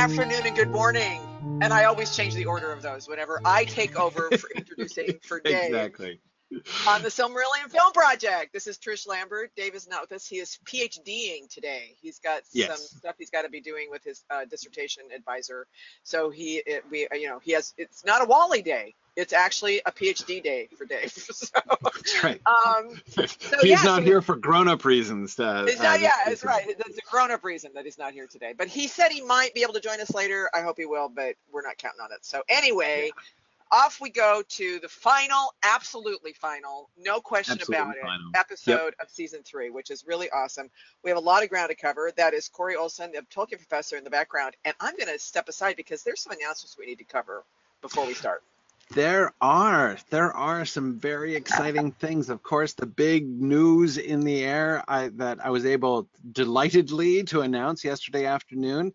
afternoon, and good morning. And I always change the order of those whenever I take over for introducing for Dave Exactly. on the Silmarillion Film Project. This is Trish Lambert. Dave is not with us. He is PhDing today. He's got some Yes. stuff he's got to be doing with his dissertation advisor. So it's not a Wally day. It's actually a PhD day for Dave. So, That's right. so He's not here for grown-up reasons. It's not, yeah, it's right. That's a grown-up reason that he's not here today. But he said he might be able to join us later. I hope he will, but we're not counting on it. So anyway, off we go to the final, absolutely final, no question about it, episode of season 3, which is really awesome. We have a lot of ground to cover. That is Corey Olsen, the Tolkien professor, in the background. And I'm going to step aside because there's some announcements we need to cover before we start. There are some very exciting things. Of course, the big news in the air that I was able delightedly to announce yesterday afternoon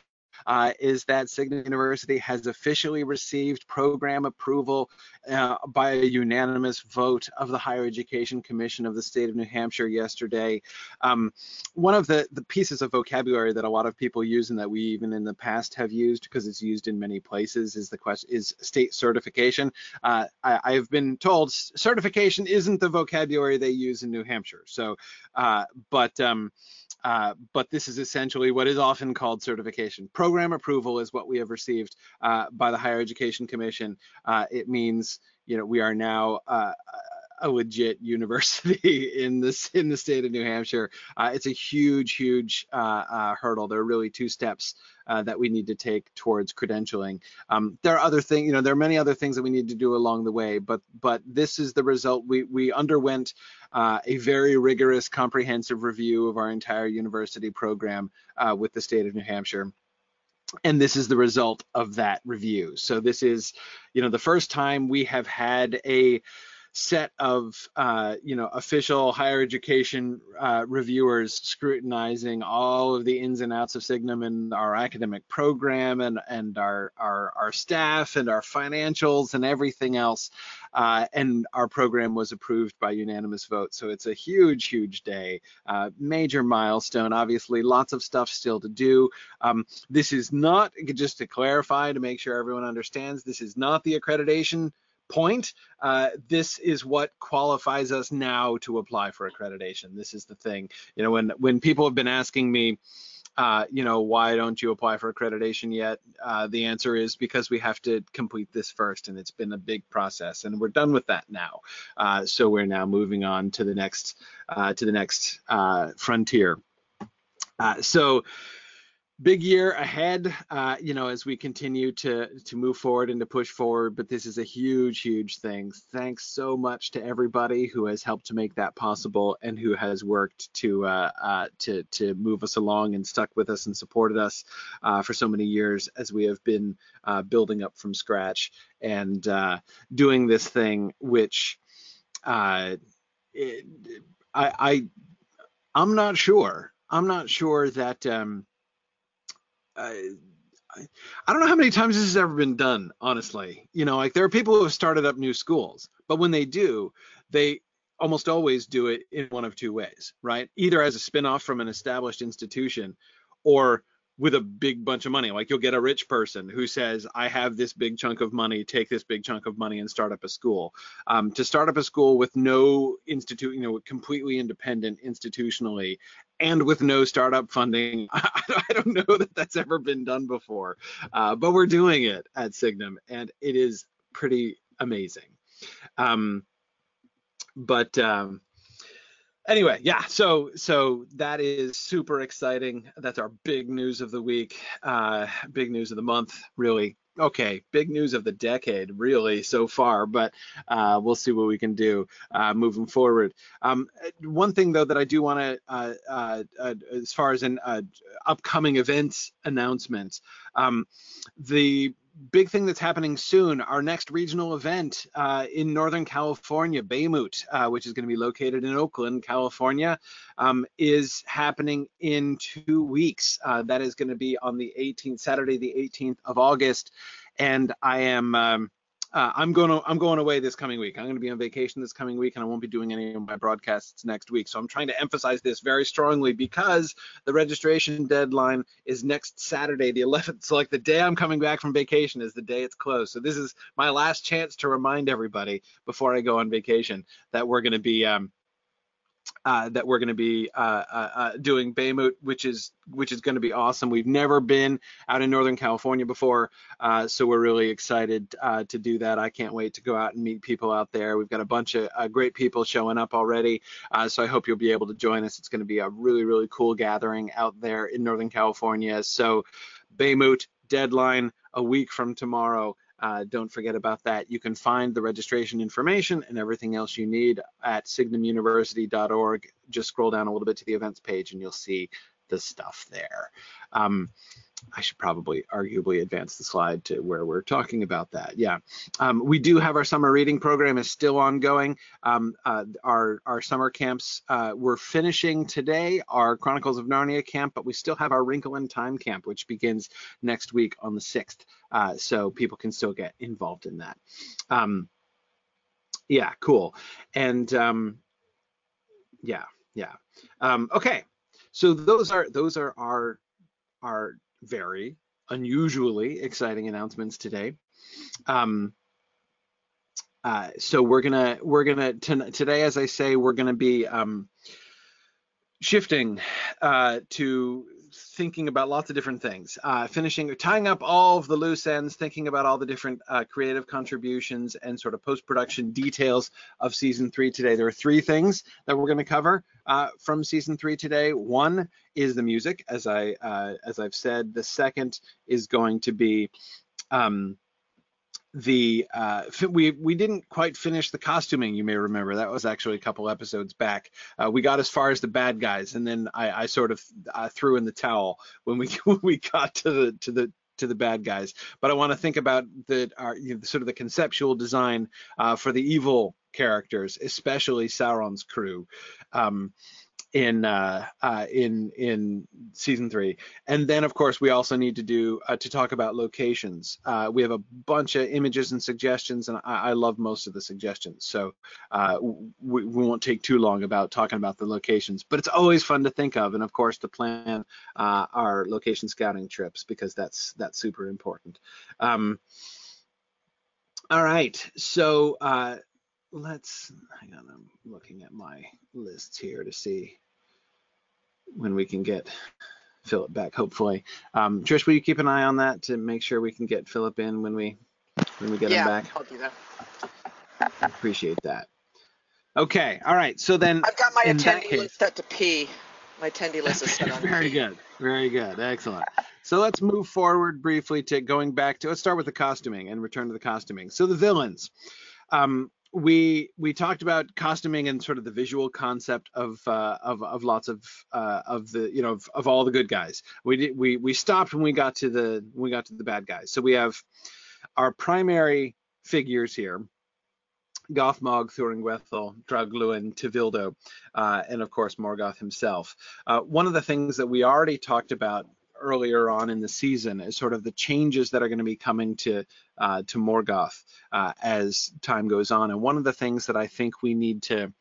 is that Signum University has officially received program approval by a unanimous vote of the Higher Education Commission of the state of New Hampshire yesterday. One of the pieces of vocabulary that a lot of people use and that we even in the past have used, because it's used in many places, is state certification. I've been told certification isn't the vocabulary they use in New Hampshire. So, but this is essentially what is often called certification. Program approval is what we have received by the Higher Education Commission. It means, we are now a legit university in the state of New Hampshire. It's a huge hurdle. There are really 2 steps that we need to take towards credentialing. There are other things, there are many other things that we need to do along the way, but this is the result. We underwent a very rigorous, comprehensive review of our entire university program with the state of New Hampshire. And this is the result of that review. So this is, the first time we have had a set of official higher education reviewers scrutinizing all of the ins and outs of Signum and our academic program and our staff and our financials and everything else, and our program was approved by unanimous vote. So it's a huge day, major milestone. Obviously lots of stuff still to do. This is not, just to clarify, to make sure everyone understands, this is not the accreditation point. This is what qualifies us now to apply for accreditation. This is the thing. When people have been asking me, why don't you apply for accreditation yet? The answer is because we have to complete this first, and it's been a big process, and we're done with that now. So we're now moving on to the next frontier. So big year ahead, as we continue to move forward and to push forward, but this is a huge thing. Thanks so much to everybody who has helped to make that possible and who has worked to move us along and stuck with us and supported us for so many years as we have been building up from scratch and doing this thing, which I'm not sure that I don't know how many times this has ever been done, honestly. There are people who have started up new schools, but when they do, they almost always do it in one of 2 ways, right? Either as a spin-off from an established institution or with a big bunch of money. Like, you'll get a rich person who says, I have this big chunk of money, take this big chunk of money and start up a school. To start up a school with no institute, completely independent institutionally, and with no startup funding, I don't know that that's ever been done before, but we're doing it at Signum, and it is pretty amazing. Anyway, yeah, so that is super exciting. That's our big news of the week, big news of the month, really. Okay, big news of the decade, really, so far, but we'll see what we can do moving forward. One thing, though, that I do want to, as far as an upcoming events announcements, the big thing that's happening soon, our next regional event in Northern California, Baymut, which is going to be located in Oakland, California, is happening in 2 weeks. That is going to be on the 18th, Saturday, the 18th of August. And I am I'm going away this coming week. I'm going to be on vacation this coming week, and I won't be doing any of my broadcasts next week. So I'm trying to emphasize this very strongly because the registration deadline is next Saturday, the 11th. So like the day I'm coming back from vacation is the day it's closed. So this is my last chance to remind everybody before I go on vacation that we're going to be doing Beimuth, which is going to be awesome. We've never been out in Northern California before, so we're really excited to do that. I can't wait to go out and meet people out there. We've got a bunch of great people showing up already, so I hope you'll be able to join us. It's going to be a really, really cool gathering out there in Northern California. So Beimuth deadline a week from tomorrow. Don't forget about that. You can find the registration information and everything else you need at signumuniversity.org. Just scroll down a little bit to the events page and you'll see the stuff there. I should probably arguably advance the slide to where we're talking about that. Yeah, we do have our summer reading program is still ongoing. Our summer camps, we're finishing today our Chronicles of Narnia camp, but we still have our Wrinkle in Time camp, which begins next week on the 6th. So people can still get involved in that. Yeah, cool. And yeah. Okay, so those are our very unusually exciting announcements today. So we're gonna today, as I say, we're gonna be shifting to thinking about lots of different things, tying up all of the loose ends, thinking about all the different creative contributions and sort of post-production details of season 3 today. There are 3 things that we're going to cover from season 3 today. One is the music, as I've said. The second is going to be we didn't quite finish the costuming. You may remember that was actually a couple episodes back. We got as far as the bad guys, and then I sort of threw in the towel when we got to the bad guys. But I want to think about sort of the conceptual design for the evil characters, especially Sauron's crew. In season 3, and then of course we also need to talk about locations. We have a bunch of images and suggestions, and I love most of the suggestions, so we won't take too long about talking about the locations, but it's always fun to think of, and of course to plan our location scouting trips, because that's super important. All right, so hang on, I'm looking at my lists here to see when we can get Philip back, hopefully. Trish, will you keep an eye on that to make sure we can get Philip in when we get him back? Yeah, I'll do that. Appreciate that. Okay, all right, so then I've got my attendee list set to P. My attendee list is set on Very good, excellent. So let's move forward briefly to going back to, let's start with the costuming and return to the costuming. So the villains. We talked about costuming and sort of the visual concept of lots of the of all the good guys. We stopped when we got to the bad guys. So we have our primary figures here: Gothmog, Thuringwethel, Draugluin, Tevildo, and of course Morgoth himself. One of the things that we already talked about earlier on in the season is sort of the changes that are going to be coming to Morgoth as time goes on. And one of the things that I think we need to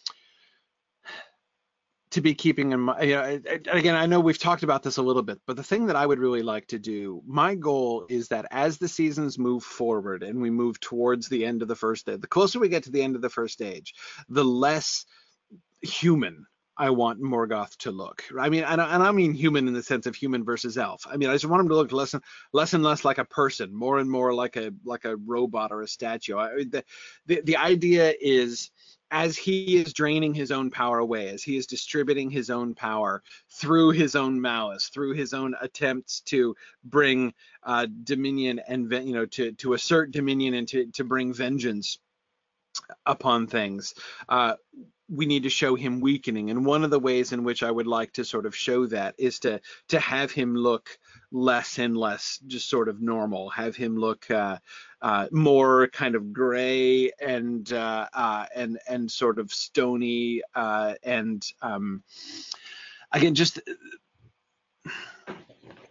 be keeping in mind, again, I know we've talked about this a little bit, but the thing that I would really like to do, my goal is that as the seasons move forward and we move towards the end of the first age, the closer we get to the end of the first age, the less human I want Morgoth to look. I mean, and I mean human in the sense of human versus elf. I mean, I just want him to look less and less like a person, more and more like a robot or a statue. The idea is, as he is draining his own power away, as he is distributing his own power through his own malice, through his own attempts to bring dominion and to assert dominion and to bring vengeance upon things, we need to show him weakening. And one of the ways in which I would like to sort of show that is to have him look less and less just sort of normal, have him look more kind of gray and sort of stony, and again, just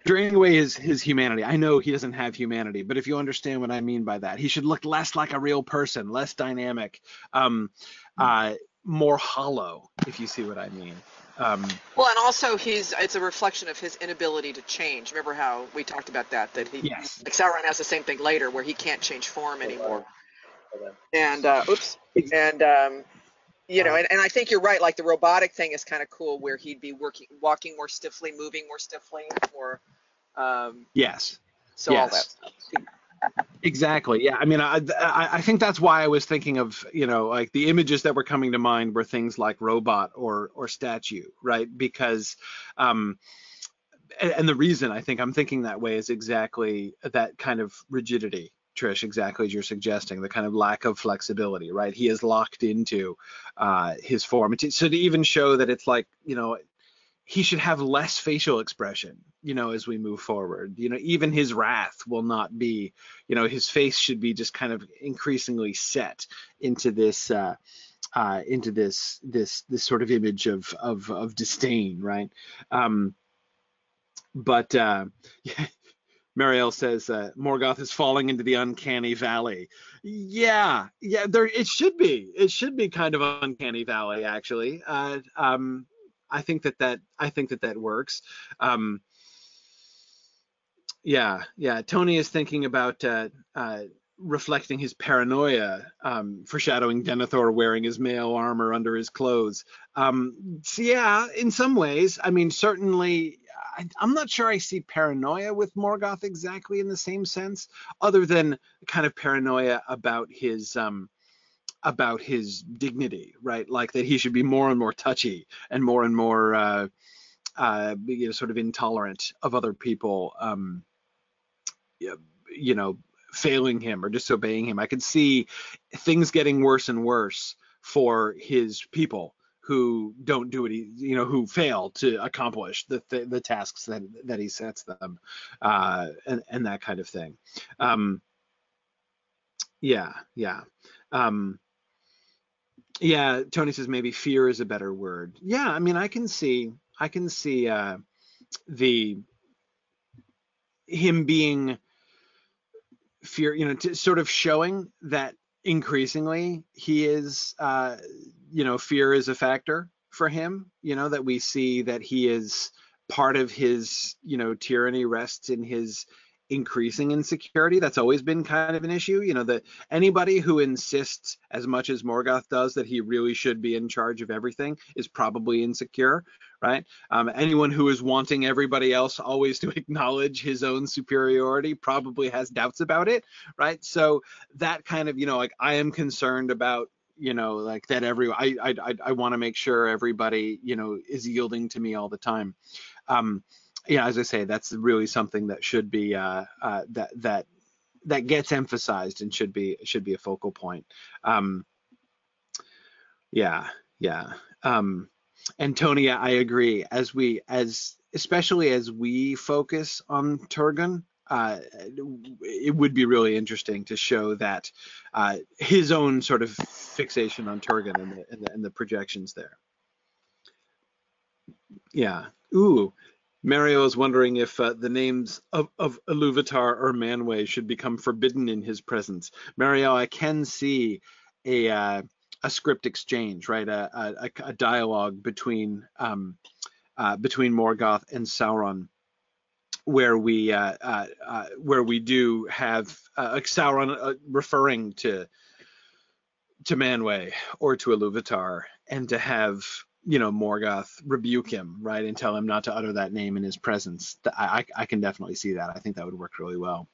draining away his humanity. I know he doesn't have humanity, but if you understand what I mean by that, he should look less like a real person, less dynamic, um, more hollow, if you see what I mean. Well, and also it's a reflection of his inability to change. Remember how we talked about that he, Yes. like Sauron has the same thing later where he can't change form anymore. And, and, and I think you're right. Like the robotic thing is kind of cool where he'd be walking more stiffly, moving more stiffly, or, Yes. so yes. all that stuff. Exactly. Yeah. I mean, I think that's why I was thinking of, like the images that were coming to mind were things like robot or statue, right? Because, and the reason I think I'm thinking that way is exactly that kind of rigidity, Trish, exactly as you're suggesting, the kind of lack of flexibility, right? He is locked into his form. So to even show that it's like, he should have less facial expression, as we move forward. Even his wrath will not be, his face should be just kind of increasingly set into this this sort of image of disdain, right? But Marielle says Morgoth is falling into the uncanny valley. Yeah, it should be kind of uncanny valley, actually. I think that works. Yeah. Tony is thinking about reflecting his paranoia, foreshadowing Denethor wearing his mail armor under his clothes. So yeah, in some ways, I mean, certainly, I'm not sure I see paranoia with Morgoth exactly in the same sense, other than kind of paranoia about his dignity, right? Like that he should be more and more touchy and more sort of intolerant of other people, failing him or disobeying him. I could see things getting worse and worse for his people who don't do what who fail to accomplish the tasks that he sets them, and that kind of thing. Yeah. Yeah, Tony says maybe fear is a better word. Yeah, I mean, I can see the him being fear, sort of showing that increasingly he is, fear is a factor for him. That we see that he is part of his, tyranny rests in his increasing insecurity. That's always been kind of an issue, that anybody who insists as much as Morgoth does that he really should be in charge of everything is probably insecure, right? Anyone who is wanting everybody else always to acknowledge his own superiority probably has doubts about it, right? So that kind of, like, I am concerned about, like that I want to make sure everybody, is yielding to me all the time. Yeah, as I say, that's really something that should be that gets emphasized and should be a focal point. Yeah. And Tony, I agree. Especially as we focus on Turgon, it would be really interesting to show that his own sort of fixation on Turgon and the projections there. Yeah. Ooh. Mario is wondering if the names of Iluvatar or Manwë should become forbidden in his presence. Mario, I can see a script exchange, right? A dialogue between Morgoth and Sauron, where we do have Sauron referring to Manwë or to Iluvatar, and to have Morgoth rebuke him, right, and tell him not to utter that name in his presence. I can definitely see that. I think that would work really well.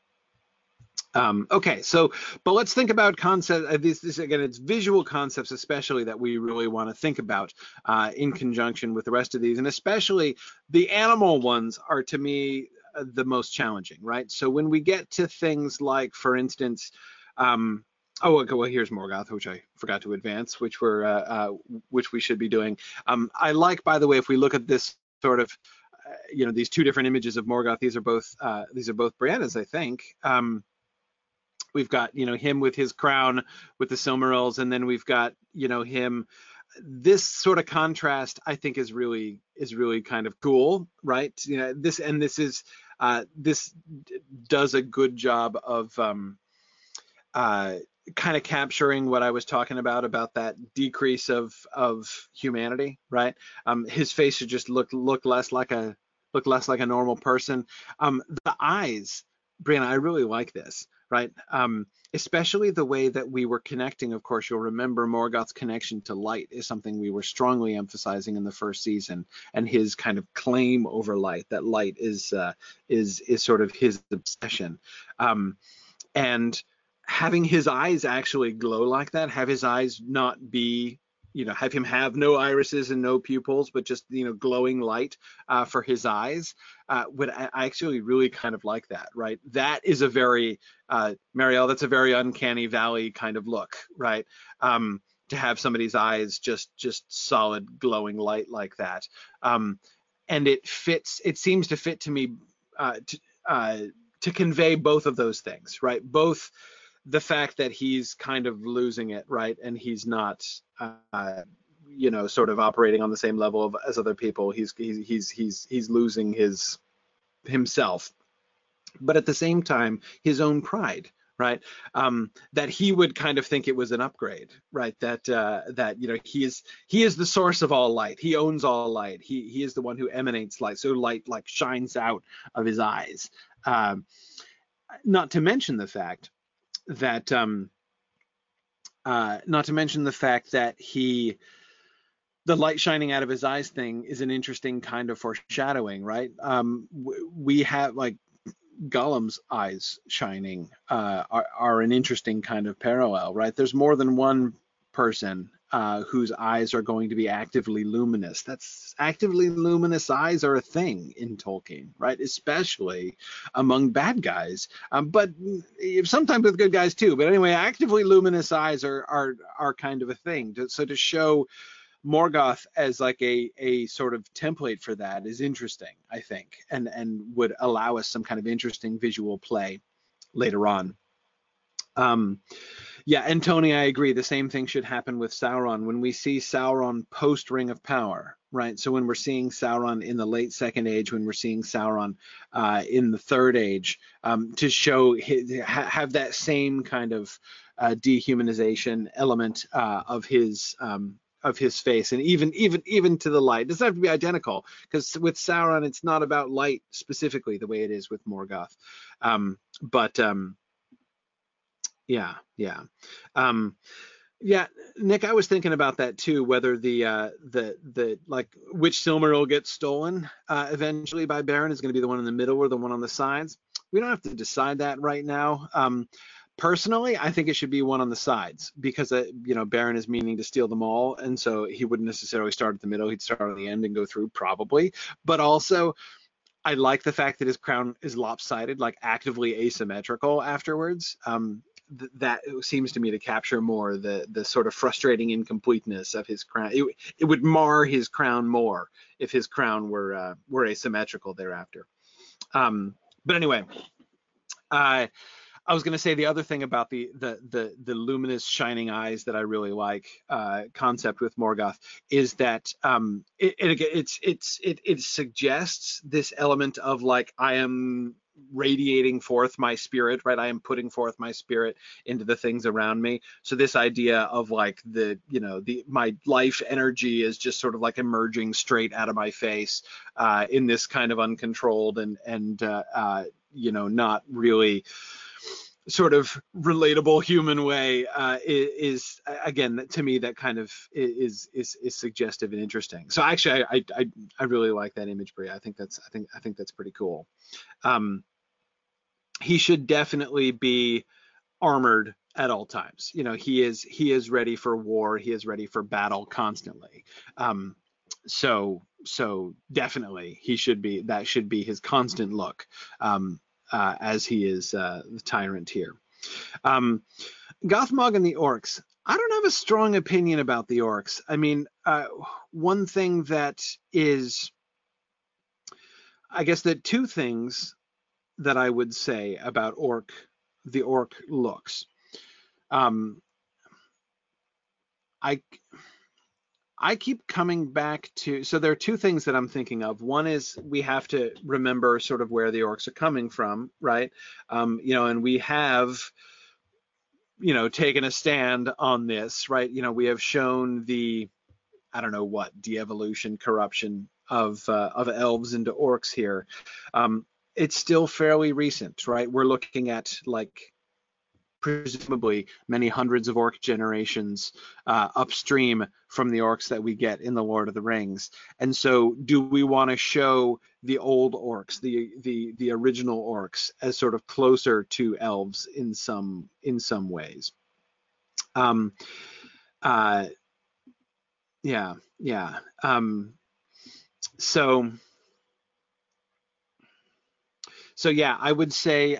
Okay, but let's think about concepts. This again, it's visual concepts, especially, that we really want to think about in conjunction with the rest of these, and especially the animal ones are, to me, the most challenging, right? So when we get to things like, for instance, oh, okay, well, here's Morgoth, which I forgot to advance, which we should be doing. I like, by the way, if we look at this sort of, these two different images of Morgoth, these are both Brianna's, I think. We've got, him with his crown with the Silmarils, and then we've got, him this sort of contrast, I think, is really kind of cool, right? You know, this does a good job of uh, kind of capturing what I was talking about that decrease of humanity, right? His face should just look less like a normal person. The eyes, Brianna, I really like this, right? Especially the way that we were connecting. Of course, you'll remember Morgoth's connection to light is something we were strongly emphasizing in the first season, and his kind of claim over light, that light is sort of his obsession. And having his eyes actually glow like that, have his eyes not be, have him have no irises and no pupils, but just, glowing light for his eyes, I actually really kind of like that, right? That is a very, Marielle, that's a very uncanny valley kind of look, right? To have somebody's eyes just solid glowing light like that. And it seems to fit to me, to convey both of those things, right? Both the fact that he's kind of losing it, right, and he's not, sort of operating on the same level as other people. He's losing himself, but at the same time, his own pride, right? That he would kind of think it was an upgrade, right? That he is the source of all light. He owns all light. He is the one who emanates light. So light like shines out of his eyes. Not to mention the fact that the light shining out of his eyes thing is an interesting kind of foreshadowing, right? We have like Gollum's eyes shining are an interesting kind of parallel, right? There's more than one person whose eyes are going to be actively luminous. That's actively luminous eyes are a thing in Tolkien, right? Especially among bad guys, but sometimes with good guys too. But anyway, actively luminous eyes are kind of a thing. So to show Morgoth as like a sort of template for that is interesting, I think, and would allow us some kind of interesting visual play later on. Yeah, and Tony, I agree. The same thing should happen with Sauron. When we see Sauron post Ring of Power, right? So when we're seeing Sauron in the late Second Age, when we're seeing Sauron in the Third Age, to show have that same kind of dehumanization element of his face, and even to the light. It doesn't have to be identical, because with Sauron, it's not about light specifically the way it is with Morgoth. Yeah. Yeah, Nick, I was thinking about that too, whether the like which Silmaril gets stolen eventually by Beren is going to be the one in the middle or the one on the sides. We don't have to decide that right now. Personally, I think it should be one on the sides, because Beren is meaning to steal them all, and so he wouldn't necessarily start at the middle. He'd start at the end and go through probably. But also, I like the fact that his crown is lopsided, like actively asymmetrical afterwards. That seems to me to capture more the sort of frustrating incompleteness of his crown. It would mar his crown more if his crown were asymmetrical thereafter. But anyway, I was going to say the other thing about the luminous shining eyes that I really like concept with Morgoth is that it suggests this element of like, I am radiating forth my spirit, right? I am putting forth my spirit into the things around me. So this idea of like my life energy is just sort of like emerging straight out of my face in this kind of uncontrolled and not really sort of relatable human way is again, to me, that kind of is suggestive and interesting. So actually I really like that imagery. I think that's pretty cool. He should definitely be armored at all times. He is ready for war. He is ready for battle constantly. So definitely that should be his constant look. As he is the tyrant here. Gothmog and the orcs. I don't have a strong opinion about the orcs. I mean, one thing that is, I guess that two things that I would say about the orc looks. I keep coming back to, so there are two things that I'm thinking of. One is we have to remember sort of where the orcs are coming from, right? And we have, taken a stand on this, right? We have shown the, I don't know what, de-evolution, corruption of elves into orcs here. It's still fairly recent, right? We're looking at like presumably many hundreds of orc generations upstream from the orcs that we get in the Lord of the Rings. And so do we want to show the old orcs, the original orcs, as sort of closer to elves in some ways? Um, uh, yeah, yeah. So yeah, I would say,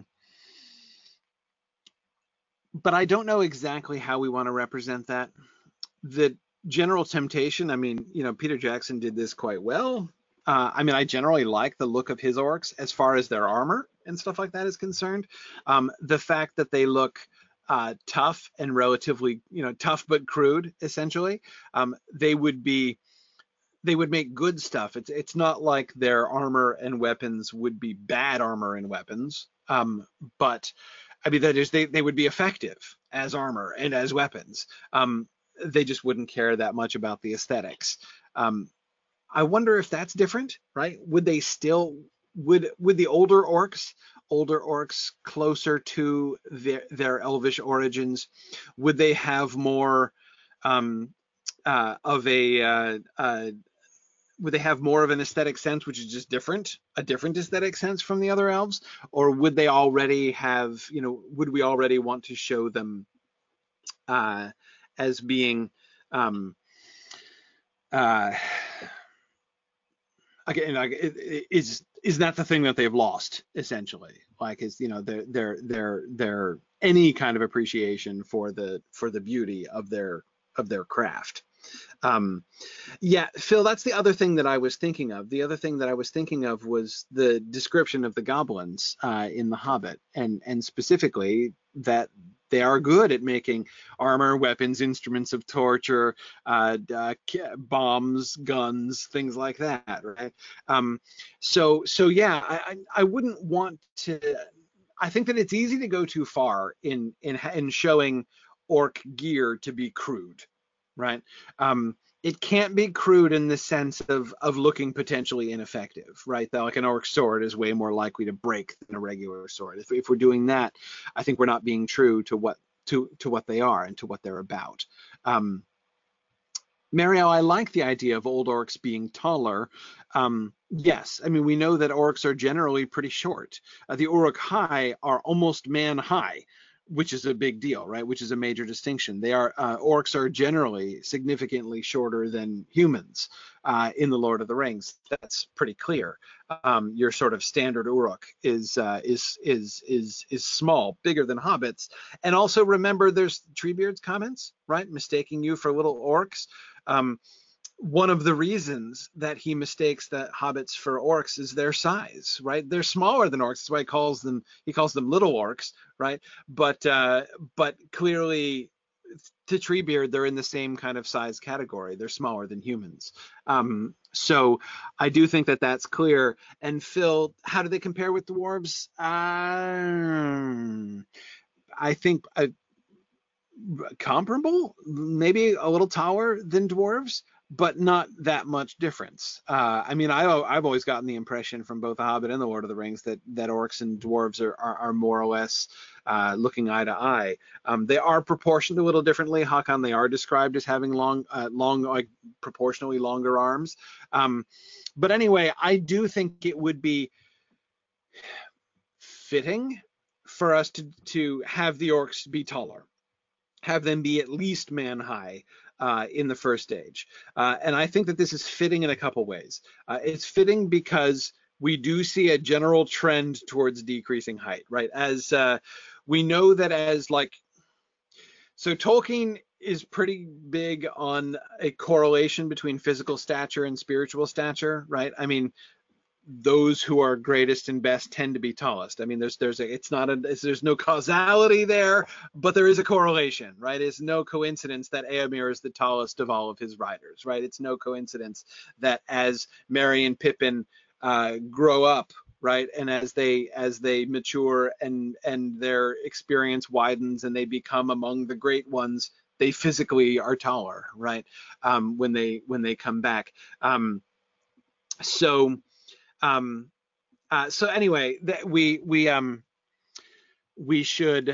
but I don't know exactly how we want to represent that. The general temptation, I mean, Peter Jackson did this quite well. I mean, I generally like the look of his orcs as far as their armor and stuff like that is concerned. The fact that they look tough and relatively, tough but crude, essentially. They would make good stuff. It's not like their armor and weapons would be bad armor and weapons, but I mean that is they would be effective as armor and as weapons. They just wouldn't care that much about the aesthetics. I wonder if that's different, right? Would they still would the older orcs closer to their elvish origins, would they have more of a would they have more of an aesthetic sense, which is just a different aesthetic sense from the other elves? Or would they already have, would we already want to show them as being, again, like, is that the thing that they've lost, essentially? Like, is, their any kind of appreciation for the beauty of their craft. Yeah, Phil, that's the other thing that I was thinking of. The other thing that I was thinking of was the description of the goblins in The Hobbit, and specifically that they are good at making armor, weapons, instruments of torture, bombs, guns, things like that, right? So yeah, I wouldn't want to. I think that it's easy to go too far in showing orc gear to be crude, right? It can't be crude in the sense of looking potentially ineffective, right? That like an orc sword is way more likely to break than a regular sword. If we're doing that, I think we're not being true to what they are and to what they're about. Mario, I like the idea of old orcs being taller. Yes, I mean, we know that orcs are generally pretty short. The Uruk-hai are almost man-high, which is a big deal, right? Which is a major distinction. Orcs are generally significantly shorter than humans in the Lord of the Rings. That's pretty clear. Your sort of standard Uruk is small, bigger than hobbits. And also remember, there's Treebeard's comments, right? Mistaking you for little orcs. One of the reasons that he mistakes the hobbits for orcs is their size, right? They're smaller than orcs. That's why he calls them little orcs, right? But clearly to Treebeard, they're in the same kind of size category. They're smaller than humans. So I do think that that's clear. And Phil, how do they compare with dwarves? I think comparable, maybe a little taller than dwarves, but not that much difference. I mean, I've always gotten the impression from both The Hobbit and The Lord of the Rings that orcs and dwarves are more or less looking eye to eye. They are proportioned a little differently. Hakon, they are described as having long, like proportionally longer arms. But anyway, I do think it would be fitting for us to have the orcs be taller, have them be at least man high in the first stage. And I think that this is fitting in a couple ways. It's fitting because we do see a general trend towards decreasing height, right? As we know that so Tolkien is pretty big on a correlation between physical stature and spiritual stature, right? I mean, those who are greatest and best tend to be tallest. I mean, there's no causality there, but there is a correlation, right? It's no coincidence that Éomer is the tallest of all of his riders, right? It's no coincidence that as Merry and Pippin grow up, right, and as they mature and their experience widens and they become among the great ones, they physically are taller, right? When they come back. So so anyway, that we should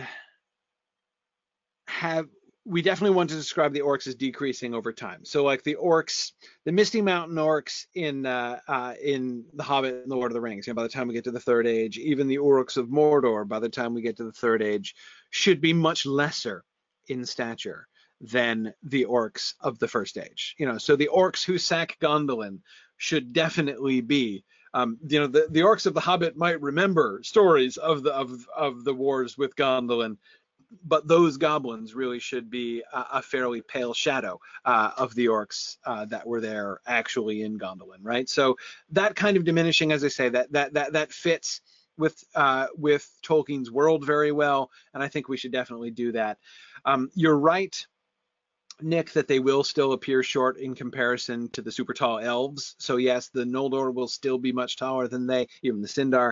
have we definitely want to describe the orcs as decreasing over time. So like the orcs, the Misty Mountain orcs in The Hobbit and the Lord of the Rings, by the time we get to the Third Age, even the Uruks of Mordor, by the time we get to the Third Age, should be much lesser in stature than the orcs of the First Age. So the orcs who sack Gondolin should definitely be the orcs of The Hobbit might remember stories of the wars with Gondolin, but those goblins really should be a fairly pale shadow of the orcs that were there actually in Gondolin, right? So that kind of diminishing, as I say, that fits with Tolkien's world very well, and I think we should definitely do that. You're right, Nick, that they will still appear short in comparison to the super tall elves. So yes, the Noldor will still be much taller than they, even the Sindar.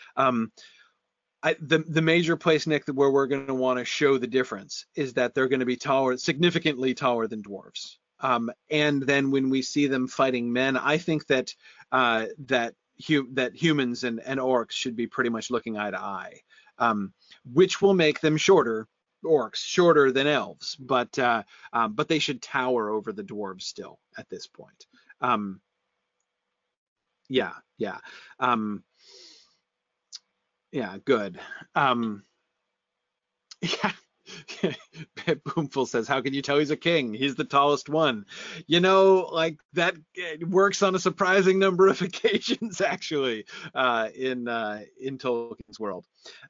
The major place, Nick, where we're going to want to show the difference is that they're going to be taller, significantly taller than dwarves. And then when we see them fighting men, I think that humans and orcs should be pretty much looking eye to eye, which will make them shorter. Orcs shorter than elves, but they should tower over the dwarves still at this point. Yeah. Yeah, good. Yeah. Boomful says, how can you tell he's a king? He's the tallest one. Like that works on a surprising number of occasions, actually, in Tolkien's world.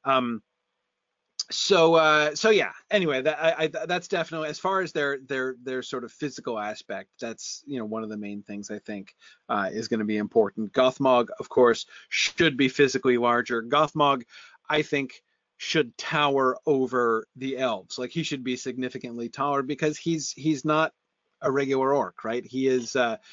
So yeah. Anyway, that's definitely, as far as their sort of physical aspect, that's one of the main things I think is going to be important. Gothmog, of course, should be physically larger. Gothmog, I think, should tower over the elves. Like he should be significantly taller because he's not a regular orc, right? He is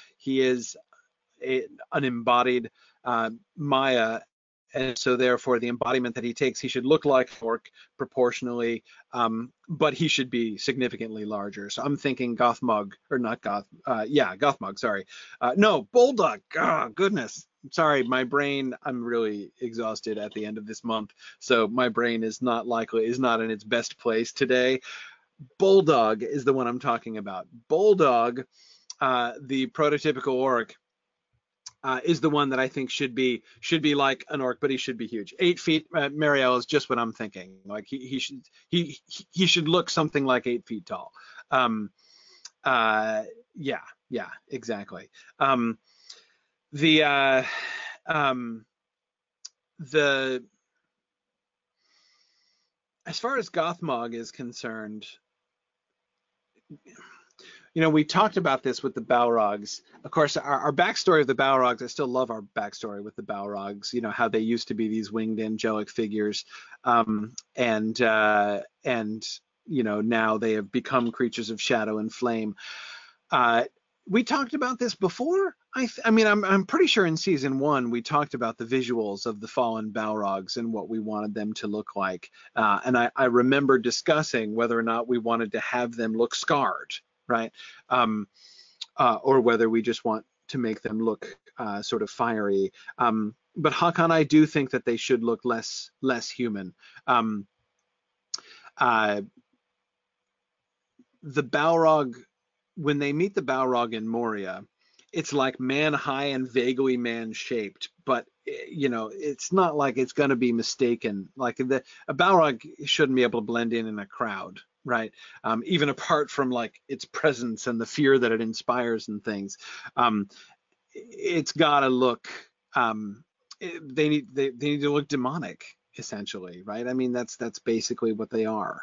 an embodied Maya. And so therefore the embodiment that he takes, he should look like an orc proportionally, but he should be significantly larger. So I'm thinking Gothmog, or not Gothmog, sorry. No, Bulldog, oh, goodness. Sorry, my brain, I'm really exhausted at the end of this month. So my brain is not in its best place today. Bulldog is the one I'm talking about. Bulldog, the prototypical orc, is the one that I think should be like an orc, but he should be huge. 8 feet, Marielle, is just what I'm thinking. Like he should look something like 8 feet tall. Yeah, exactly. The as far as Gothmog is concerned, we talked about this with the Balrogs. Of course, our backstory of the Balrogs, I still love our backstory with the Balrogs, how they used to be these winged angelic figures. And now they have become creatures of shadow and flame. We talked about this before. I mean, I'm pretty sure in season 1 we talked about the visuals of the fallen Balrogs and what we wanted them to look like. And I remember discussing whether or not we wanted to have them look scarred, right? Or whether we just want to make them look sort of fiery. But Hakan, I do think that they should look less human. The Balrog, when they meet the Balrog in Moria, it's like man high and vaguely man shaped, but it's not like it's going to be mistaken. Like a Balrog shouldn't be able to blend in a crowd, right? Even apart from like its presence and the fear that it inspires and things. It's got to look. They need to look demonic, essentially, right? I mean, that's basically what they are.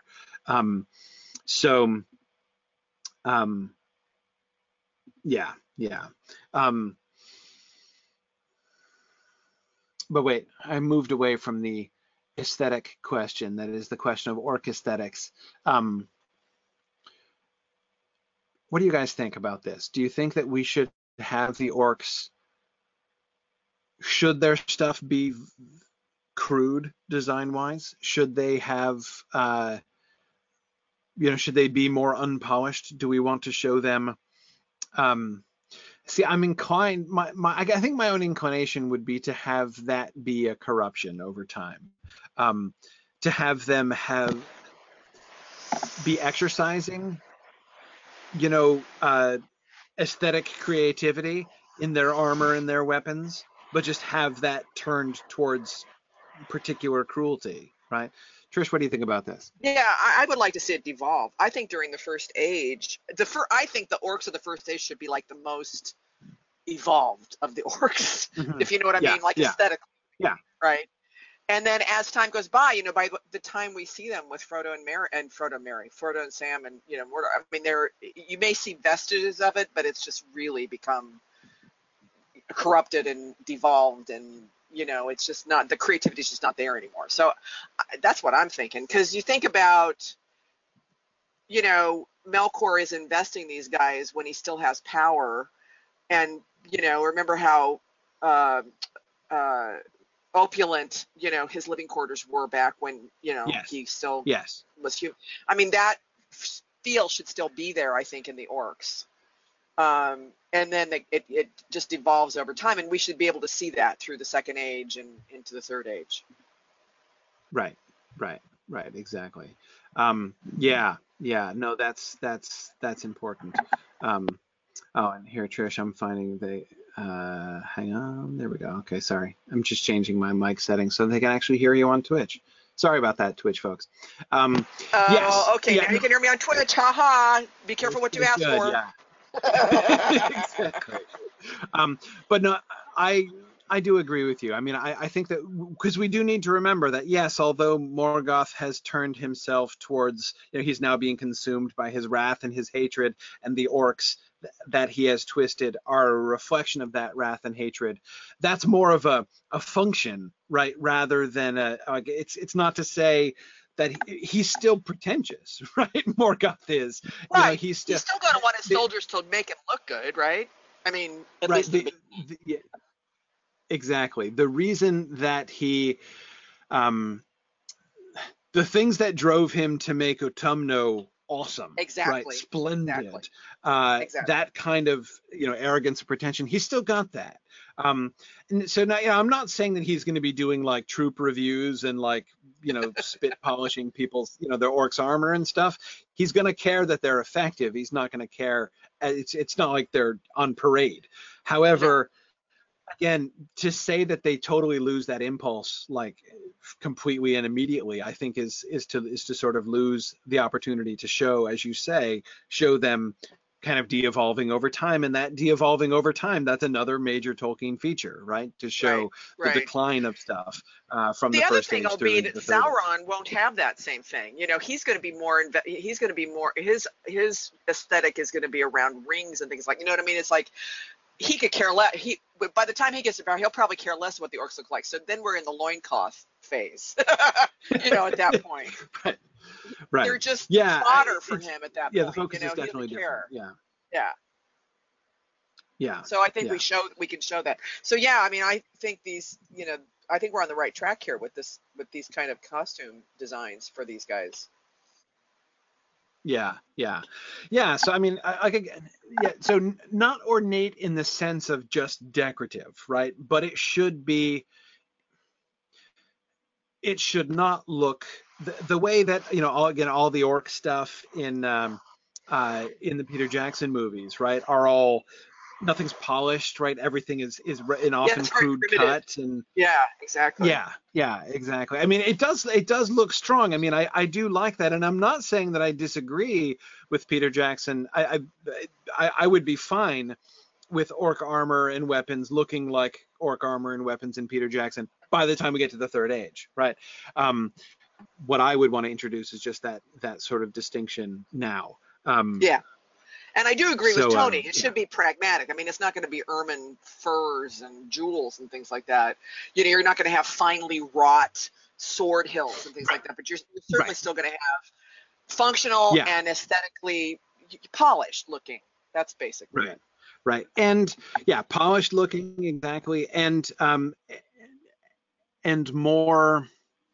Yeah. But wait, I moved away from the aesthetic question. That is the question of orc aesthetics. Um, what do you guys think about this? Do you think that we should have the orcs? Should their stuff be crude design-wise? Should they have, should they be more unpolished? Do we want to show them? Um, See, I'm inclined. I think my own inclination would be to have that be a corruption over time, um, to have them be exercising, aesthetic creativity in their armor and their weapons, but just have that turned towards particular cruelty, right? Trish, what do you think about this? Yeah, I would like to see it devolve. I think during the first age, I think the orcs of the first age should be like the most evolved of the orcs, Mm-hmm. if you know what I Yeah, mean, like yeah, aesthetically, yeah, right? And then as time goes by, by the time we see them with Frodo and Sam, and Mordor, I mean, you may see vestiges of it, but it's just really become corrupted and devolved, and it's just not, the creativity is just not there anymore. So that's what I'm thinking, because you think about, Melkor is investing these guys when he still has power, and remember how opulent his living quarters were back when yes, he still yes, was human. I mean, that feel should still be there, I think, in the orcs. And then it just evolves over time, and we should be able to see that through the second age and into the third age. right, right, right, exactly. Yeah, no, that's important. Oh, and here, Trish, I'm finding hang on, there we go. Okay, sorry. I'm just changing my mic settings so they can actually hear you on Twitch. Sorry about that, Twitch folks. Yes. Okay, Yeah, now you can hear me on Twitch. Haha. Be careful what you ask good, for. yeah. Exactly. But no, I do agree with you. I mean, I think that because we do need to remember that, yes, although Morgoth has turned himself towards, he's now being consumed by his wrath and his hatred, and the orcs that he has twisted are a reflection of that wrath and hatred. That's more of a function, right? Rather than it's not to say that he's still pretentious, right? Morgoth is, Right. he's still going to want his soldiers to make him look good, right? I mean, at right, least yeah, exactly. The reason that the things that drove him to make Utumno awesome, right, exactly, splendid, exactly. that kind of arrogance and pretension, he's still got that. And so now, I'm not saying that he's going to be doing like troop reviews and like spit polishing people's their orcs armor and stuff. He's going to care that they're effective. He's not going to care. It's not like they're on parade. However, again, to say that they totally lose that impulse like completely and immediately, I think is to sort of lose the opportunity to show, as you say, show them kind of de-evolving over time. And that de-evolving over time, that's another major Tolkien feature, right? To show the decline of stuff from the first age through into the third. Sauron won't have that same thing. He's going to be more. His aesthetic is going to be around rings and things like. You know what I mean? It's like he could care less. By the time he gets to power, he'll probably care less what the orcs look like. So then we're in the loincloth phase. At that point. Right. They're just fodder for him at that point. Yeah, the focus is definitely different. Yeah. So I think we can show that. So yeah, I mean, I think I think we're on the right track here with these kind of costume designs for these guys. Yeah. So I mean, so not ornate in the sense of just decorative, right? But it should not look the way that all the orc stuff in the Peter Jackson movies, right, are all, nothing's polished, right? Everything is an often crude cut, and exactly. Yeah, exactly. I mean, it does look strong. I mean, I do like that, and I'm not saying that I disagree with Peter Jackson. I would be fine with orc armor and weapons looking like orc armor and weapons in Peter Jackson by the time we get to the third age, right? What I would want to introduce is just that sort of distinction now. And I do agree with So Tony. It yeah, should be pragmatic. I mean, it's not going to be ermine furs and jewels and things like that. You know, you're not going to have finely wrought sword hilts and things right, like that, but you're certainly right, still going to have functional yeah, and aesthetically polished looking. That's basically right, it. right, and yeah, polished looking, exactly, and more,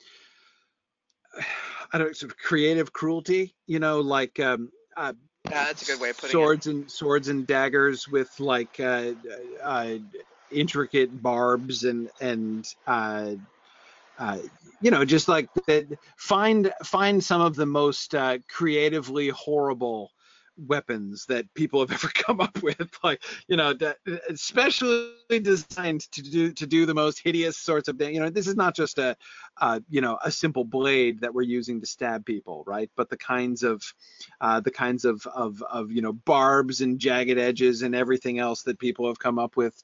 I don't know, sort of creative cruelty, you know, like Yeah, that's a good way of putting it. swords and daggers with like uh, intricate barbs and uh, you know, just like that. Find some of the most creatively horrible weapons that people have ever come up with, like, you know, that, especially designed to do the most hideous sorts of things. You know, this is not just you know, a simple blade that we're using to stab people, right? But the kinds of you know, barbs and jagged edges and everything else that people have come up with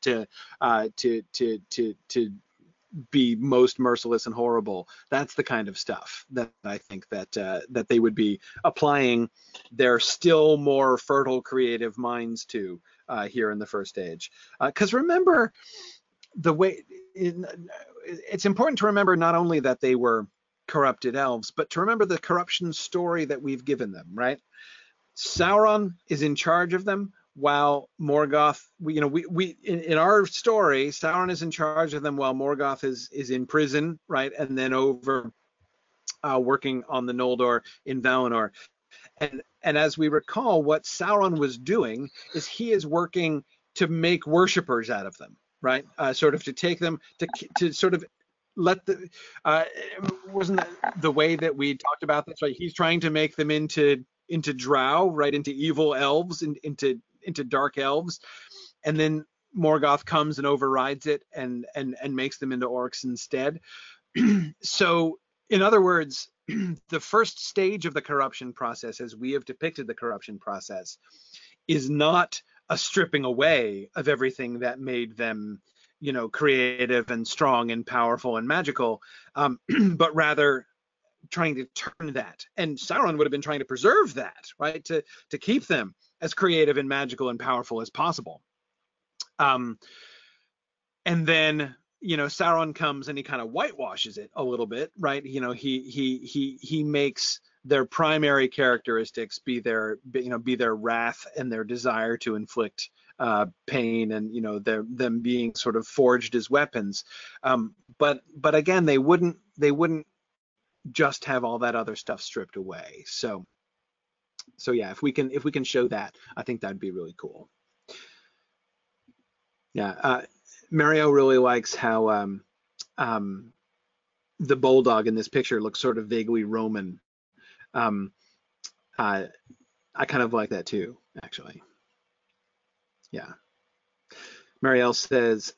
to be most merciless and horrible. That's the kind of stuff that I think that they would be applying their still more fertile creative minds to here in the first age. Because remember the way it's important to remember not only that they were corrupted elves, but to remember the corruption story that we've given them. Right? Sauron is in charge of them, while Morgoth, we in our story, Sauron is in charge of them while Morgoth is in prison, right, and then over working on the Noldor in Valinor. And as we recall, what Sauron was doing is he is working to make worshippers out of them, right? Sort of to take them to sort of let the uh, wasn't that the way that we talked about this, right? He's trying to make them into drow, right, into evil elves, into dark elves, and then Morgoth comes and overrides it and makes them into orcs instead. So, in other words, the first stage of the corruption process, as we have depicted the corruption process, is not a stripping away of everything that made them, you know, creative and strong and powerful and magical, but rather trying to turn that. And Sauron would have been trying to preserve that, right? To keep them as creative and magical and powerful as possible. Um, and then, you know, Sauron comes and he kind of whitewashes it a little bit, right? You know, he makes their primary characteristics be their wrath and their desire to inflict pain, and, you know, them being sort of forged as weapons. But again, they wouldn't just have all that other stuff stripped away. So yeah, if we can show that, I think that'd be really cool. Yeah, Mario really likes how um, the bulldog in this picture looks sort of vaguely Roman. Um, I I kind of like that too, actually. Yeah. Marielle says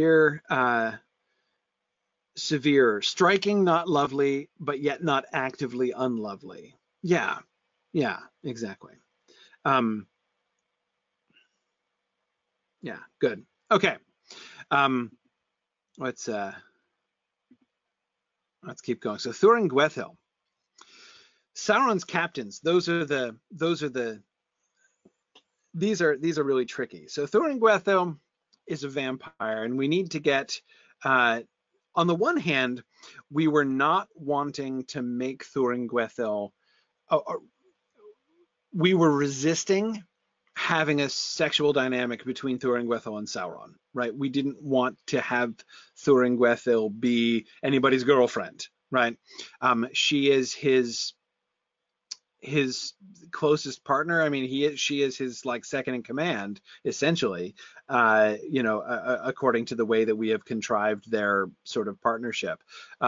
severe, striking, not lovely, but yet not actively unlovely. Yeah, yeah, exactly. Um, yeah, good. Okay. Um, let's uh, let's keep going. So Thorin Gwethil, Sauron's captains. These are really tricky. So Thorin Gwethil is a vampire, and we need to get. On the one hand, we were not wanting to make Thorin Gwethil. We were resisting having a sexual dynamic between Thuringwethil and Sauron, right? We didn't want to have Thuringwethil be anybody's girlfriend, right? She is his closest partner. I mean, she is his like second in command, essentially. You know, according to the way that we have contrived their sort of partnership.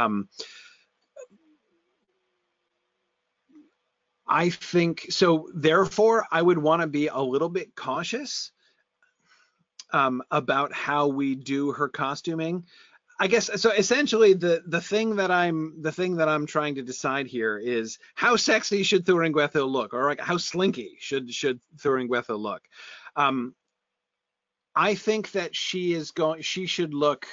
I think so. Therefore, I would want to be a little bit cautious about how we do her costuming. I guess so. Essentially, the thing that I'm trying to decide here is how sexy should Thuringwethil look, or like how slinky should Thuringwethil look. Um, I think that she should look.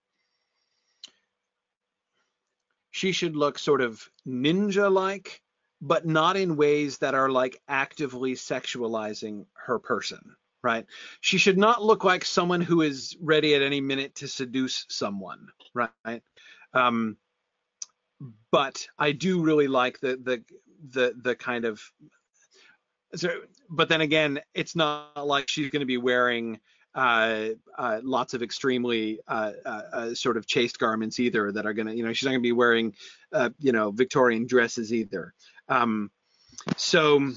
She should look sort of ninja-like, but not in ways that are like actively sexualizing her person, right? She should not look like someone who is ready at any minute to seduce someone, right? Um, but I do really like the kind of, so, but then again, it's not like she's going to be wearing lots of extremely sort of chaste garments either that are going to, she's not going to be wearing, Victorian dresses either. Um, so,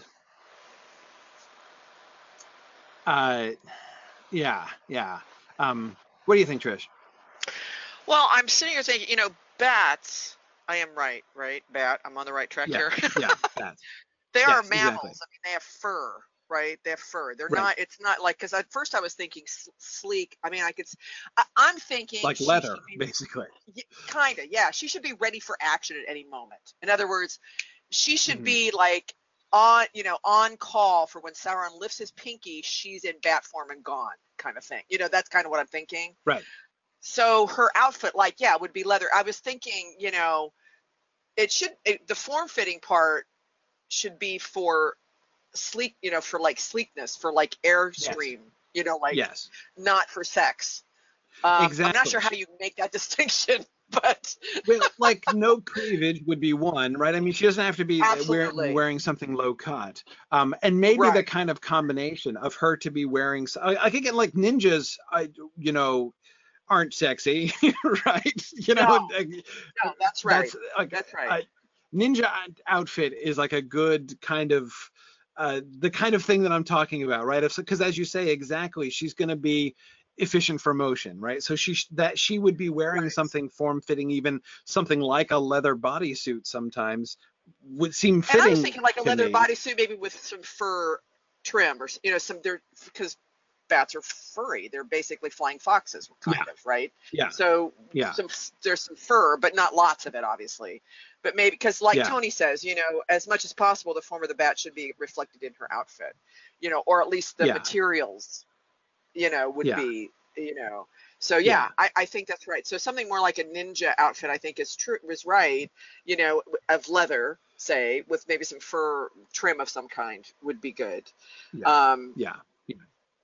uh, yeah, yeah. What do you think, Trish? Well, I'm sitting here thinking, bats. I am right, right? Bat. I'm on the right track Yeah, here. yeah, that's, They are yes, exactly. mammals. I mean, they have fur, right? They have fur. They're Right. not. It's not like, because at first I was thinking sleek. I mean, I'm thinking Like she leather, should be basically. kind of, yeah. She should be ready for action at any moment. In other words, she should Hmm. be like on call for when Sauron lifts his pinky. She's in bat form and gone, kind of thing. That's kind of what I'm thinking. Right. So her outfit, like, yeah, would be leather. I was thinking, the form fitting part should be for sleek, for like sleekness, for like Yes. airstream, like Yes. not for sex. I'm not Exactly. sure how you make that distinction, but Well, like no cleavage would be one, right? I mean, she doesn't have to be absolutely wearing something low cut. And maybe the right. kind of combination of her to be wearing, I think it like ninjas, you know, aren't sexy, right? No, no, that's right. That's like That's right. a ninja outfit is like a good kind of the kind of thing that I'm talking about, right? Because as you say, exactly, she's going to be efficient for motion, right? So she would be wearing Right. something form fitting, even something like a leather bodysuit sometimes would seem And I was fitting thinking like a to leather me. bodysuit, maybe with some fur trim, or some, they're, because bats are furry. They're basically flying foxes, Yeah, kind of, right? yeah, So yeah, there's some fur, but not lots of it, obviously. But maybe, because like yeah, Tony says, as much as possible, the form of the bat should be reflected in her outfit, or at least the yeah, materials, would yeah, be, so yeah, yeah, I think that's right. So something more like a ninja outfit, I think is true, was right, of leather, say, with maybe some fur trim of some kind would be good. yeah, Um, yeah, yeah,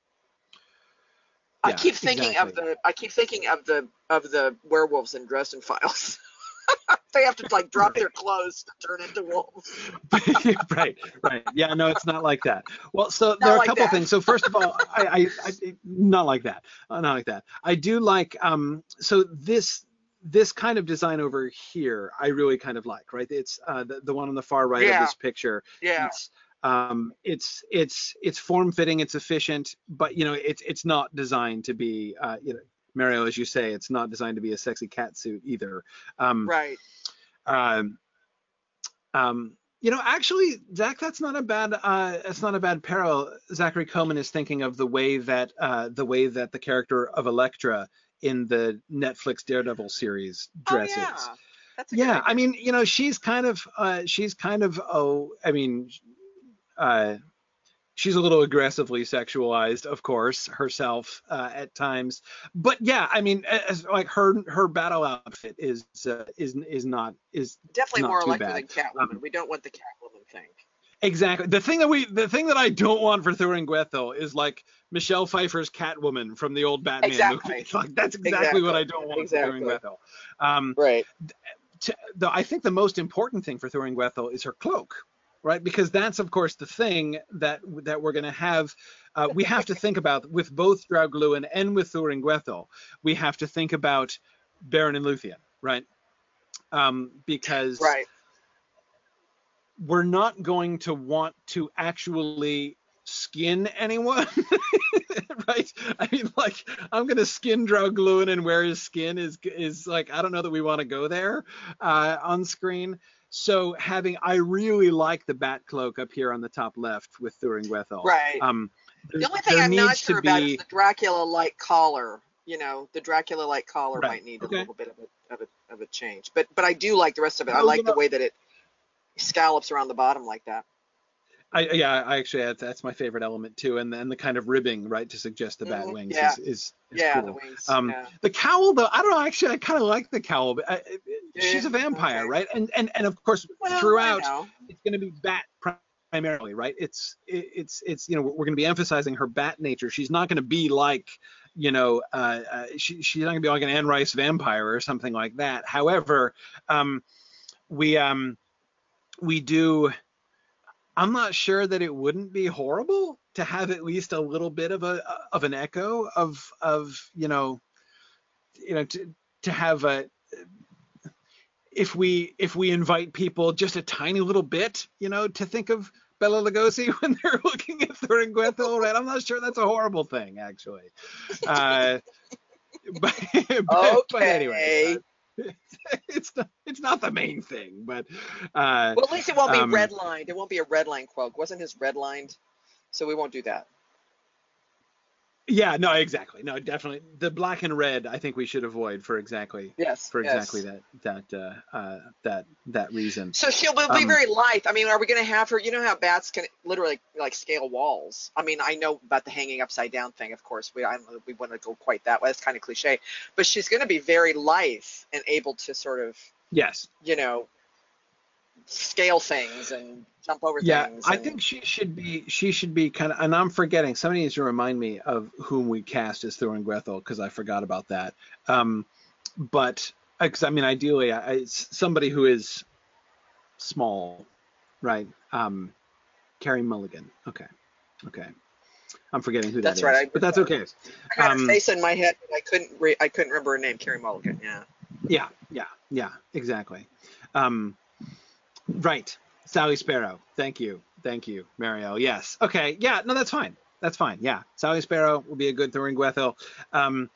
I yeah, keep thinking of exactly. the werewolves in Dresden Files. They have to like drop Right. their clothes to turn into wolves. Right, right. Yeah, no, it's not like that. Well, so there Not are a like couple that. things. So first of all, not like that. Not like that. I do like so this kind of design over here, I really kind of like, right? It's the one on the far right of Yeah, this picture. yeah, It's it's form fitting, it's efficient, but it's not designed to be Mario, as you say, it's not designed to be a sexy cat suit either. Um, right. um, actually, Zach, that's not a bad parallel. Zachary Coleman is thinking of the way that the character of Elektra in the Netflix Daredevil series Oh dresses. yeah, that's a good Yeah, I idea. mean, she's kind of, oh, I mean, uh, she's a little aggressively sexualized, of course, herself at times. But yeah, I mean, as like her battle outfit is Definitely not more too Electra bad. than Catwoman. Um, We don't want the Catwoman thing. exactly. The thing that I don't want for Thuringwethil is like Michelle Pfeiffer's Catwoman from the old Batman movie. Exactly. Like that's exactly what Exactly. I don't want for Exactly. Thuringwethil. Um, Right. I think the most important thing for Thuringwethil is her cloak, right? Because that's of course the thing that we're going to have. We have to think about with both Draugluin and with Thuringwethil. We have to think about Baron and Luthien, right? Because Right. we're not going to want to actually skin anyone, right? I mean, like, I'm gonna skin Draugluin and wear his skin is like, I don't know that we want to go there on screen. So I really like the bat cloak up here on the top left with Thuringwethil. Right. The only thing There I'm not needs to sure about is be the Dracula-like collar. The Dracula-like collar right. might need a Okay. little bit of a change. But I do like the rest of it. I Well, like the way that it scallops around the bottom like that. I actually that's my favorite element too, and then the kind of ribbing, right, to suggest the bat wings Yeah, is yeah, the cool. wings. Yeah. The cowl though, I don't know. Actually, I kind of like the cowl, but Yeah. she's a vampire, Okay. right? And of course Well, I throughout know. it's going to be bat primarily, right? It's we're going to be emphasizing her bat nature. She's not going to be like she's not going to be like an Anne Rice vampire or something like that. However, um, we we do. I'm not sure that it wouldn't be horrible to have at least a little bit of an echo of to have a if we invite people just a tiny little bit, to think of Bela Lugosi when they're looking at Thuringwethil, right? I'm not sure that's a horrible thing, actually. Uh, but, but anyway, Okay. it's not the main thing, but Well, at least it won't be um, redlined. It won't be a redline cloak. Wasn't his redlined? So we won't do that. yeah, no, exactly. No, definitely. The black and red, I think we should avoid Yes, for exactly yes. that reason. So she will be Um, very lithe. I mean, are we going to have her? You know how bats can literally like scale walls. I mean, I know about the hanging upside down thing. Of course, I don't know if we want to go quite that way. It's kind of cliche, but she's going to be very lithe and able to sort of, yes. you know, scale things and jump over Yeah, things. I And think she should be kind of, and I'm forgetting. Somebody needs to remind me of whom we cast as Thuringwethil because I forgot about that. Um, but because I mean, ideally, it's somebody who is small, right? Carrie Mulligan. Okay, okay. I'm forgetting who that that's is, right. but that's okay. I had her Um, face in my head, but I couldn't remember her name. Carrie Mulligan. Yeah. yeah, yeah, exactly. Um, right, Sally Sparrow. Thank you, Marielle. Yes. Okay. Yeah. No, that's fine. That's fine. Yeah, Sally Sparrow will be a good Thuringwethil. Um,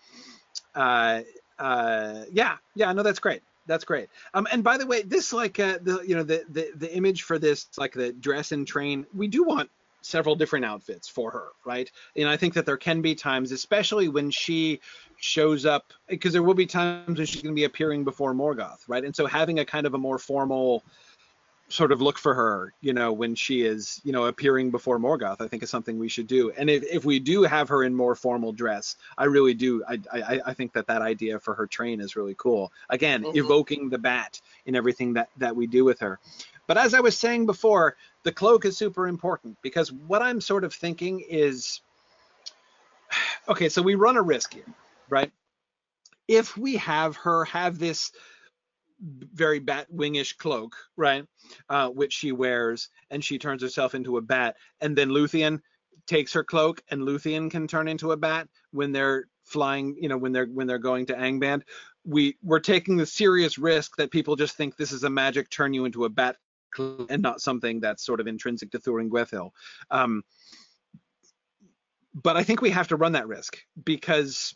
yeah. No, that's great. That's great. And by the way, this like the image for this like the dress and train. We do want several different outfits for her, right? And I think that there can be times, especially when she shows up, because there will be times when she's going to be appearing before Morgoth, right? And so having a kind of a more formal sort of look for her, when she is, appearing before Morgoth, I think is something we should do. And if we do have her in more formal dress, I really do. I think that idea for her train is really cool. Again, Hmm. evoking the bat in everything that we do with her. But as I was saying before, the cloak is super important because what I'm sort of thinking is, okay, so we run a risk here, right? If we have her have this very bat-wingish cloak, right, which she wears, and she turns herself into a bat, and then Luthien takes her cloak, and Luthien can turn into a bat when they're flying, when they're going to Angband. We're taking the serious risk that people just think this is a magic turn you into a bat and not something that's sort of intrinsic to Thuringwethil. Um, but I think we have to run that risk because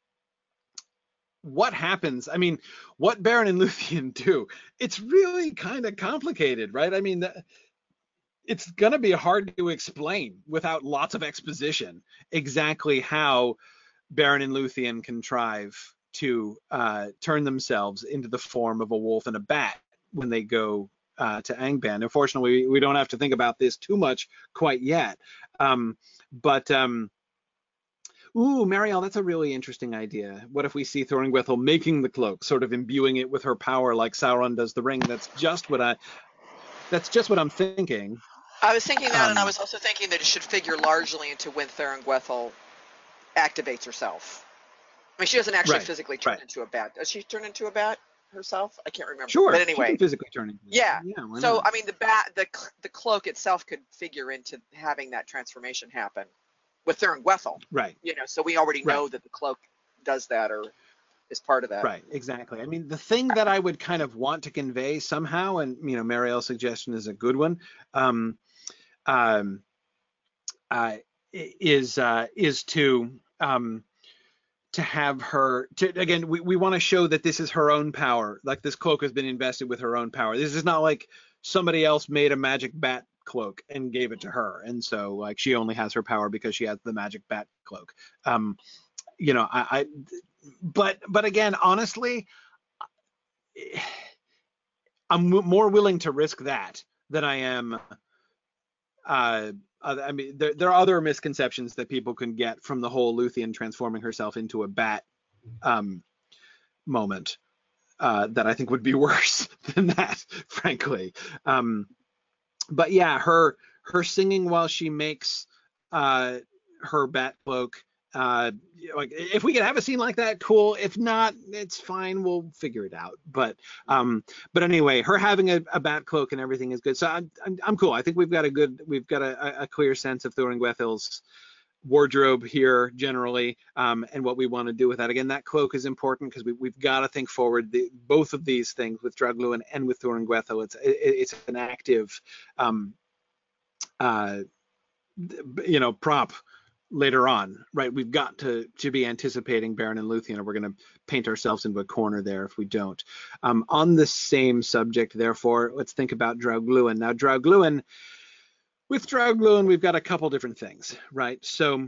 what happens? I mean, what Baron and Luthien do, it's really kind of complicated, right? I mean, it's going to be hard to explain without lots of exposition exactly how Baron and Luthien contrive to turn themselves into the form of a wolf and a bat when they go to Angband. Unfortunately, we don't have to think about this too much quite yet. But Ooh, Marielle, that's a really interesting idea. What if we see Thuringwethil making the cloak, sort of imbuing it with her power like Sauron does the ring? That's just what I'm thinking. I was thinking that, and I Um, was also thinking that it should figure largely into when Thuringwethil activates herself. I mean, she doesn't actually right, physically turn right. into a bat. Does she turn into a bat herself? I can't remember. But Sure, she can anyway, physically turn into it. yeah. Yeah, why So not? I mean, the cloak itself could figure into having that transformation happen with Thuringwethil. Right, So we already right, know that the cloak does that or is part of that. right, exactly. I mean, the thing that I would kind of want to convey somehow, and Marielle's suggestion is a good one, um, um, uh, is to have her to again we want to show that this is her own power, like this cloak has been invested with her own power. This is not like somebody else made a magic bat cloak and gave it to her, and so like she only has her power because she has the magic bat cloak. um I but again, honestly, I'm more willing to risk that than I am I mean, there are other misconceptions that people can get from the whole Luthien transforming herself into a bat moment that I think would be worse than that, frankly. But yeah, her singing while she makes her bat cloak. Like if we could have a scene like that, cool. If not, it's fine. We'll figure it out. But anyway, her having a bat cloak and everything is good. So I'm cool. I think we've got a clear sense of Thorin-Gwethel's wardrobe here generally, and what we want to do with that. Again, that cloak is important because we've got to think forward. Both of these things with Draugluin and with Thorin-Gwethel, it's an active, prop later on, right? We've got to be anticipating Beren and Luthien, or we're going to paint ourselves into a corner there if we don't. On the same subject, therefore, let's think about Draugluin. Now, with Draugluin, we've got a couple different things, right? So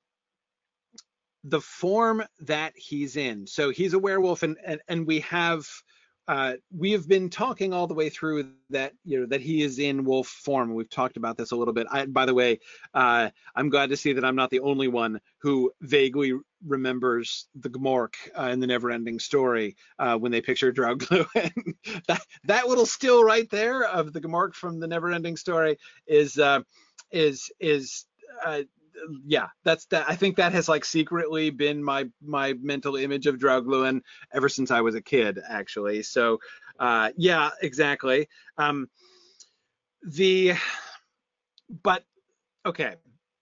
the form that he's in, so he's a werewolf, and we have been talking all the way through that, that he is in wolf form. We've talked about this a little bit. By the way, I'm glad to see that I'm not the only one who vaguely remembers the Gmork in the Neverending Story when they picture Draugluin. that little still right there of the Gmork from the Neverending Story is yeah, that's that. I think that has like secretly been my mental image of Draugluin ever since I was a kid, actually. So yeah, exactly. But okay,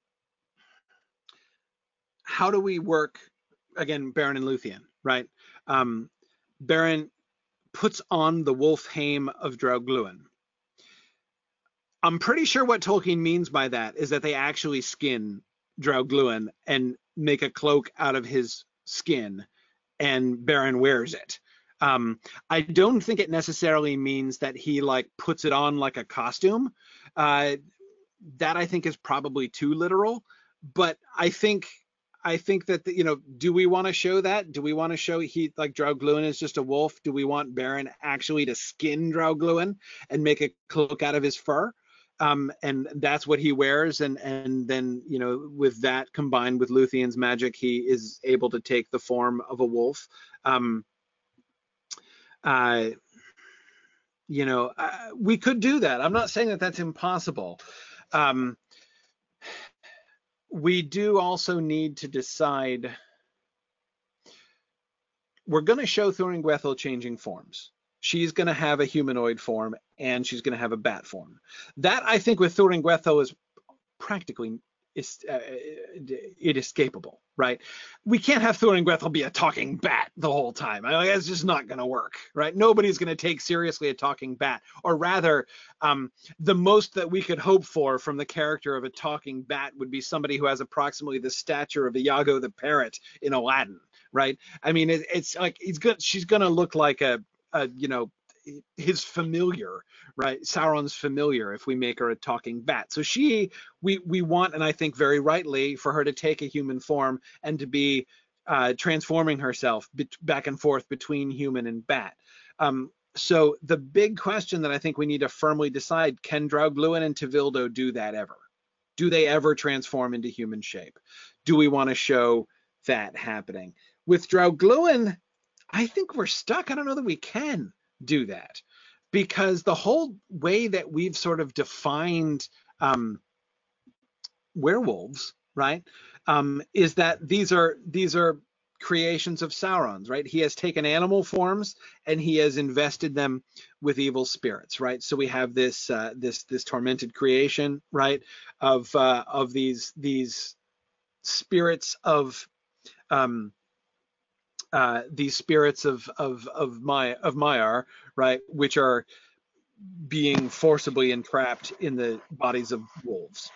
how do we work again, Beren and Luthien, right? Beren puts on the wolf hame of Draugluin. I'm pretty sure what Tolkien means by that is that they actually skin Draugluin and make a cloak out of his skin, and Beren wears it. I don't think it necessarily means that he like puts it on like a costume. That I think is probably too literal. But I think that, do we want to show that? Do we want to show Draugluin is just a wolf? Do we want Beren actually to skin Draugluin and make a cloak out of his fur? And that's what he wears, and then with that combined with Luthien's magic, he is able to take the form of a wolf. We could do that. I'm not saying that that's impossible. We do also need to decide. We're going to show Thorin-Gwethel changing forms. She's going to have a humanoid form, and she's going to have a bat form. That, I think, with Thorin-Gwethel is practically inescapable, right? We can't have Thorin-Gwethel be a talking bat the whole time. It's just not going to work, right? Nobody's going to take seriously a talking bat. Or rather, the most that we could hope for from the character of a talking bat would be somebody who has approximately the stature of Iago the parrot in Aladdin, right? I mean, it's like she's going to look like his familiar, right? Sauron's familiar, if we make her a talking bat. So we want, and I think very rightly, for her to take a human form and to be transforming herself back and forth between human and bat. So the big question that I think we need to firmly decide, can Draugluin and Tevildo do that ever? Do they ever transform into human shape? Do we want to show that happening? With Draugluin, I think we're stuck. I don't know that we can do that, because the whole way that we've sort of defined werewolves, right, is that these are creations of Sauron's, right? He has taken animal forms and he has invested them with evil spirits, right? So we have this tormented creation, right, of these spirits of Maiar, right, which are being forcibly entrapped in the bodies of wolves.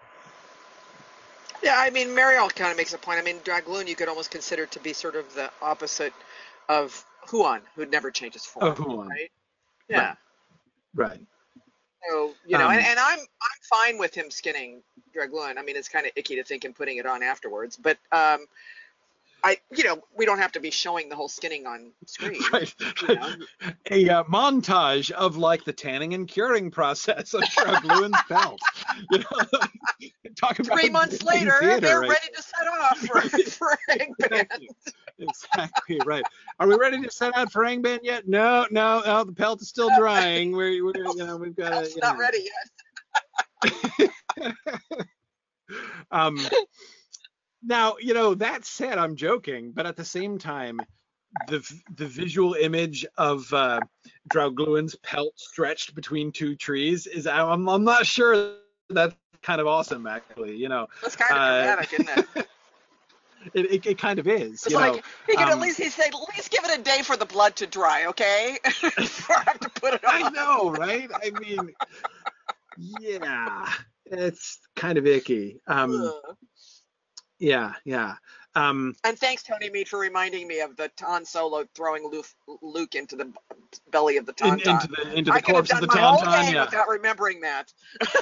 Yeah, I mean, Mariel kind of makes a point. I mean, Draugluin you could almost consider to be sort of the opposite of Huan, who never changes form. Huan. Right? Yeah. Right. So, and I'm fine with him skinning Draugluin. I mean, it's kind of icky to think him putting it on afterwards, but we don't have to be showing the whole skinning on screen. Right, You know, a montage of like the tanning and curing process of Draugluin's pelt. You know, talk about 3 months great later, theater, they're right? ready to set off for Angband. Exactly right. Are we ready to set out for Angband yet? No, the pelt is still drying. We've got to. It's not ready yet. Now, that said, I'm joking, but at the same time, the visual image of Draugluin's pelt stretched between two trees I'm not sure that's kind of awesome, actually. That's kind of dramatic, isn't it? It kind of is. It's like he could at least give it a day for the blood to dry, okay? Before I have to put it on. I know, right? I mean, yeah, it's kind of icky. Yeah. And thanks, Tony Mead, for reminding me of the Han Solo throwing Luke into the belly of the Tauntaun. Into the corpse of the Tauntaun. I could have done my whole day without remembering that.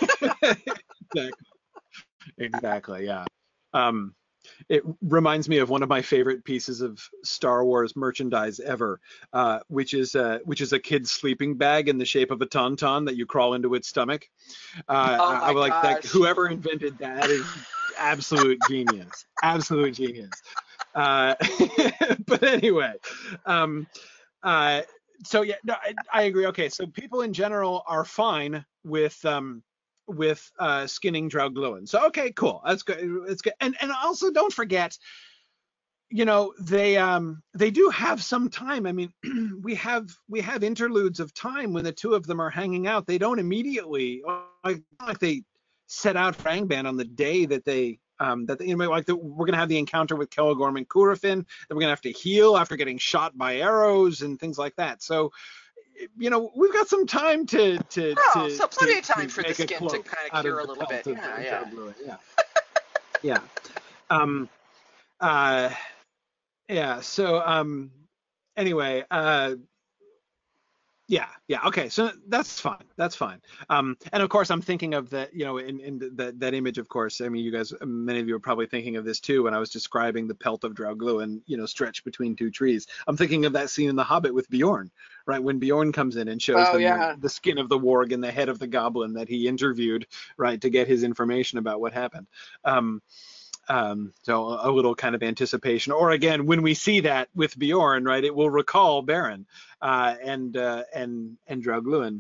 Exactly. Yeah. It reminds me of one of my favorite pieces of Star Wars merchandise ever, which is a kid's sleeping bag in the shape of a tauntaun that you crawl into its stomach. I like that. Whoever invented that is absolute genius. Absolute genius. But anyway, so yeah, no, I agree. Okay, so people in general are fine with skinning Draugluin. So okay, cool. That's good. It's good. And also don't forget, they do have some time. I mean, we have interludes of time when the two of them are hanging out. They don't immediately like they set out for Angband on the day that they we're gonna have the encounter with Celegorm and Curufin, then we're gonna have to heal after getting shot by arrows and things like that. So we've got some time to so plenty of time for the skin to kind of cure a little bit. Yeah. So anyway, yeah. Okay. So that's fine. And of course, I'm thinking of that. In that image. Of course, I mean, you guys, many of you are probably thinking of this too. When I was describing the pelt of Draugluin, stretched between two trees, I'm thinking of that scene in The Hobbit with Bjorn, right? When Bjorn comes in and shows them the skin of the warg and the head of the goblin that he interviewed, right, to get his information about what happened. So a little kind of anticipation, or again, when we see that with Bjorn, right, it will recall Beren and Draugluin.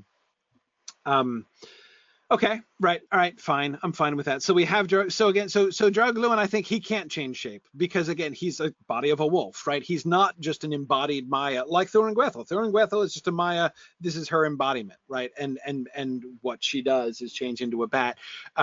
Okay, right, all right, fine, I'm fine with that. So we have so Draugluin, I think he can't change shape because again, he's a body of a wolf, right? He's not just an embodied Maya like Thuringwethil. Thuringwethil is just a Maya. This is her embodiment, right? And what she does is change into a bat.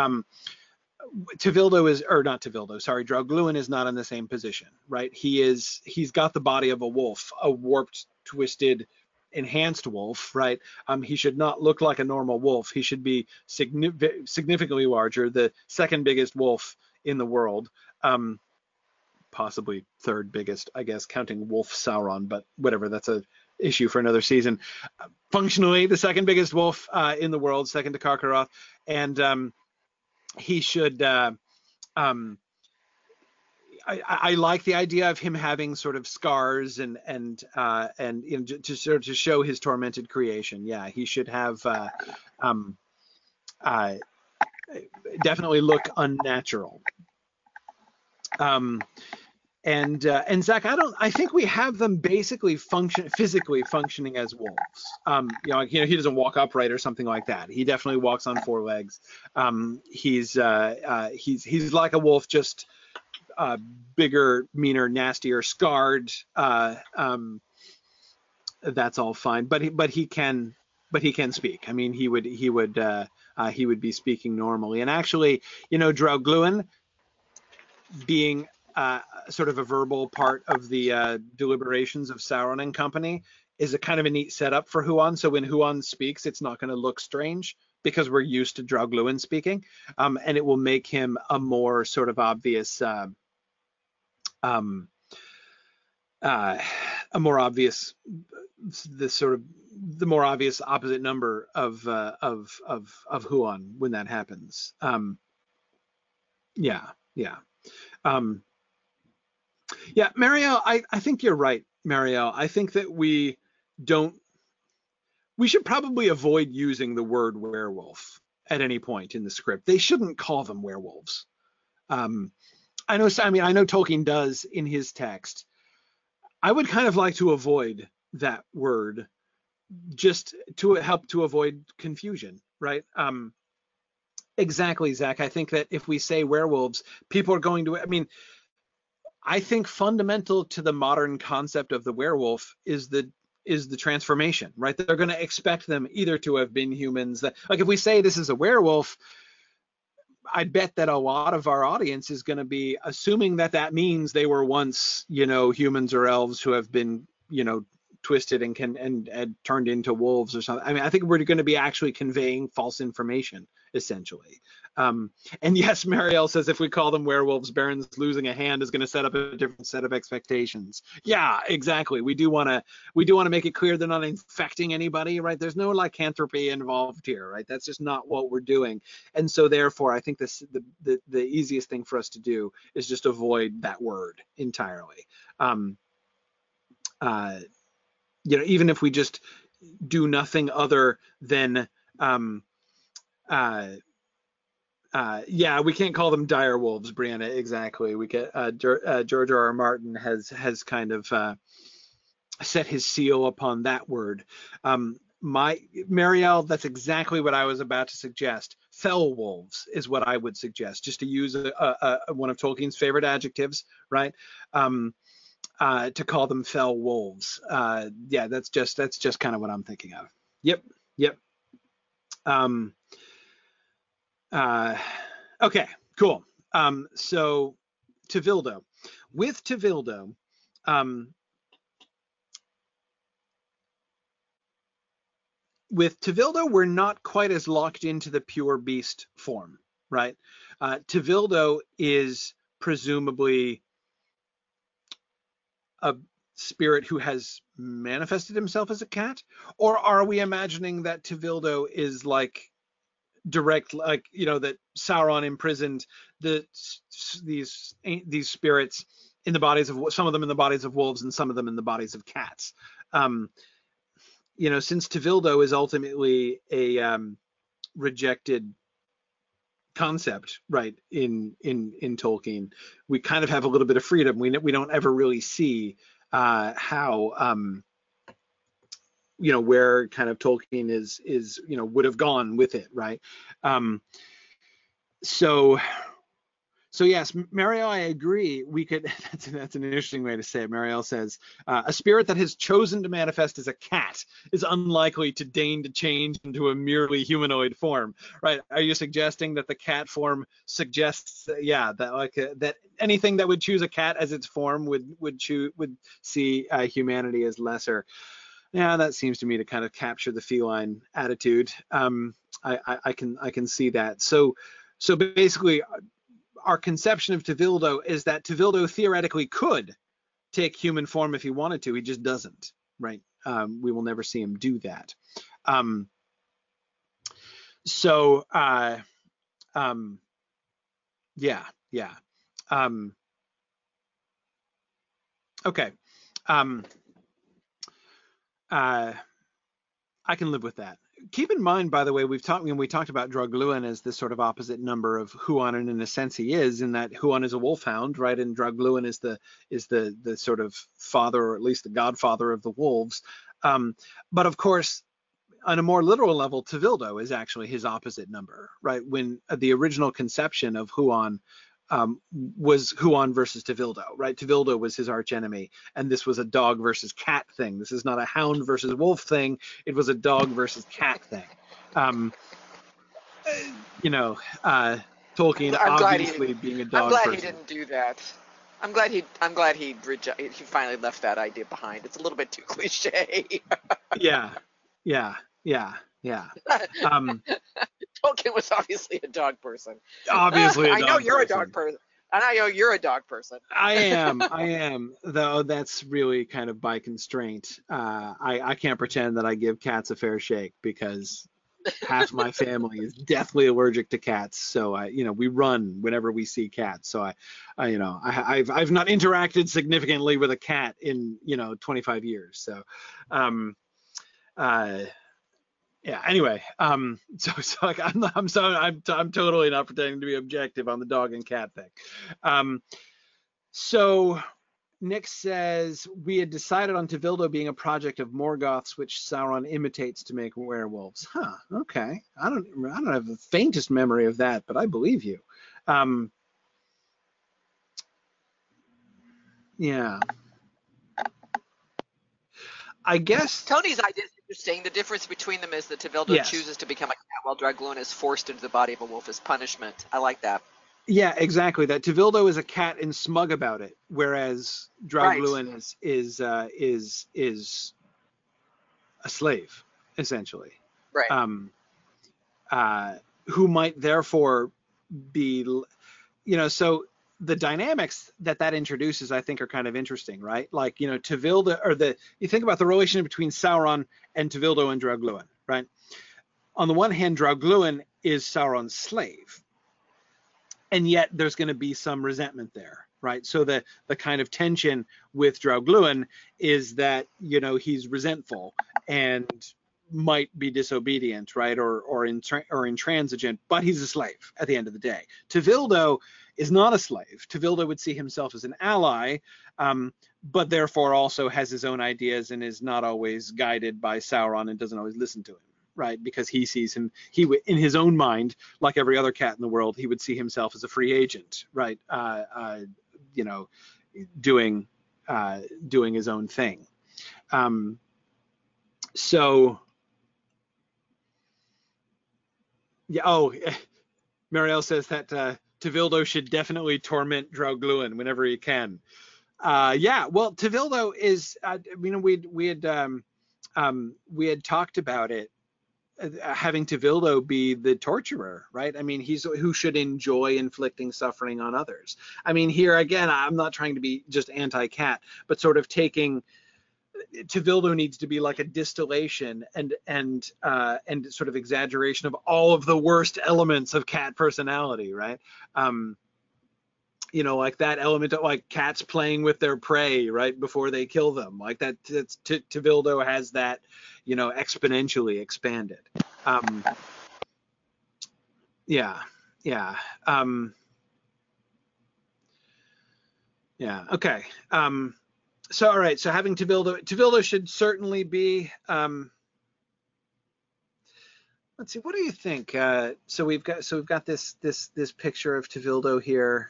Draugluin is not in the same position, right? He's got the body of a wolf, a warped, twisted, enhanced wolf, right? He should not look like a normal wolf. He should be significantly larger, the second biggest wolf in the world, possibly third biggest, I guess, counting Wolf Sauron, but whatever, that's a issue for another season. Functionally, the second biggest wolf in the world, second to Karkaroth, and he should. I like the idea of him having sort of scars and to show his tormented creation. Yeah, he should have definitely look unnatural. And Zach, I think we have them basically physically functioning as wolves. He doesn't walk upright or something like that. He definitely walks on four legs. He's like a wolf, just bigger, meaner, nastier, scarred. That's all fine. But he can speak. I mean, he would be speaking normally. And actually, Draugluin being sort of a verbal part of the deliberations of Sauron and company is a kind of a neat setup for Huan. So when Huan speaks, it's not going to look strange because we're used to Draugluin speaking, and it will make him a more sort of obvious, the more obvious opposite number of Huan when that happens. Yeah. Yeah, Marielle, I think you're right, Marielle. I think that don't we should probably avoid using the word werewolf at any point in the script. They shouldn't call them werewolves. Um, I know Tolkien does in his text. I would kind of like to avoid that word just to help to avoid confusion, right? Exactly, Zach. I think that if we say werewolves, people are going to, I think fundamental to the modern concept of the werewolf is the transformation, right? They're going to expect them either to have been humans. Like if we say this is a werewolf, I bet that a lot of our audience is going to be assuming that that means they were once, humans or elves who have been, twisted and turned into wolves or something. I think we're going to be actually conveying false information, essentially. And yes, Marielle says if we call them werewolves, Baron's losing a hand is going to set up a different set of expectations. Yeah, exactly. We do want to make it clear they're not infecting anybody, right? There's no lycanthropy involved here, right? That's just not what we're doing. And so therefore, I think the easiest thing for us to do is just avoid that word entirely. Even if we just do nothing other than we can't call them dire wolves, Brianna. Exactly. We get George R. R. Martin has kind of set his seal upon that word. Marielle, that's exactly what I was about to suggest. Fell wolves is what I would suggest, just to use one of Tolkien's favorite adjectives, right? To call them fell wolves. That's just kind of what I'm thinking of. Yep. Okay, cool. So Tevildo. With Tevildo, we're not quite as locked into the pure beast form, right? Tevildo is presumably a spirit who has manifested himself as a cat, or are we imagining that Tevildo is like direct, that Sauron imprisoned these spirits in the bodies of some of them in the bodies of wolves and some of them in the bodies of cats? Since Tevildo is ultimately a rejected concept, right, in Tolkien, we kind of have a little bit of freedom. We don't ever really see how where kind of Tolkien is would have gone with it, right? So yes, Marielle, I agree. We could. That's an interesting way to say it. Marielle says a spirit that has chosen to manifest as a cat is unlikely to deign to change into a merely humanoid form, right? Are you suggesting that the cat form suggests, that anything that would choose a cat as its form would see humanity as lesser? Yeah, that seems to me to kind of capture the feline attitude. I can see that. So basically, our conception of Tevildo is that Tevildo theoretically could take human form if he wanted to. He just doesn't, right? We will never see him do that. Okay. I can live with that. Keep in mind, by the way, we talked about Draugluin as this sort of opposite number of Huan, and in a sense he is, in that Huan is a wolfhound, right? And Draugluin is the sort of father, or at least the godfather of the wolves. But of course, on a more literal level, Tevildo is actually his opposite number, right? When the original conception of Huan was Huan versus Tevildo, right? Tevildo was his archenemy, and this was a dog versus cat thing. This is not a hound versus wolf thing. It was a dog versus cat thing. Tolkien obviously being a dog I'm glad person. He didn't do that. I'm glad he finally left that idea behind. It's a little bit too cliche. Yeah. Tolkien was obviously a dog person. Obviously, I know you're a dog person. And I know you're a dog person. I am, though that's really kind of by constraint. I can't pretend that I give cats a fair shake, because half my family is deathly allergic to cats, so we run whenever we see cats. So I've not interacted significantly with a cat in 25 years. So, yeah. Anyway, so like I'm totally not pretending to be objective on the dog and cat thing. So Nick says we had decided on Tevildo being a project of Morgoth's, which Sauron imitates to make werewolves. Huh? Okay. I don't have the faintest memory of that, but I believe you. Yeah. I guess Tony's idea is interesting. The difference between them is that Tevildo chooses to become a cat while Draugluin is forced into the body of a wolf as punishment. I like that. Yeah, exactly. That Tevildo is a cat and smug about it, whereas Draugluin is a slave, essentially. Right. Who might therefore be, so the dynamics that introduces, I think, are kind of interesting, right? Like, Tevildo, you think about the relationship between Sauron and Tevildo and Draugluin, right? On the one hand, Draugluin is Sauron's slave, and yet there's going to be some resentment there, right? So the kind of tension with Draugluin is that, he's resentful and might be disobedient, right? Or intransigent, but he's a slave at the end of the day. Tevildo is not a slave. Tevildo would see himself as an ally, but therefore also has his own ideas and is not always guided by Sauron and doesn't always listen to him, right? Because he sees him, in his own mind, like every other cat in the world, he would see himself as a free agent, right? Doing his own thing. So, yeah. Oh, Marielle says that Tevildo should definitely torment Draugluin whenever he can. Yeah. Well, Tevildo is. We had talked about it. Having Tevildo be the torturer, right? I mean, he's who should enjoy inflicting suffering on others. I mean, here again, I'm not trying to be just anti-cat, but sort of taking Tevildo needs to be like a distillation and sort of exaggeration of all of the worst elements of cat personality, right? Like that element of like cats playing with their prey right before they kill them, like that. Tevildo has that, exponentially expanded. Yeah. Okay. So all right. So having Tevildo should certainly be. Let's see. What do you think? So we've got this picture of Tevildo here.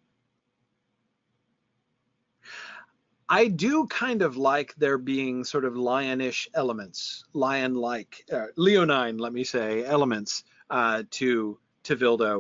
I do kind of like there being sort of lionish elements, lion-like, leonine, let me say, elements to Tevildo.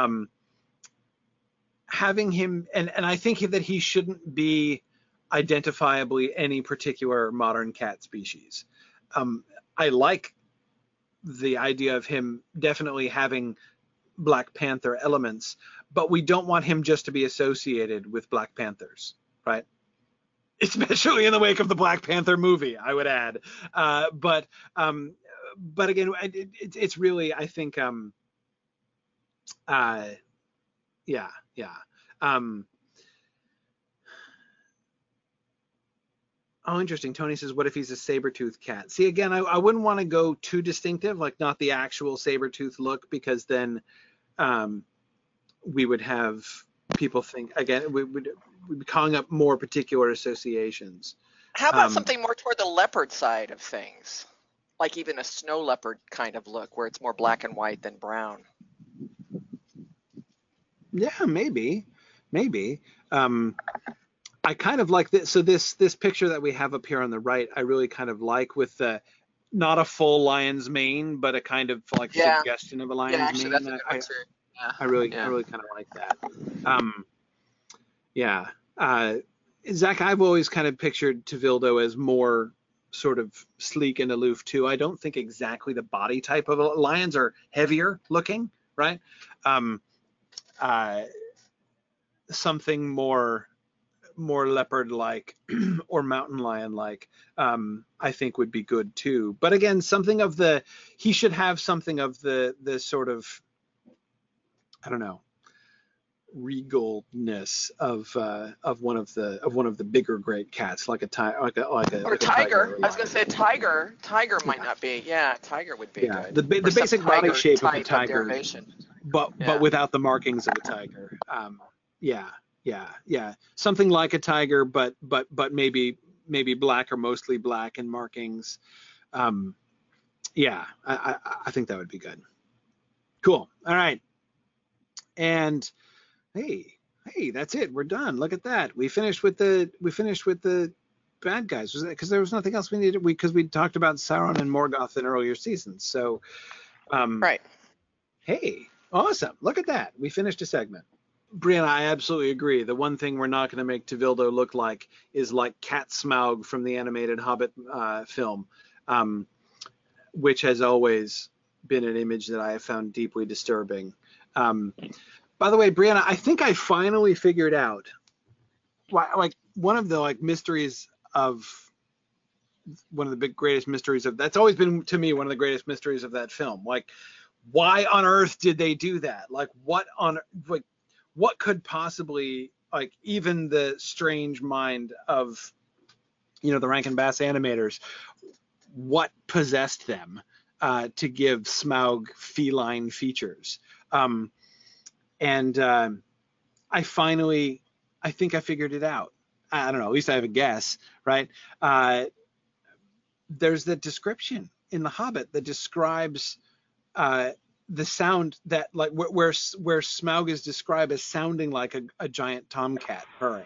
Having him, and I think that he shouldn't be identifiably any particular modern cat species. I like the idea of him definitely having Black Panther elements, but we don't want him just to be associated with Black Panthers, right? Especially in the wake of the Black Panther movie, I would add. But again, it's really, I think, yeah. Oh, interesting. Tony says, what if he's a saber-toothed cat? See, again, I wouldn't want to go too distinctive, like not the actual saber-toothed look, because then we would have people think, again, we'd be calling up more particular associations. How about something more toward the leopard side of things? Like even a snow leopard kind of look where it's more black and white than brown. Yeah, maybe. I kind of like this. So this picture that we have up here on the right, I really kind of like, with the not a full lion's mane, but a kind of like suggestion of a lion's mane. That's a good one too. I really kind of like that. Zach, I've always kind of pictured Tevildo as more sort of sleek and aloof too. I don't think exactly the body type of lions are heavier looking, right? Something more more leopard-like or mountain lion-like, I think would be good too. But again, he should have something of the sort of, I don't know, regalness of one of the bigger great cats, like a tiger. Or tiger. I was going to say tiger. Tiger might not be. Yeah, tiger would be good. The basic body shape of a tiger, derivation. but without the markings of a tiger. Yeah. Something like a tiger, but maybe black or mostly black and markings. Yeah, I think that would be good. Cool. All right. And hey, that's it. We're done. Look at that. We finished with the bad guys. Was that because there was nothing else we needed? Because we talked about Sauron and Morgoth in earlier seasons. So, right. Hey, awesome. Look at that. We finished a segment. Brianna, I absolutely agree. The one thing we're not going to make Tevildo look like is like Cat Smaug from the animated Hobbit film, which has always been an image that I have found deeply disturbing. By the way, Brianna, I think I finally figured out like one of the mysteries of one of the greatest mysteries of that's always been to me one of the greatest mysteries of that film. Like, why on earth did they do that? Like, what could possibly, like, even the strange mind of, the Rankin Bass animators, what possessed them to give Smaug feline features? And I think I figured it out. I don't know, at least I have a guess, right? There's the description in The Hobbit that describes the sound that, like, where Smaug is described as sounding like a giant tomcat purring.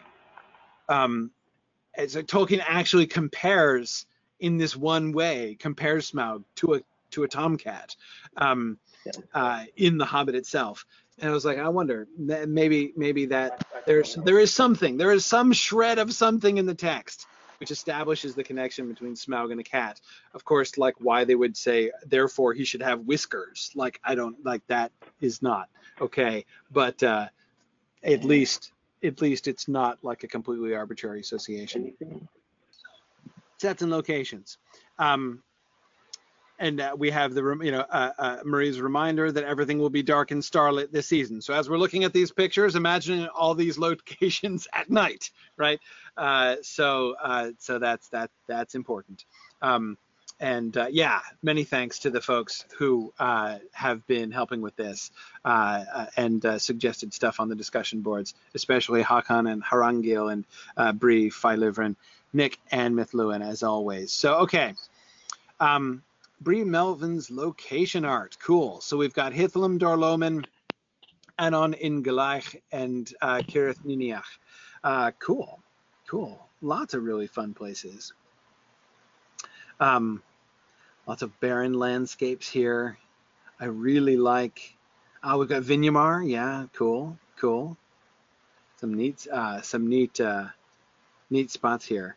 So Tolkien actually compares in this one way, compares Smaug to a tomcat in The Hobbit itself. And I was like, I wonder, maybe that there is some shred of something in the text which establishes the connection between Smaug and a cat. Of course, like, why they would say, therefore he should have whiskers. Like, I don't, like, that is not okay. But at least it's not like a completely arbitrary association. Sets and locations. And we have Marie's reminder that everything will be dark and starlit this season. So as we're looking at these pictures, imagining all these locations at night, right? So that's important. Many thanks to the folks who have been helping with this and suggested stuff on the discussion boards, especially Hakan and Harangil and Bree, Filivrin, Nick, and Mythluin, as always. So, okay. Bree Melvin's location art. Cool. So we've got Hithlum Dorloman, Anon in Galaich, and Kirith Niniach. Cool. Lots of really fun places. Lots of barren landscapes here. I really like. We've got Vinyamar. Yeah, cool. Some neat spots here.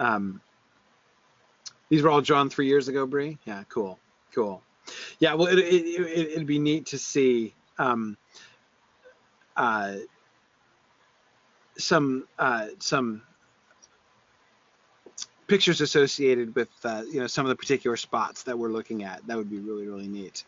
These were all drawn 3 years ago, Bree. Yeah, cool. Yeah, well, it'd be neat to see some pictures associated with some of the particular spots that we're looking at. That would be really, really neat.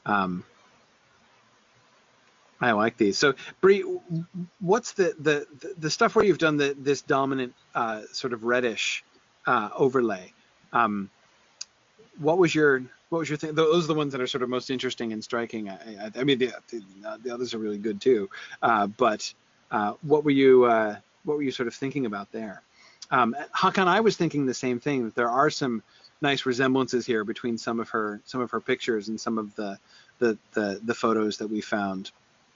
I like these. So, Bree, what's the stuff where you've done this dominant sort of reddish overlay? What was your thing? Those are the ones that are sort of most interesting and striking. I mean, the others are really good too. But what were you sort of thinking about there? Hakan, I was thinking the same thing, that there are some nice resemblances here between some of her pictures and some of the photos that we found.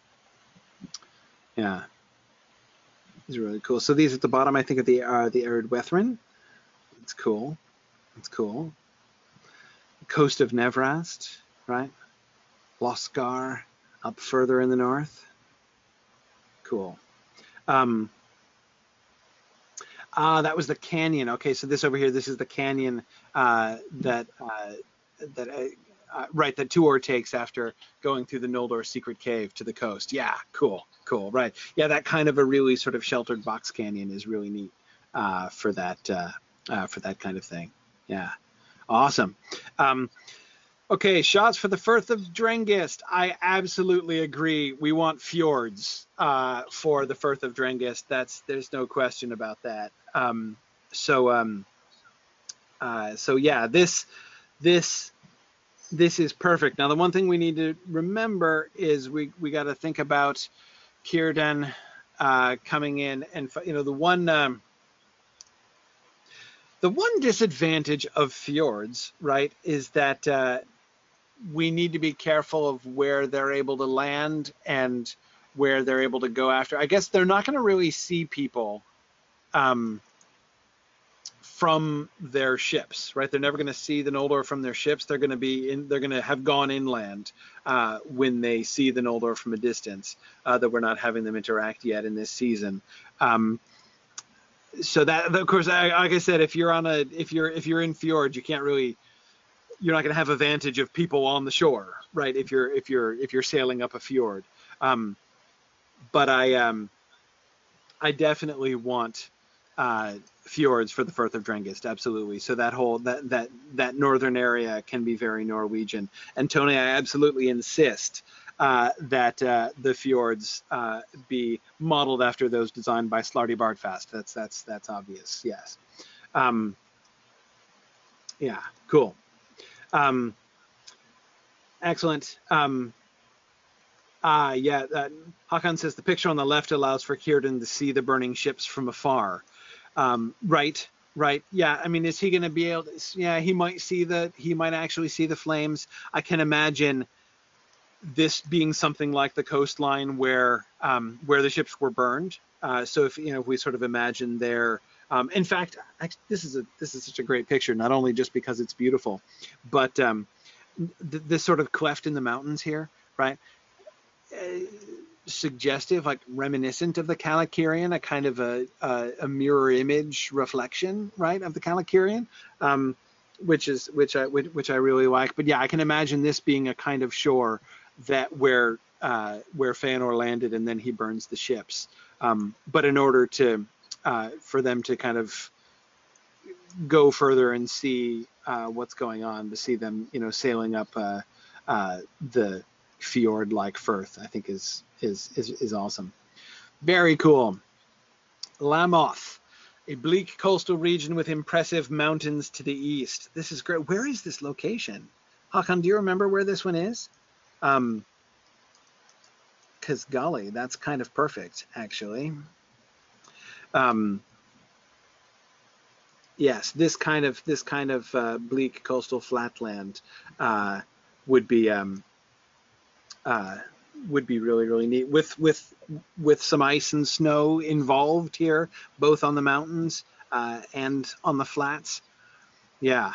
Yeah, these are really cool. So these at the bottom, I think, are the Ered Wethrin. It's cool. Coast of Nevrast, right? Loskar, up further in the north. Cool. That was the canyon. Okay, so this over here, this is the canyon that right, that Tuor takes after going through the Noldor secret cave to the coast. Yeah, cool, right. Yeah, that kind of a really sort of sheltered box canyon is really neat for that kind of thing. Yeah, awesome. Okay, shots for the Firth of Drengist. I absolutely agree. We want fjords for the Firth of Drengist. There's no question about that. So yeah, this is perfect. Now, the one thing we need to remember is we got to think about Círdan coming in, and the one disadvantage of fjords, right, is that we need to be careful of where they're able to land and where they're able to go after. I guess they're not going to really see people from their ships, right? They're never going to see the Noldor from their ships. They're going to have gone inland when they see the Noldor from a distance. That we're not having them interact yet in this season. So that, of course, like I said, if you're in fjords, you're not going to have a vantage of people on the shore, right? If you're sailing up a fjord. But I definitely want fjords for the Firth of Drengist, absolutely. So that northern area can be very Norwegian. And Tony, I absolutely insist that the fjords be modeled after those designed by Slarty Bartfast. That's obvious. Yes. Yeah. Cool. Excellent. Hakan says the picture on the left allows for Círdan to see the burning ships from afar. Right. Yeah. I mean, is he going to be able to? Yeah, he might actually see the flames. I can imagine this being something like the coastline where the ships were burned. So if we sort of imagine there. In fact, this is such a great picture, not only just because it's beautiful, but this sort of cleft in the mountains here, right? Suggestive, like reminiscent of the Calicurian, a kind of a mirror image reflection, right, of the Calicurian, which I really like. But yeah, I can imagine this being a kind of shore that where Feanor landed, and then he burns the ships. But in order to for them to kind of go further and see what's going on, to see them, sailing up the fjord-like Firth, I think is awesome. Very cool. Lamoth, a bleak coastal region with impressive mountains to the east. This is great. Where is this location? Hakan, do you remember where this one is? Because golly, that's kind of perfect, actually. Yes, this kind of bleak coastal flatland would be really, really neat with some ice and snow involved here, both on the mountains and on the flats. Yeah.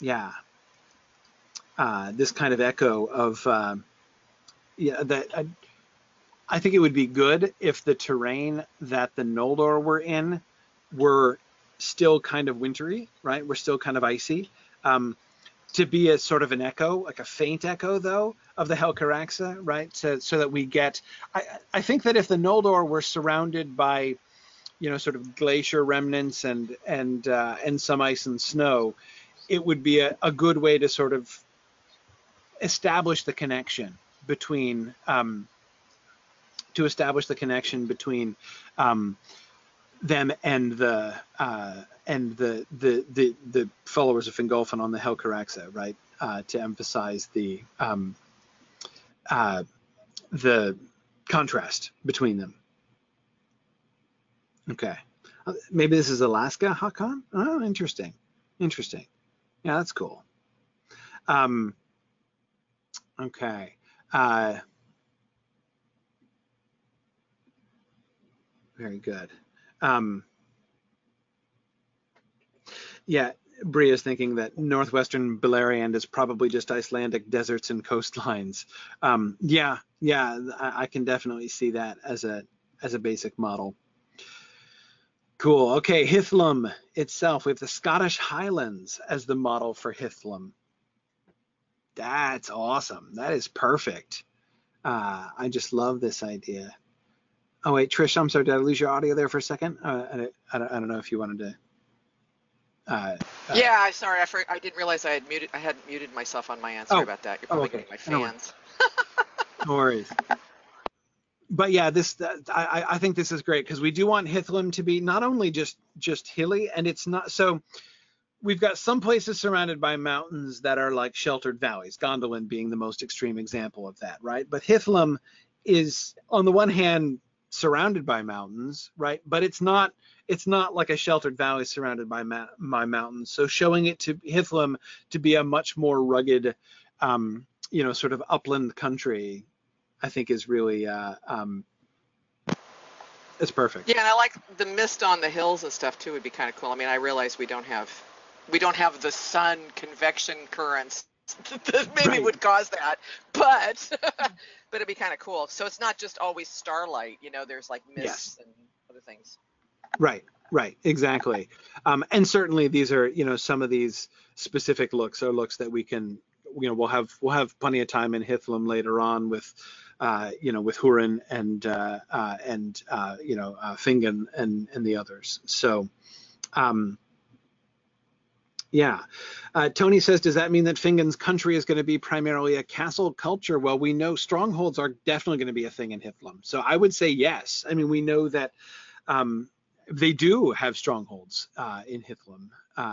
This kind of echo of that. I think it would be good if the terrain that the Noldor were in were still kind of wintry, right? We're still kind of icy. To be a sort of an echo, like a faint echo, though, of the Helcaraxa, right? So that we get. I think that if the Noldor were surrounded by, sort of glacier remnants and some ice and snow, it would be a good way to sort of establish the connection between. Them and the followers of Fingolfin on the Helcaraxa, right? To emphasize the contrast between them. Okay, maybe this is Alaska, Hakan. Oh, interesting. Yeah, that's cool. Okay. Very good. Yeah, Bria's thinking that northwestern Beleriand is probably just Icelandic deserts and coastlines. Yeah, I can definitely see that as a basic model. Cool. Okay, Hithlum itself. We have the Scottish Highlands as the model for Hithlum. That's awesome. That is perfect. I just love this idea. Oh wait, Trish, I'm sorry, did I lose your audio there for a second? I don't know if you wanted to. Uh, uh, Yeah, I'm sorry. I didn't realize I hadn't muted myself on my end. Sorry oh, about that. You're oh, probably okay. getting my No worries. fans. No worries. But yeah, I think this is great because we do want Hithlum to be not only just hilly, and it's not so. We've got some places surrounded by mountains that are like sheltered valleys, Gondolin being the most extreme example of that, right? But Hithlum is on the one hand surrounded by mountains, right? But it's not like a sheltered valley surrounded by mountains. So showing it to Hithlum to be a much more rugged, sort of upland country, I think is really it's perfect. Yeah, and I like the mist on the hills and stuff too. Would be kind of cool. I mean, I realize we don't have the sun convection currents that maybe Right. would cause that, but but it'd be kind of cool. So it's not just always starlight. There's like Yes. mists and other things. Right, right, exactly. And certainly these are, some of these specific looks are looks that we can, we'll have plenty of time in Hithlum later on with, with Hurin and Fingon and the others. So, um, yeah. Tony says, does that mean that Fingon's country is going to be primarily a castle culture? Well, we know strongholds are definitely going to be a thing in Hithlum. So I would say yes. I mean, we know that um, they do have strongholds in Hithlum.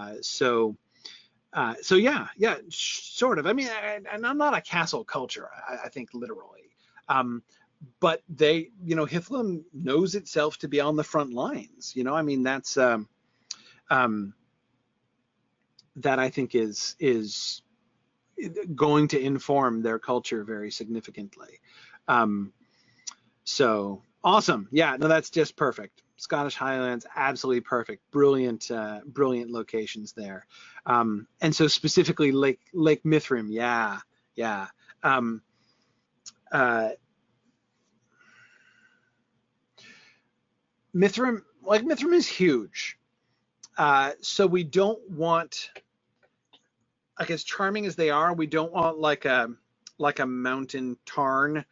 So yeah, sort of. I mean, and I'm not a castle culture, I think literally. But Hithlum knows itself to be on the front lines. I mean, that's um, that I think is going to inform their culture very significantly. Um, so awesome. Yeah, no, that's just perfect. Scottish Highlands, absolutely perfect. Brilliant, brilliant locations there. And so specifically Lake Mithrim. Yeah, yeah. Um, uh, Lake Mithrim is huge. So we don't want, like, as charming as they are, we don't want like a mountain tarn,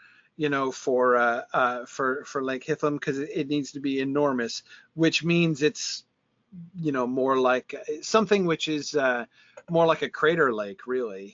for Lake Hithlum, because it needs to be enormous, which means it's more like something which is more like a crater lake. Really,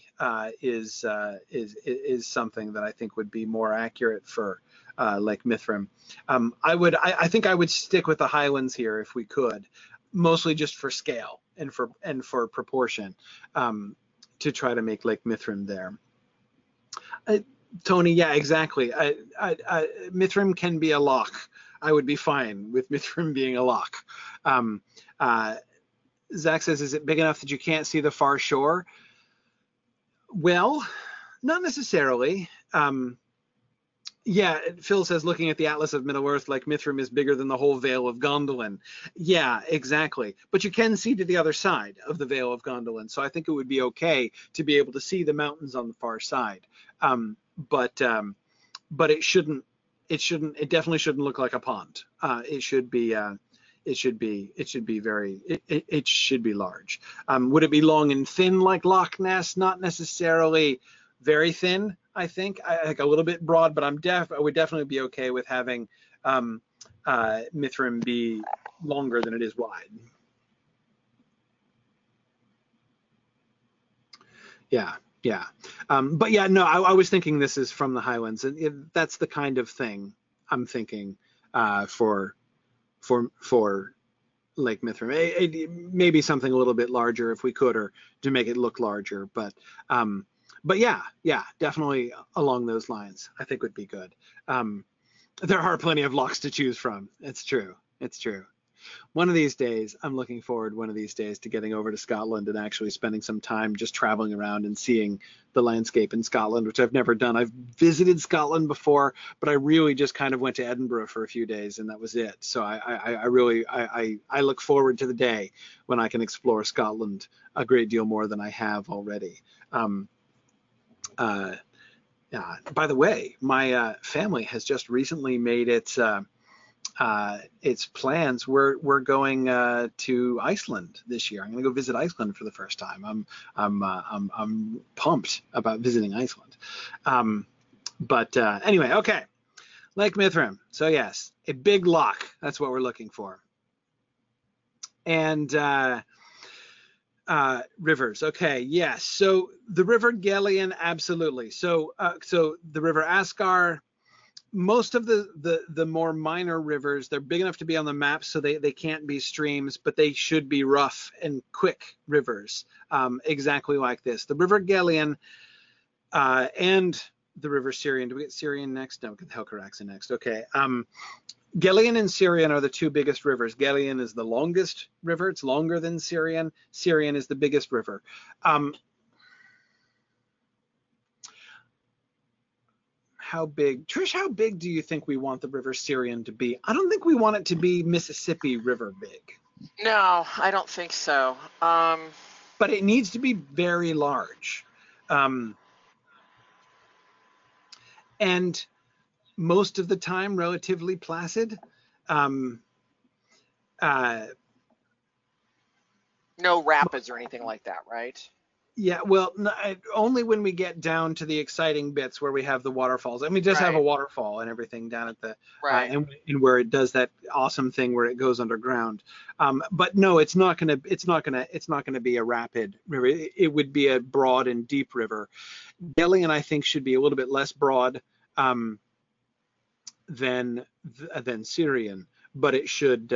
is something that I think would be more accurate for Lake Mithrim. I think I would stick with the Highlands here if we could, mostly just for scale and for proportion, to try to make Lake Mithrim there. Tony, yeah, exactly. Mithrim can be a loch. I would be fine with Mithrim being a loch. Um, uh, Zach says, is it big enough that you can't see the far shore? Well, not necessarily. Yeah, Phil says, looking at the Atlas of Middle-earth, like Mithrim is bigger than the whole Vale of Gondolin. Yeah, exactly. But you can see to the other side of the Vale of Gondolin, so I think it would be okay to be able to see the mountains on the far side. But it shouldn't. It definitely shouldn't look like a pond. It should be. It should be. It should be very. It should be large. Would it be long and thin like Loch Ness? Not necessarily very thin. I think a little bit broad, but I would definitely be okay with having Mithrim be longer than it is wide. Yeah, yeah. But yeah, no, I was thinking this is from the Highlands, and that's the kind of thing I'm thinking for Lake Mithrim. Maybe something a little bit larger if we could, or to make it look larger. But yeah, definitely along those lines, I think would be good. There are plenty of locks to choose from. It's true. It's true. One of these days, I'm looking forward to getting over to Scotland and actually spending some time just traveling around and seeing the landscape in Scotland, which I've never done. I've visited Scotland before, but I really just kind of went to Edinburgh for a few days and that was it. So I really look forward to the day when I can explore Scotland a great deal more than I have already. By the way, my family has just recently made its its plans. We're going to Iceland this year. I'm going to go visit Iceland for the first time. I'm pumped about visiting Iceland. But anyway, okay, Lake Mithrim. So yes, a big lock. That's what we're looking for. And rivers. Okay, yes. So the River Gelion, absolutely. So the River Askar. Most of the more minor rivers, they're big enough to be on the map, so they can't be streams, but they should be rough and quick rivers, exactly like this. The River Gelion and the River Syrian. Do we get Syrian next? No, we get the Helcaraxa next. Okay. Gelion and Syrian are the two biggest rivers. Gelion is the longest river. It's longer than Syrian. Syrian is the biggest river. How big, Trish, how big do you think we want the River Syrian to be? I don't think we want it to be Mississippi River big. No, I don't think so. But it needs to be very large. And most of the time relatively placid. No rapids or anything like that, right? Yeah, well, only when we get down to the exciting bits where we have the waterfalls. I mean, it does have a waterfall and everything down at the and where it does that awesome thing where it goes underground. But no, it's not gonna be a rapid river. It would be a broad and deep river. Gelion, I think, should be a little bit less broad than Syrian, but it should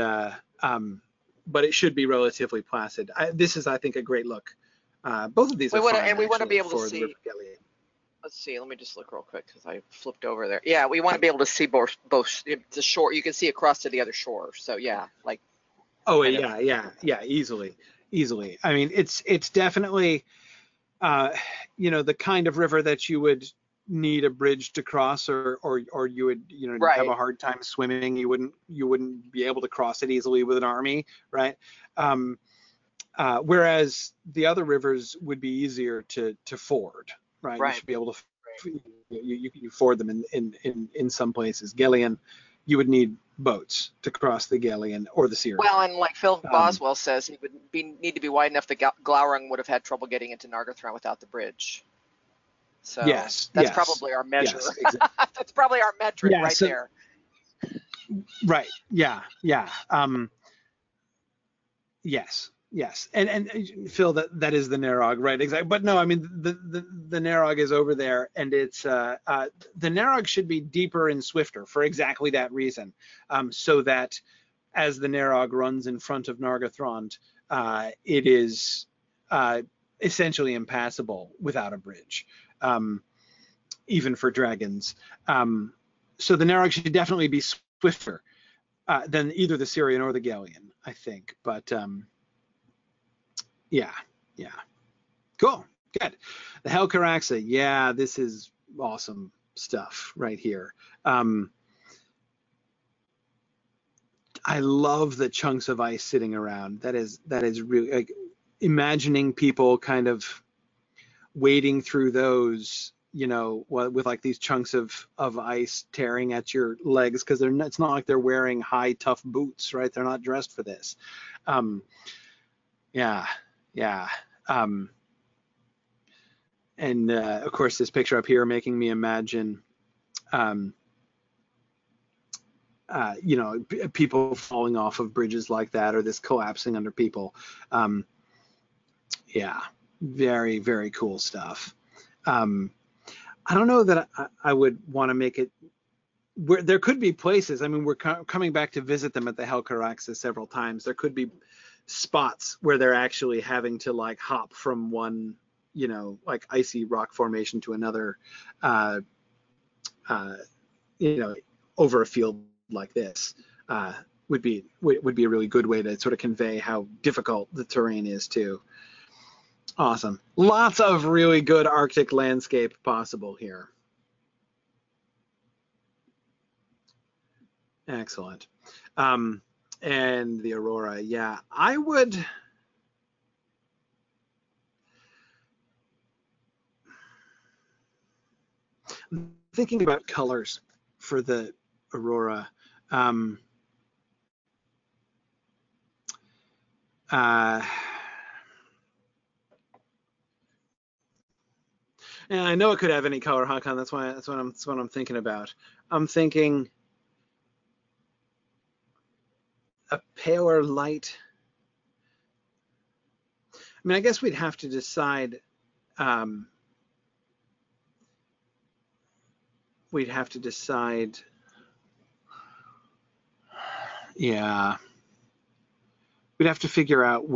be relatively placid. This is, I think, a great look. Both of these are fine, and we want to be able to see. Let's see. Let me just look real quick because I flipped over there. Yeah, we want to be able to see both the shore. You can see across to the other shore. So yeah, like. Oh yeah, easily. I mean, it's definitely, the kind of river that you would need a bridge to cross, or you would have a hard time swimming. You wouldn't be able to cross it easily with an army, right? Whereas the other rivers would be easier to ford, right? You should be able to you ford them in some places. Gelion, you would need boats to cross the Gelion or the Syrian. Well, and like Phil Boswell says, it would need to be wide enough that Glaurung would have had trouble getting into Nargothrond without the bridge. So that's probably our measure. Yes, exactly. That's probably our metric there. Right. Yeah. Yes, and Phil, that is the Narog, right? Exactly. But no, I mean the Narog is over there, and it's the Narog should be deeper and swifter for exactly that reason, so that as the Narog runs in front of Nargothrond, it is essentially impassable without a bridge, even for dragons. So the Narog should definitely be swifter than either the Syrian or the Gelion, I think. But yeah. Cool. Good. The Helcaraxa. Yeah, this is awesome stuff right here. I love the chunks of ice sitting around. That is really, like, imagining people kind of wading through those, with like these chunks of ice tearing at your legs, because it's not like they're wearing high tough boots, right? They're not dressed for this. Yeah. And of course, this picture up here making me imagine, people falling off of bridges like that, or this collapsing under people. Yeah, very, very cool stuff. I don't know that I would want to make it where there could be places. I mean, we're coming back to visit them at the Helcaraxa several times. There could be spots where they're actually having to like hop from one, like icy rock formation to another, over a field like this, would be a really good way to sort of convey how difficult the terrain is too. Awesome. Lots of really good Arctic landscape possible here. Excellent. And the Aurora, yeah, I'm thinking about colors for the Aurora. Uh, and I know it could have any color, Hakan. That's what I'm thinking about. I'm thinking a paler light. I mean, I guess we'd have to decide. We'd have to decide. Yeah, we'd have to figure out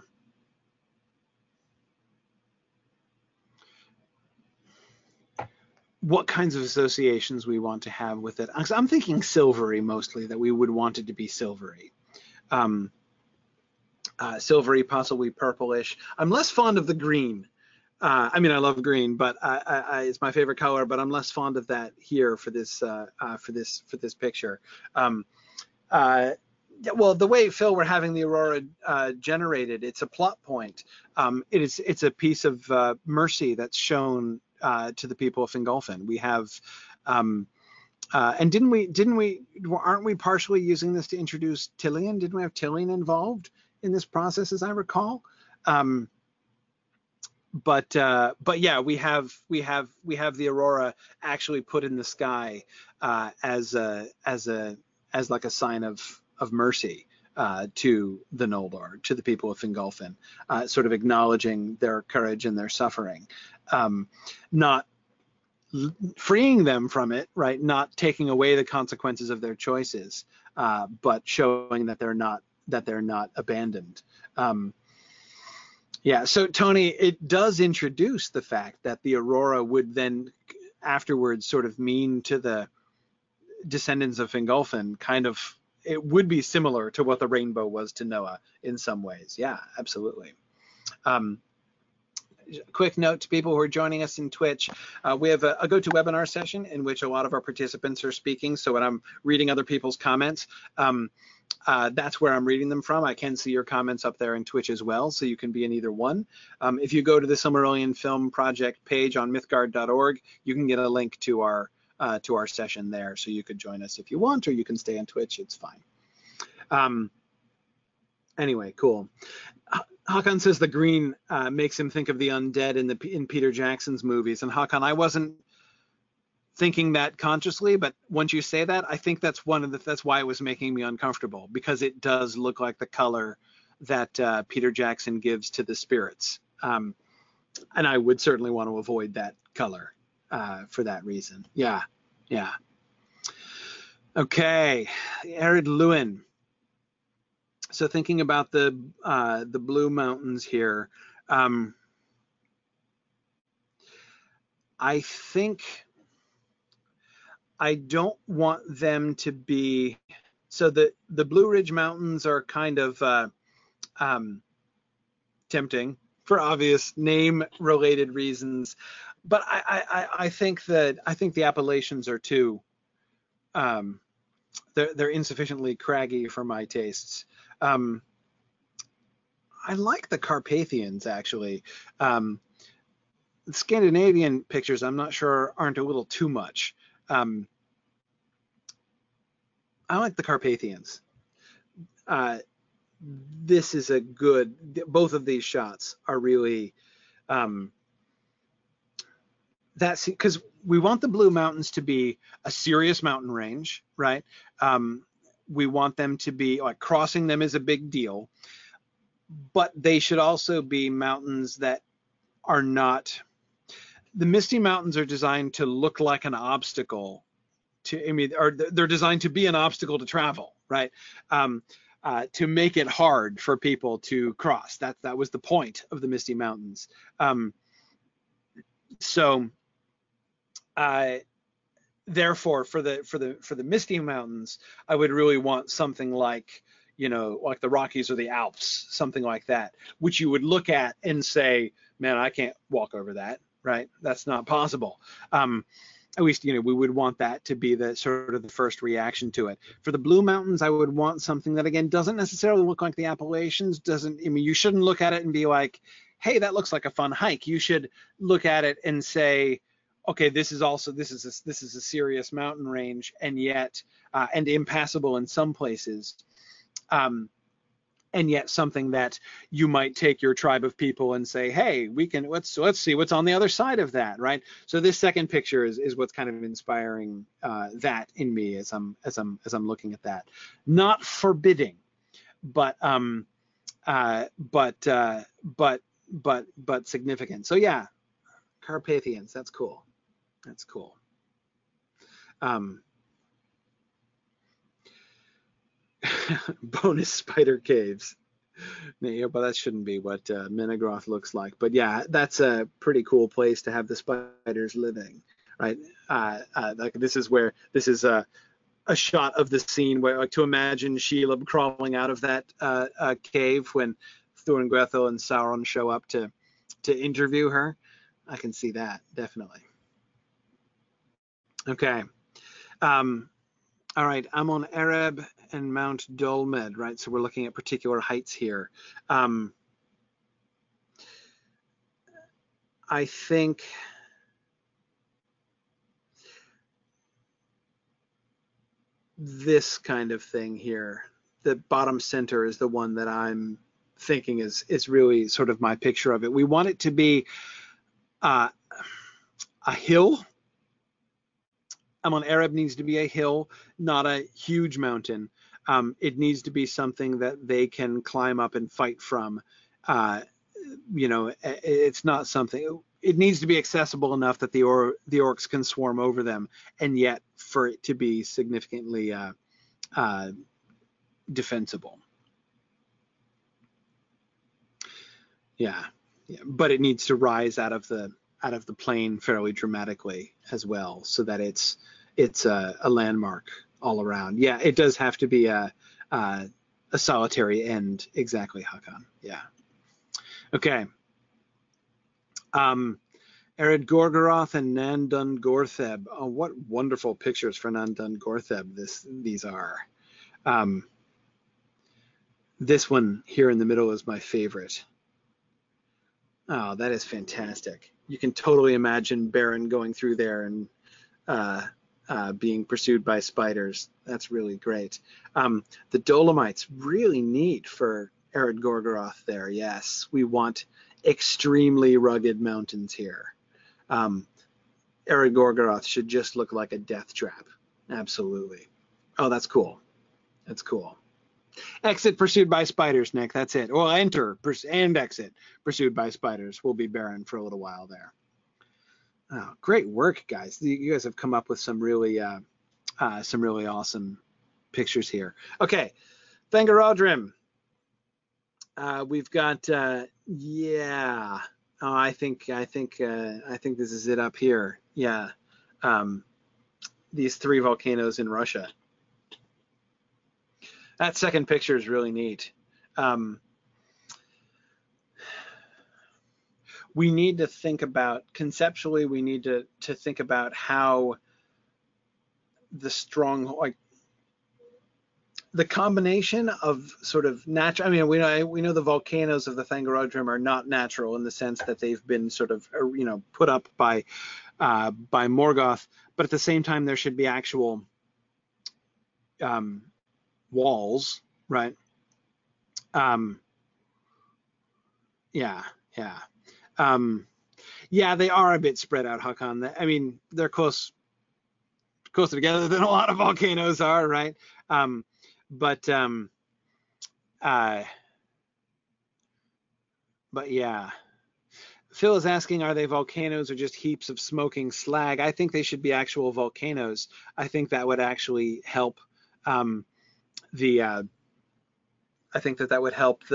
what kinds of associations we want to have with it. I'm thinking silvery mostly, that we would want it to be silvery. Silvery, possibly purplish. I'm less fond of the green. I mean, I love green, but it's my favorite color. But I'm less fond of that here for this picture. Well, the way, Phil, we're having the aurora generated, it's a plot point. It's a piece of mercy that's shown to the people of Fingolfin. We have, and aren't we partially using this to introduce Tilion? Didn't we have Tilion involved in this process, as I recall? But yeah, we have the aurora actually put in the sky as like a sign of mercy to the Noldor, to the people of Fingolfin, sort of acknowledging their courage and their suffering, not freeing them from it, right? Not taking away the consequences of their choices, but showing that they're not abandoned. Yeah, so Tony, it does introduce the fact that the aurora would then afterwards sort of mean to the descendants of Fingolfin kind of, it would be similar to what the rainbow was to Noah in some ways. Yeah, absolutely. Quick note to people who are joining us in Twitch, we have a GoToWebinar session in which a lot of our participants are speaking. So when I'm reading other people's comments, that's where I'm reading them from. I can see your comments up there in Twitch as well, so you can be in either one. If you go to the Silmarillion Film Project page on mythgard.org, you can get a link to our session there, so you could join us if you want, or you can stay on Twitch. It's fine. Anyway, cool. Hakan says the green makes him think of the undead in Peter Jackson's movies, and Hakan, I wasn't thinking that consciously, but once you say that, I think that's that's why it was making me uncomfortable, because it does look like the color that Peter Jackson gives to the spirits, and I would certainly want to avoid that color for that reason. Yeah. Okay, Arid Lewin. So thinking about the Blue Mountains here, I think I don't want them to be, so the Blue Ridge Mountains are kind of tempting for obvious name-related reasons, but I think the Appalachians are too. They're insufficiently craggy for my tastes. I like the Carpathians, actually. The Scandinavian pictures, I'm not sure, aren't a little too much. I like the Carpathians. This is a good, both of these shots are really, that's because we want the Blue Mountains to be a serious mountain range, right? We want them to be, like, crossing them is a big deal, but they should also be mountains that are not, the Misty Mountains are designed to look like an obstacle to, I mean, or they're designed to be an obstacle to travel, right? To make it hard for people to cross. That was the point of the Misty Mountains. Therefore, for the Misty Mountains, I would really want something like, like the Rockies or the Alps, something like that, which you would look at and say, man, I can't walk over that, right? That's not possible. At least, we would want that to be the sort of the first reaction to it. For the Blue Mountains, I would want something that, again, doesn't necessarily look like the Appalachians. You shouldn't look at it and be like, hey, that looks like a fun hike. You should look at it and say, okay, this is a serious mountain range, and yet and impassable in some places. and yet something that you might take your tribe of people and say, hey, let's see what's on the other side of that, right? So this second picture is what's kind of inspiring that in me as I'm looking at that. Not forbidding, but significant. So yeah, Carpathians. That's cool. That's cool. Bonus spider caves. Yeah, but that shouldn't be what Menegroth looks like. But yeah, that's a pretty cool place to have the spiders living, right? Like this is a shot of the scene where, like, to imagine Shelob crawling out of that cave when Thuringwethil and Sauron show up to interview her. I can see that, definitely. Okay. All right, I'm on Ereb and Mount Dolmed, right? So we're looking at particular heights here. I think this kind of thing here, the bottom center, is the one that I'm thinking is really sort of my picture of it. We want it to be a hill. Amon Ereb needs to be a hill, not a huge mountain. It needs to be something that they can climb up and fight from. It's not something. It needs to be accessible enough that the orcs can swarm over them, and yet for it to be significantly defensible. Yeah, but it needs to rise out of the plain fairly dramatically as well, so that it's a landmark all around. Yeah, it does have to be a solitary end. Exactly, Hakan. Yeah. Okay. Ered Gorgoroth and Nandun Gortheb. Oh, what wonderful pictures for Nandun Gortheb these are. This one here in the middle is my favorite. Oh, that is fantastic. You can totally imagine Beren going through there and being pursued by spiders. That's really great. The Dolomites, really neat for Ered Gorgoroth there. Yes, we want extremely rugged mountains here. Ered Gorgoroth should just look like a death trap. Absolutely. Oh, that's cool. That's cool. Exit pursued by spiders, Nick. That's it. Well, enter and exit pursued by spiders. We'll be barren for a little while there. Oh, great work, guys. You guys have come up with some really awesome pictures here. Okay, Thangorodrim. We've got yeah. Oh, I think this is it up here. Yeah. These three volcanoes in Russia. That second picture is really neat. We need to think about, conceptually, we need to think about how the strong, like the combination of sort of natural, I mean, we know the volcanoes of the Thangorodrim are not natural in the sense that they've been sort of, put up by Morgoth, but at the same time, there should be actual walls, right? Yeah. Yeah, they are a bit spread out, Hakan. I mean, they're closer together than a lot of volcanoes are, right? But yeah. Phil is asking, are they volcanoes or just heaps of smoking slag? I think they should be actual volcanoes. I think that would actually help I think that would help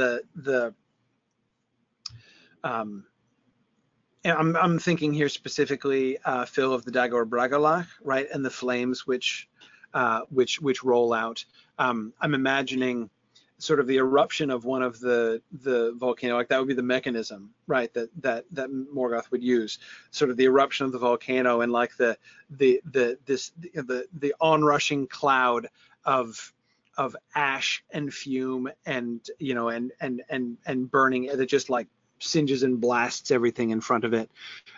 I'm thinking here specifically, Phil, of the Dagor Bragollach, right, and the flames which roll out. I'm imagining sort of the eruption of one of the volcano, like that would be the mechanism, right, that Morgoth would use, sort of the eruption of the volcano and like the onrushing cloud of ash and fume and and burning that just like singes and blasts everything in front of it.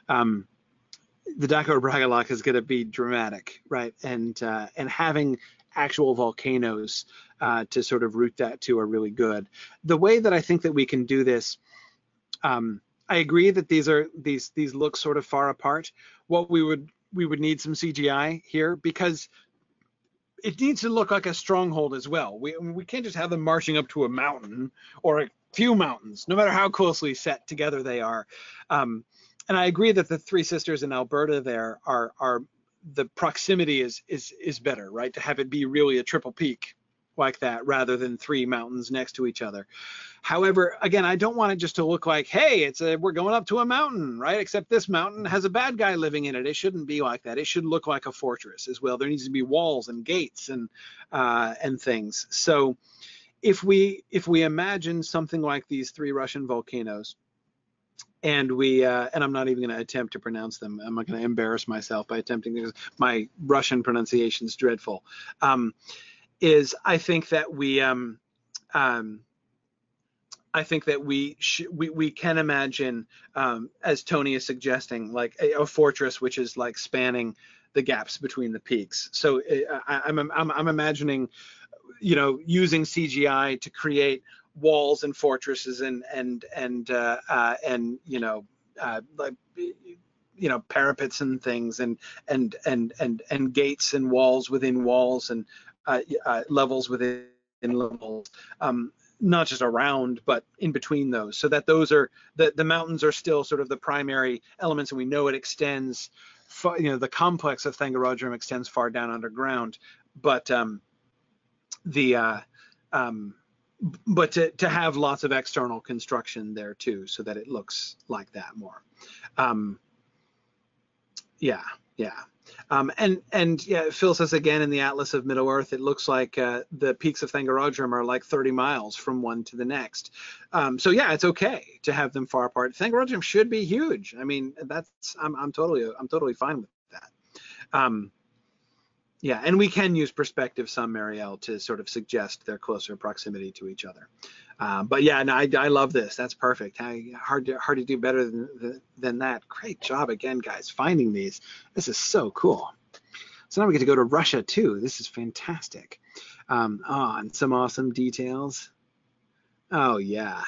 The Dagor Bragollach is going to be dramatic, right? And having actual volcanoes to sort of root that to are really good. The way that I think that we can do this, I agree that these look sort of far apart. What we would need some CGI here, because it needs to look like a stronghold as well. We can't just have them marching up to a mountain or a few mountains, no matter how closely set together they are. And I agree that the Three Sisters in Alberta there are the proximity is better, right? To have it be really a triple peak like that rather than three mountains next to each other. However, again, I don't want it just to look like, hey, we're going up to a mountain, right? Except this mountain has a bad guy living in it. It shouldn't be like that. It should look like a fortress as well. There needs to be walls and gates and things. So if we imagine something like these three Russian volcanoes, and I'm not even going to attempt to pronounce them. I'm not going to embarrass myself by attempting because my Russian pronunciation is dreadful. I think that we can imagine, as Tony is suggesting, like a fortress which is like spanning the gaps between the peaks. So I'm imagining, using CGI to create walls and fortresses and parapets and things and gates and walls within walls and levels within levels, not just around but in between those, so that those are the mountains are still sort of the primary elements, and we know it extends the complex of Thangorodrim extends far down underground, but to have lots of external construction there too, so that it looks like that more. Phil says again, in the Atlas of Middle Earth, it looks like the peaks of Thangorodrim are like 30 miles from one to the next. So yeah, it's okay to have them far apart. Thangorodrim should be huge. I mean, I'm totally fine with that. Yeah, and we can use perspective some, Marielle, to sort of suggest their closer proximity to each other. But yeah, no, I love this. That's perfect. Hard to do better than that. Great job again, guys, finding these. This is so cool. So now we get to go to Russia too. This is fantastic. And some awesome details. Oh yeah.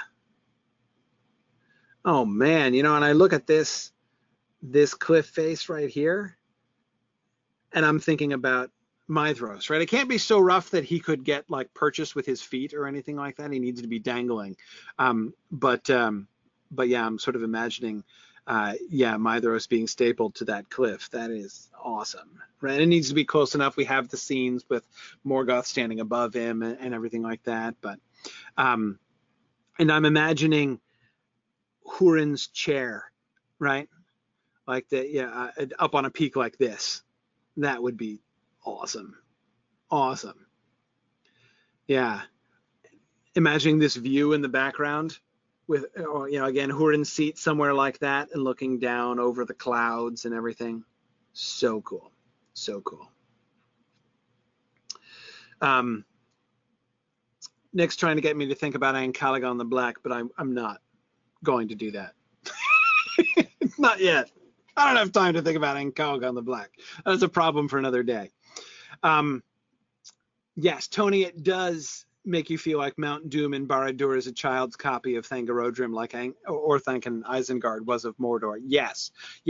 Oh man, and I look at this cliff face right here, and I'm thinking about Mithros, right? It can't be so rough that he could get like purchased with his feet or anything like that. He needs to be dangling. But yeah, I'm sort of imagining, Mithros being stapled to that cliff. That is awesome, right? And it needs to be close enough. We have the scenes with Morgoth standing above him and everything like that. But, and I'm imagining Hurin's chair, right? Like up on a peak like this. That would be awesome. Awesome. Yeah. Imagining this view in the background with, again, Hurin's seat somewhere like that and looking down over the clouds and everything. So cool. So cool. Nick's trying to get me to think about Ancalagon the Black, but I'm not going to do that. Not yet. I don't have time to think about Ancalagon the Black. That's a problem for another day. Yes, Tony, it does make you feel like Mount Doom in Barad-dûr is a child's copy of Thangorodrim, like Orthanc and Isengard was of Mordor. Yes.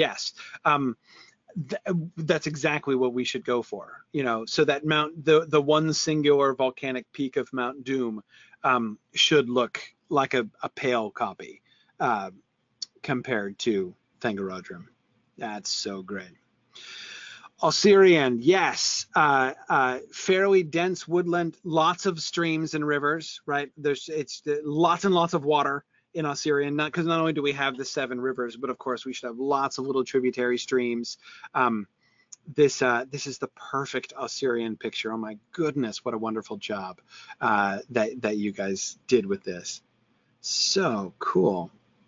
That's exactly what we should go for. So that the one singular volcanic peak of Mount Doom should look like a pale copy compared to Thangorodrim. That's so great. Osirian, yes, fairly dense woodland, lots of streams and rivers, right? It's lots and lots of water in Osirian, because not only do we have the 7 rivers, but of course we should have lots of little tributary streams. This is the perfect Osirian picture. Oh my goodness, what a wonderful job that you guys did with this. So cool.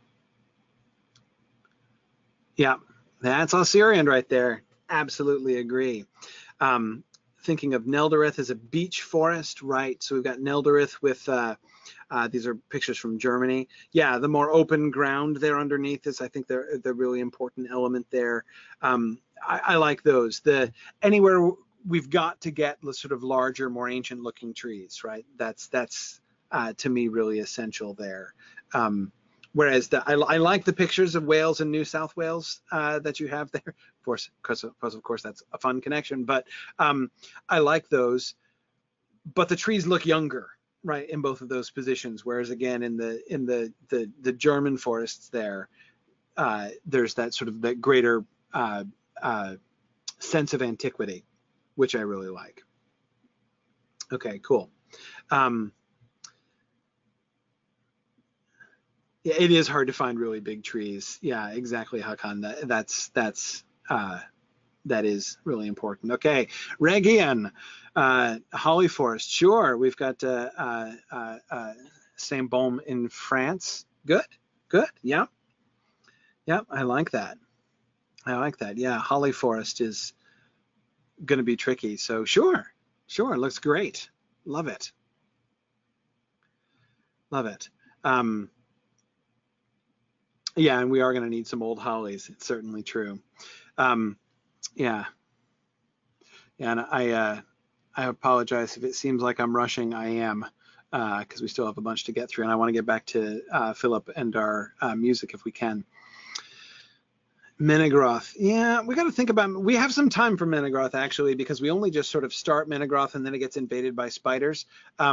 Yeah, that's Osirian right there. Absolutely agree. Thinking of Nelderith as a beech forest, right? So we've got Nelderith with, these are pictures from Germany. Yeah, the more open ground there underneath this, I think they're really important element there. I like those. Anywhere we've got to get the sort of larger, more ancient looking trees, right? That's to me really essential there. Whereas I like the pictures of Wales and New South Wales that you have there, of course, because of course that's a fun connection. But I like those. But the trees look younger, right, in both of those positions. Whereas again, in the German forests there, there's that sort of that greater sense of antiquity, which I really like. Okay, cool. Yeah, it is hard to find really big trees. Yeah, exactly, Hakan. That is really important. Okay, Regian, holly forest. Sure, we've got Saint-Baume in France. Good. Yeah, I like that. Yeah, holly forest is going to be tricky. So sure, looks great. Love it. Yeah, and we are going to need some old hollies. It's certainly true. Yeah, and I apologize if it seems like I'm rushing. I am, because we still have a bunch to get through, and I want to get back to Philip and our music if we can. Menegroth. Yeah, we got to think about. We have some time for Menegroth actually, because we only just sort of start Menegroth and then it gets invaded by spiders.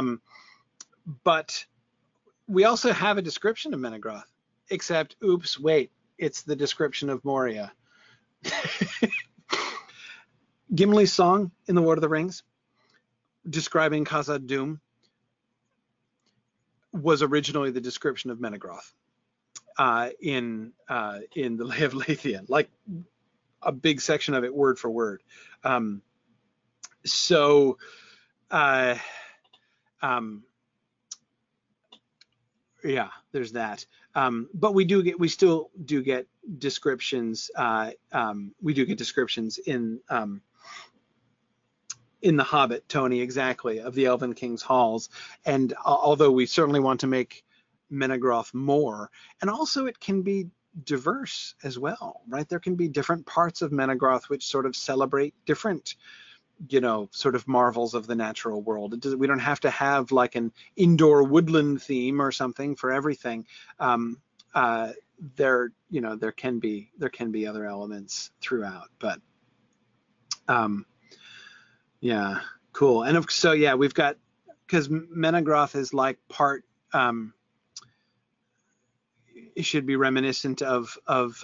But we also have a description of Menegroth. Except, oops, wait, it's the description of Moria. Gimli's song in The Lord of the Rings, describing Khazad-dûm, was originally the description of Menegroth in the Lay of Leithian, like a big section of it word for word. Yeah, there's that. But we still do get descriptions. We do get descriptions in The Hobbit, Tony, exactly, of the Elven King's halls. And although we certainly want to make Menegroth more, and also it can be diverse as well, right? There can be different parts of Menegroth which sort of celebrate different, sort of marvels of the natural world. We don't have to have like an indoor woodland theme or something for everything. There can be other elements throughout, but yeah, cool. And so yeah, we've got, because Menegroth is like part. It should be reminiscent of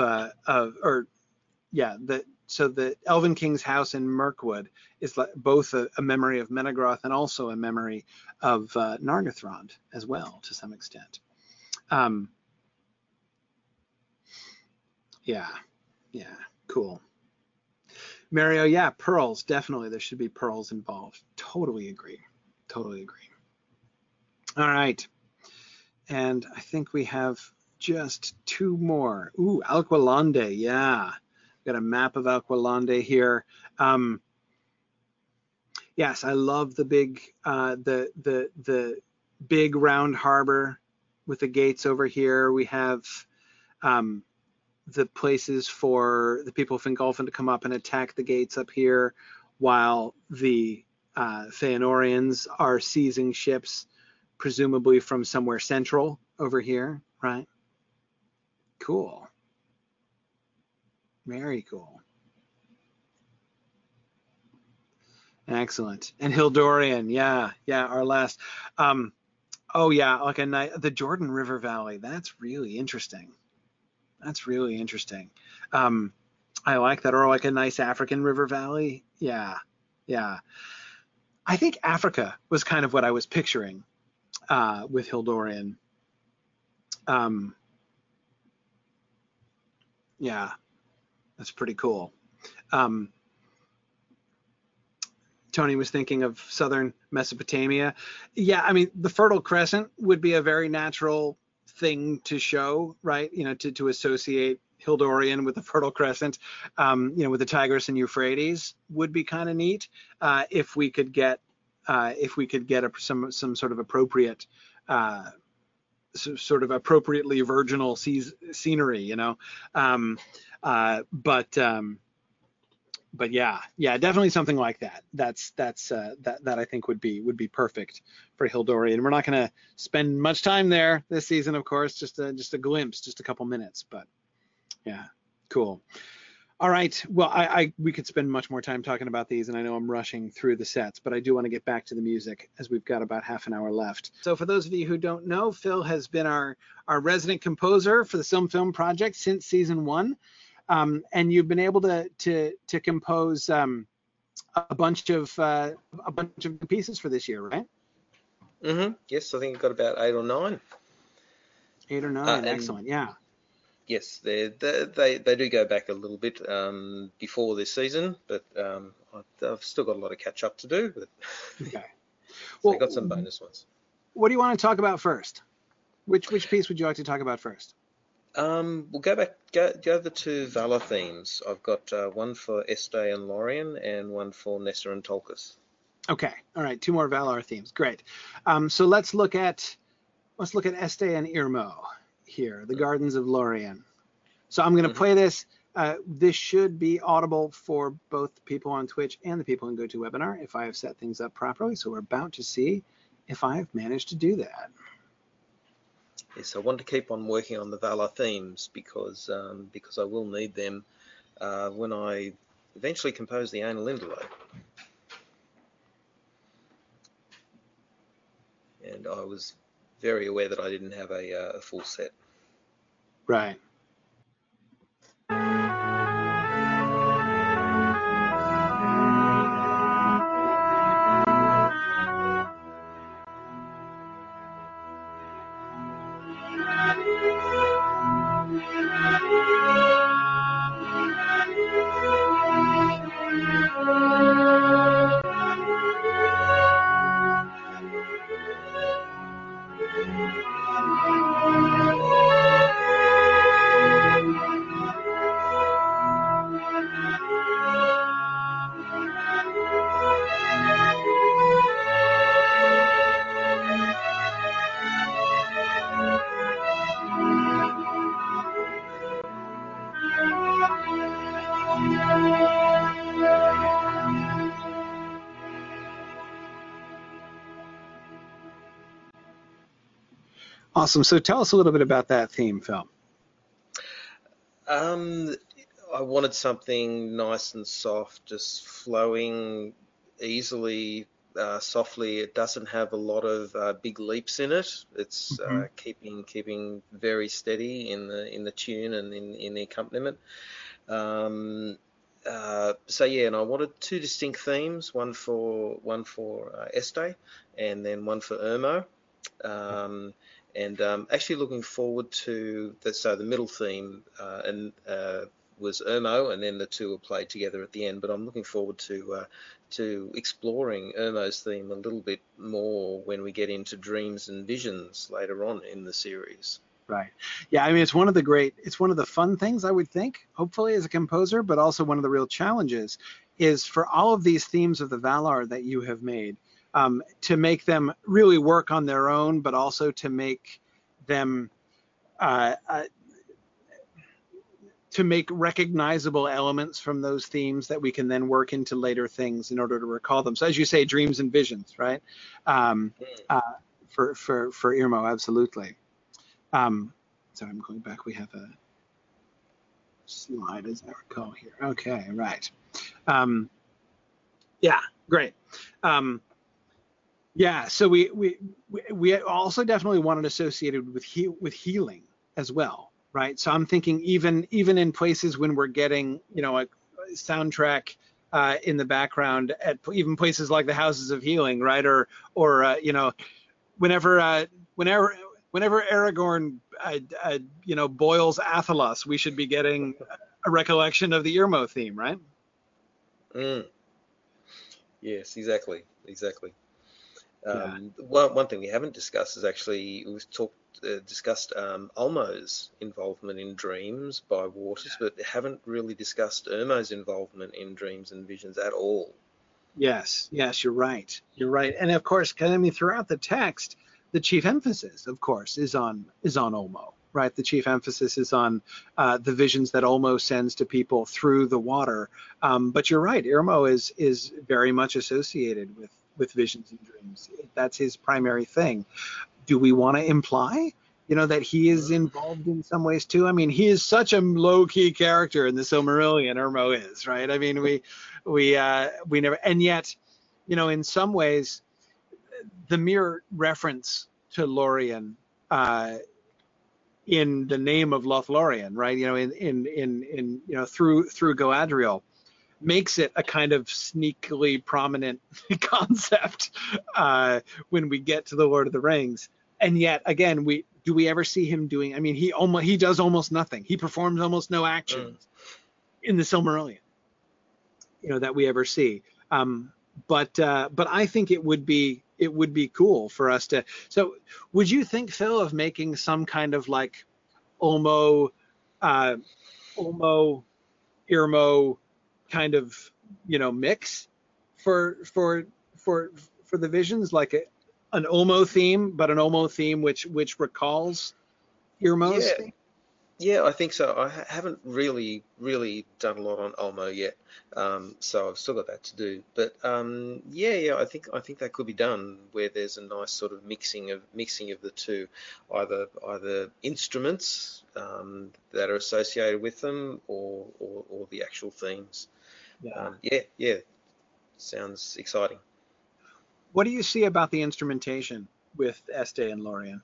so the Elven King's house in Mirkwood is like both a memory of Menegroth and also a memory of Nargothrond as well, to some extent. Yeah, cool. Mario, yeah, pearls, definitely. There should be pearls involved. Totally agree. All right. And I think we have just two more. Ooh, Alqualande, yeah. Got a map of Alqualande here. Yes, I love the big the big round harbor with the gates over here. We have the places for the people of Fingolfin to come up and attack the gates up here, while the Feanorians are seizing ships, presumably from somewhere central over here, right? Cool. Very cool. Excellent. And Hildorian, yeah, our last. Oh yeah, like the Jordan River Valley. That's really interesting. I like that. Or like a nice African river valley. Yeah. I think Africa was kind of what I was picturing with Hildorian. Yeah, that's pretty cool. Tony was thinking of southern Mesopotamia. Yeah, I mean, the Fertile Crescent would be a very natural thing to show, right? To associate Hildorian with the Fertile Crescent, with the Tigris and Euphrates would be kind of neat if we could get some sort of appropriate, sort of appropriately virginal scenery, But yeah, definitely something like that. That I think would be perfect for Hildori. And we're not going to spend much time there this season, of course. Just a glimpse, just a couple minutes. But yeah, cool. All right. Well, we could spend much more time talking about these, and I know I'm rushing through the sets, but I do want to get back to the music as we've got about half an hour left. So for those of you who don't know, Phil has been our resident composer for the Silm Film Project since season 1. And you've been able to compose a bunch of pieces for this year, right? Yes, I think I've got about 8 or 9. 8 or 9, excellent. Yeah. Yes, they do go back a little bit before this season, but I've still got a lot of catch up to do. But okay. Well, I got some bonus ones. What do you want to talk about first? Which piece would you like to talk about first? We'll go the 2 Valar themes. I've got one for Este and Lorien, and one for Nesta and Tolkis. Okay, all right, 2 more Valar themes. Great. So let's look at Este and Irmo here, the Gardens of Lorien. So I'm going to play this. This should be audible for both people on Twitch and the people in GoToWebinar if I have set things up properly. So we're about to see if I've managed to do that. Yes, I want to keep on working on the Valar themes because I will need them when I eventually compose the Ainulindalë. And I was very aware that I didn't have a full set. Right. Awesome. So tell us a little bit about that theme, Phil. I wanted something nice and soft, just flowing easily, softly. It doesn't have a lot of big leaps in it. It's keeping very steady in the tune and in the accompaniment. So yeah, and I wanted 2 distinct themes, one for Este, and then one for Irmo. And actually looking forward to the middle theme was Irmo, and then the 2 were played together at the end. But I'm looking forward to exploring Irmo's theme a little bit more when we get into Dreams and Visions later on in the series. Right. Yeah, I mean, it's one of the fun things, I would think, hopefully, as a composer, but also one of the real challenges is for all of these themes of the Valar that you have made, to make them really work on their own, but also to make them to make recognizable elements from those themes that we can then work into later things in order to recall them. So as you say, Dreams and Visions, right? For Irmo, absolutely. Sorry, I'm going back. We have a slide, as I recall here. Okay, right. Yeah, great. Yeah, so we also definitely want it associated with healing as well, right? So I'm thinking even in places when we're getting, a soundtrack in the background at even places like the Houses of Healing, right? Or whenever Aragorn boils Athelas, we should be getting a recollection of the Irmo theme, right? Yes, exactly. One thing we haven't discussed is actually discussed Ulmo's involvement in Dreams by Waters, but haven't really discussed Irmo's involvement in Dreams and Visions at all. Yes, you're right. And of course, throughout the text, the chief emphasis, of course, is on Ulmo, right? The chief emphasis is on the visions that Olmo sends to people through the water. But you're right, Irmo is very much associated with visions and dreams. That's his primary thing. Do we want to imply, that he is involved in some ways too? I mean, he is such a low-key character in the Silmarillion, Irmo is, right? I mean, we never, and yet, in some ways, the mere reference to Lorien in the name of Lothlorien, right? In through Galadriel, makes it a kind of sneakily prominent concept when we get to the Lord of the Rings. And yet, again, do we ever see him doing? I mean, he does almost nothing. He performs almost no actions in the Silmarillion, that we ever see. But I think it would be cool for us to. So, would you think, Phil, of making some kind of like Ulmo, Irmo kind of mix for the visions, like an Ulmo theme, but an Ulmo theme which recalls Irmo's theme? Yeah, I think so. I haven't really done a lot on Ulmo yet, so I've still got that to do. But yeah, I think that could be done, where there's a nice sort of mixing of the two, either instruments that are associated with them, or the actual themes. Yeah, sounds exciting. What do you see about the instrumentation with Este and Lorien?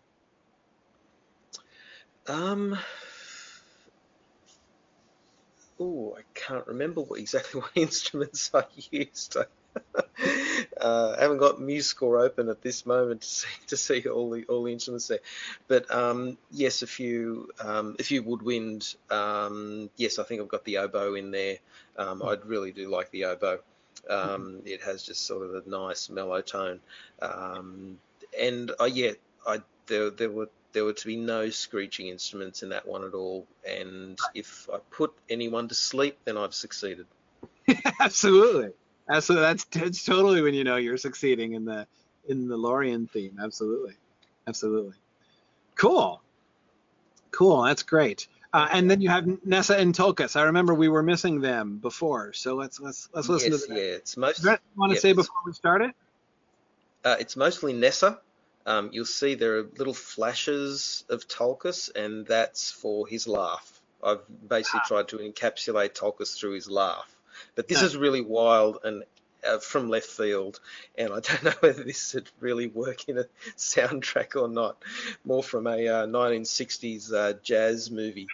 I can't remember exactly what instruments I used. I haven't got MuseScore open at this moment to see all the instruments there. But yes, a few woodwind. Yes, I think I've got the oboe in there. I really do like the oboe. It has just sort of a nice mellow tone. And there were to be no screeching instruments in that one at all. And if I put anyone to sleep, then I've succeeded. Absolutely. That's totally when you're succeeding in the Lorien theme. Absolutely. Cool. That's great. And then you have Nessa and Tulkas. I remember we were missing them before, so let's listen to that. Yeah, it's most. Do you want to say before we started? It's mostly Nessa. You'll see there are little flashes of Tulkas, and that's for his laugh. I've basically tried to encapsulate Tulkas through his laugh. But this is really wild and from left field, and I don't know whether this would really work in a soundtrack or not. More from a 1960s jazz movie.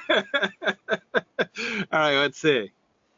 All right, let's see.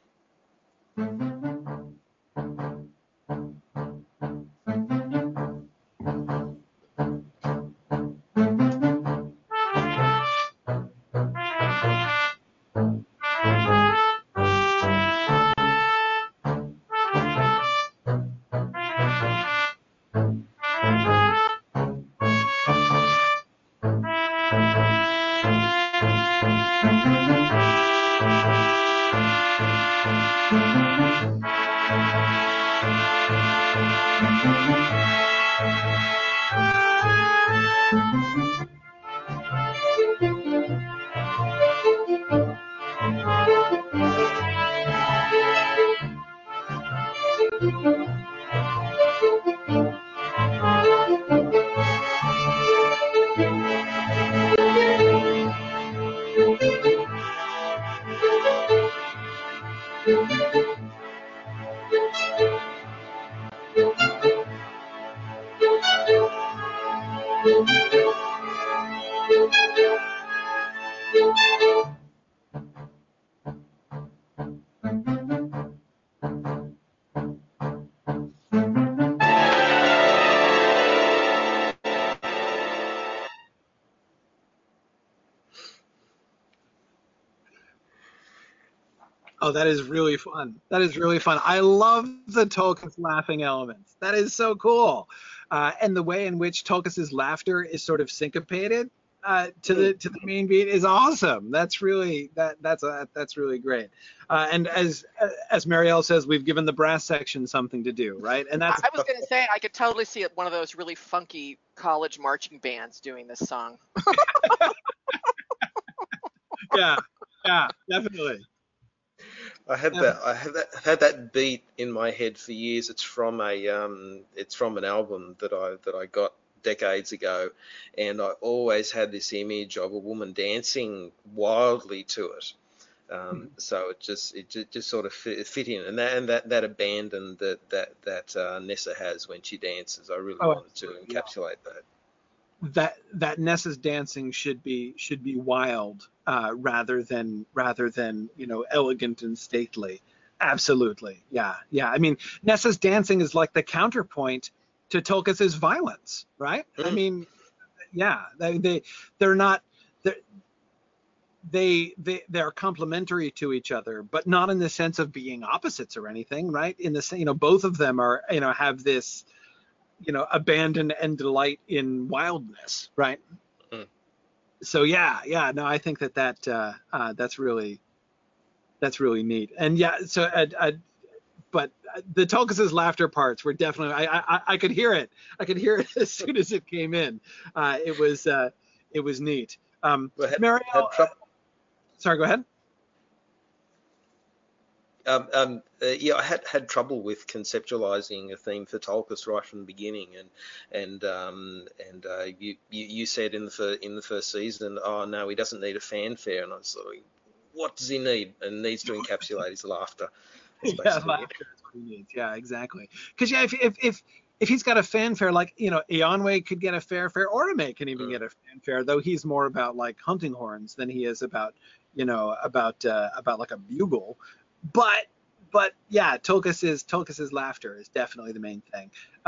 Oh, that is really fun. I love the Tulkas laughing elements. That is so cool. And the way in which Tulkas's laughter is sort of syncopated, to the main beat is awesome. That's really that's really great. And as Marielle says, we've given the brass section something to do, right? And that's I was going to say I could totally see it, one of those really funky college marching bands doing this song. yeah, definitely. I had that beat in my head for years. It's from an album that I got decades ago, and I always had this image of a woman dancing wildly to it. So it just sort of fit in, and that abandon that Nessa has when she dances, I really wanted to encapsulate that. That Nessa's dancing should be wild, rather than elegant and stately. Absolutely, yeah. I mean, Nessa's dancing is like the counterpoint to Tulkas's violence, right? I mean, yeah, they're not they're complementary to each other, but not in the sense of being opposites or anything, right? In the both of them are have this abandon and delight in wildness, right? So no, I think that's really neat. And yeah, so but the Tulkas's laughter parts were definitely, I could hear it as soon as it came in. It was neat. Marielle, sorry, go ahead. Yeah, I had trouble with conceptualizing a theme for Tulkas right from the beginning, and you said in the first season, oh no, he doesn't need a fanfare, and I was like, what does he need? And needs to encapsulate his laughter. Yeah, laughter is what he needs. Yeah, exactly. Because if he's got a fanfare, like Eonwë could get a fanfare, Orome can even get a fanfare, though he's more about like hunting horns than he is about about like a bugle. But yeah, Tulkas's laughter is definitely the main thing.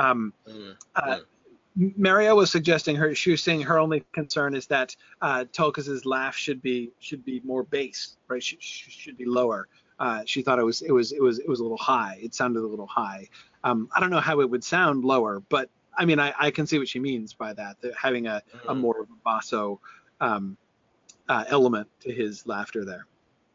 Mario was suggesting she was saying her only concern is that Tulkas's laugh should be more bass, right? Should be lower. She thought it was a little high. It sounded a little high. I don't know how it would sound lower, but I mean, I can see what she means by that having a more of a basso element to his laughter there.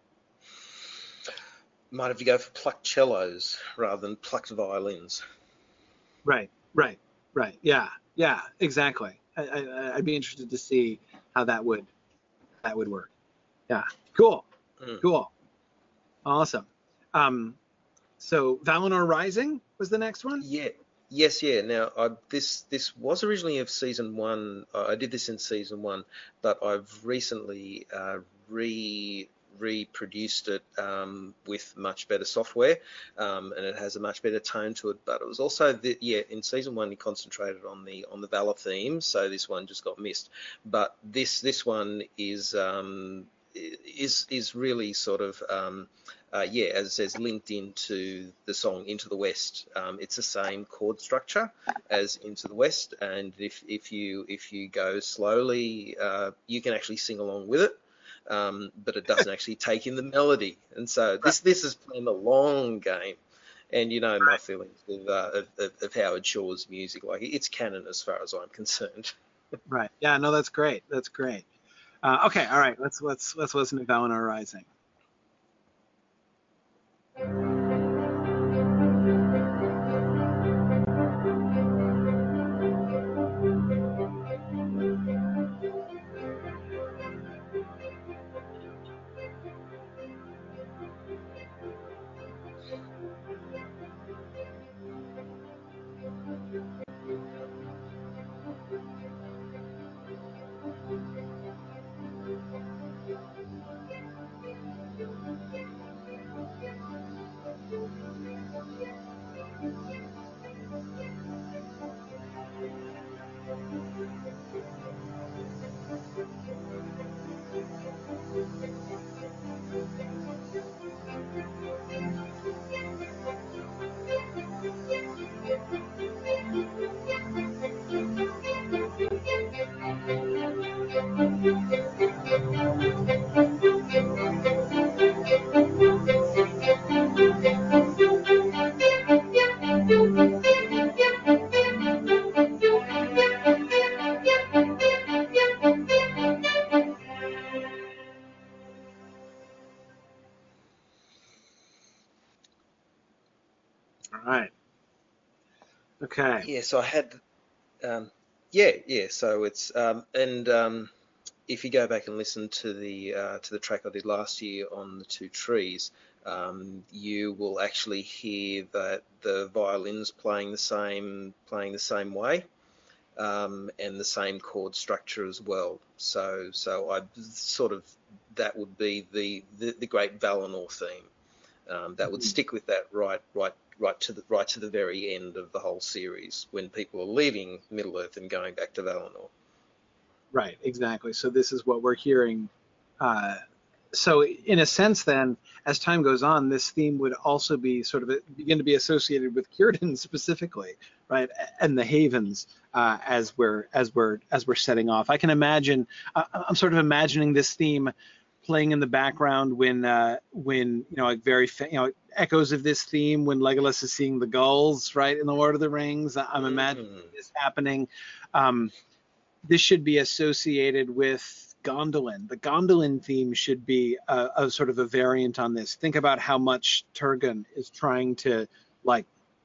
Might have to go for plucked cellos rather than plucked violins. Right. Yeah, exactly. I'd be interested to see how that would work. Yeah, cool. Awesome. So Valinor Rising was the next one? Yeah. Yes, yeah. Now, this was originally of season 1. I did this in season 1, but I've recently reproduced it with much better software, and it has a much better tone to it. But it was also in season 1 he concentrated on the Valar theme, so this one just got missed. But this one is really sort of as it says, linked into the song Into the West. It's the same chord structure as Into the West, and if you go slowly, you can actually sing along with it. But it doesn't actually take in the melody, and so this is playing the long game. And my feelings of Howard Shore's music, like it's canon as far as I'm concerned. Right. Yeah. No, that's great. Okay. All right. Let's listen to Valinor Rising. Okay. Yeah, so I had, yeah. So it's if you go back and listen to the track I did last year on the two trees, you will actually hear that the violins playing the same way, and the same chord structure as well. So I sort of that would be the great Valinor theme. That would stick with that right to the very end of the whole series when people are leaving Middle Earth and going back to Valinor. Right, exactly. So this is what we're hearing. Uh, so in a sense, then, as time goes on, this theme would also be sort of begin to be associated with Círdan specifically, right, and the Havens as we're setting off. I can imagine. I'm sort of imagining this theme playing in the background when like echoes of this theme when Legolas is seeing the gulls, right, in the Lord of the Rings. I'm imagining this happening. Um, this should be associated with Gondolin. The Gondolin theme should be a sort of a variant on this. Think about how much Turgon is trying to, like,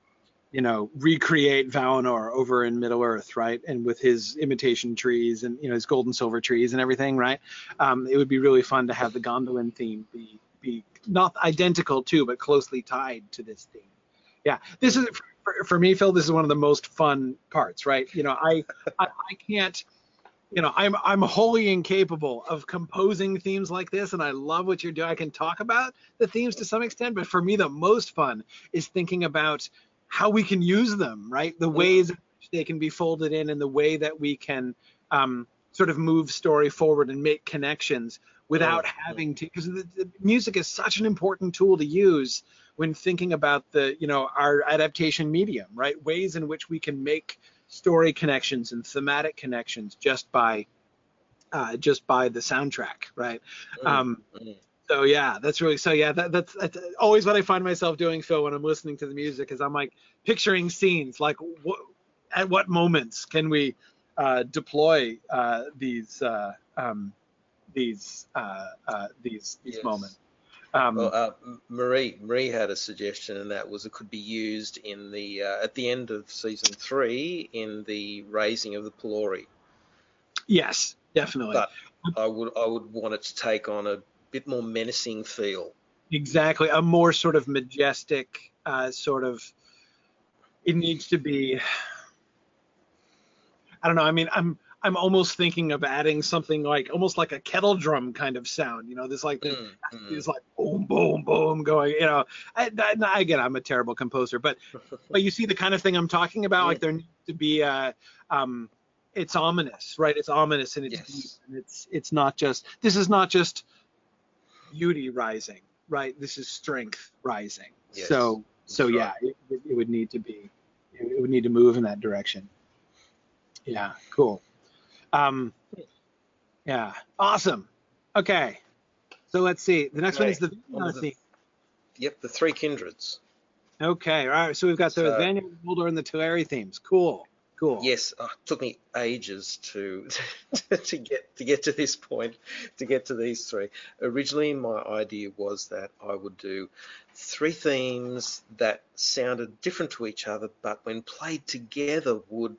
recreate Valinor over in Middle Earth, right? And with his imitation trees and his gold and silver trees and everything, right? It would be really fun to have the Gondolin theme be not identical to, but closely tied to this theme. Yeah, this is for me, Phil. This is one of the most fun parts, right? I can't. I'm wholly incapable of composing themes like this, and I love what you're doing. I can talk about the themes to some extent, but for me, the most fun is thinking about how we can use them, right? The ways in which they can be folded in, and the way that we can sort of move story forward and make connections without having to, because the music is such an important tool to use when thinking about our adaptation medium, right? Ways in which we can make story connections and thematic connections just by the soundtrack, right? So yeah, that's really that's always what I find myself doing, Phil, when I'm listening to the music, is I'm like picturing scenes, like at what moments can we deploy these Yes. moments. Well, Marie had a suggestion, and that was it could be used in the at the end of season 3 in the raising of the Pelori. Yes, definitely. But I would want it to take on a bit more menacing feel. Exactly, a more sort of majestic sort of. It needs to be. I don't know. I mean, I'm almost thinking of adding something like almost like a kettle drum kind of sound. This like this like boom boom boom going. Again, I'm a terrible composer, but you see the kind of thing I'm talking about. Like there needs to be it's ominous, right? It's ominous and it's deep, and it's not just. This is not just beauty rising, right? This is strength rising. Yes, so yeah, right. It would need to be. It would need to move in that direction. Yeah, cool. Yeah, awesome. Okay, so let's see. The next one is the Vanir theme. Yep, the three kindreds. Okay, all right. So we've got the Vanir, the Noldor, and the Teleri themes. Cool. Yes, it took me ages to get to this point, to get to these three. Originally, my idea was that I would do three themes that sounded different to each other, but when played together would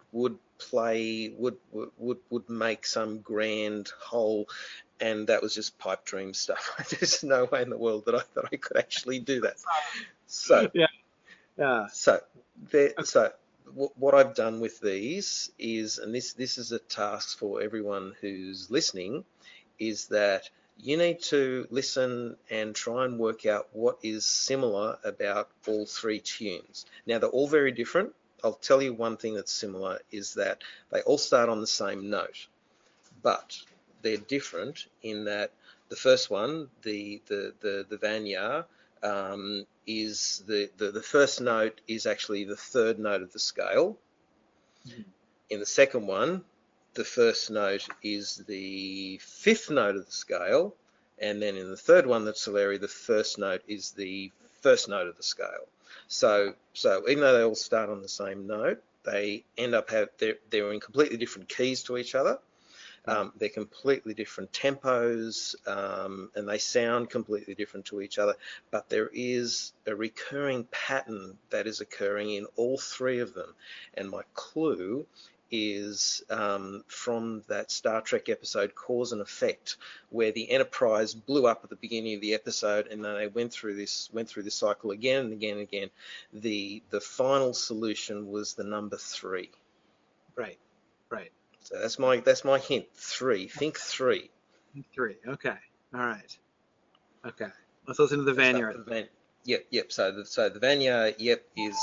make some grand whole. And that was just pipe dream stuff. There's no way in the world that I could actually do that. So yeah. So what I've done with these is, and this is a task for everyone who's listening, is that you need to listen and try and work out what is similar about all three tunes. Now, they're all very different. I'll tell you one thing that's similar is that they all start on the same note, but they're different in that the first one, the Vanir, is the first note is actually the third note of the scale. In the second one, the first note is the fifth note of the scale, and then in the third one, the Teleri, the first note is the first note of the scale. So even though they all start on the same note, they end up they're in completely different keys to each other. They're completely different tempos, and they sound completely different to each other, but there is a recurring pattern that is occurring in all three of them. And my clue is from that Star Trek episode Cause and Effect, where the Enterprise blew up at the beginning of the episode, and then they went through this cycle again and again and again. The final solution was the number 3. Right. So that's my hint. 3. Think 3. 3. Okay. All right. Okay. Let's listen to the Vanyar. Yep. So the Vanyar, is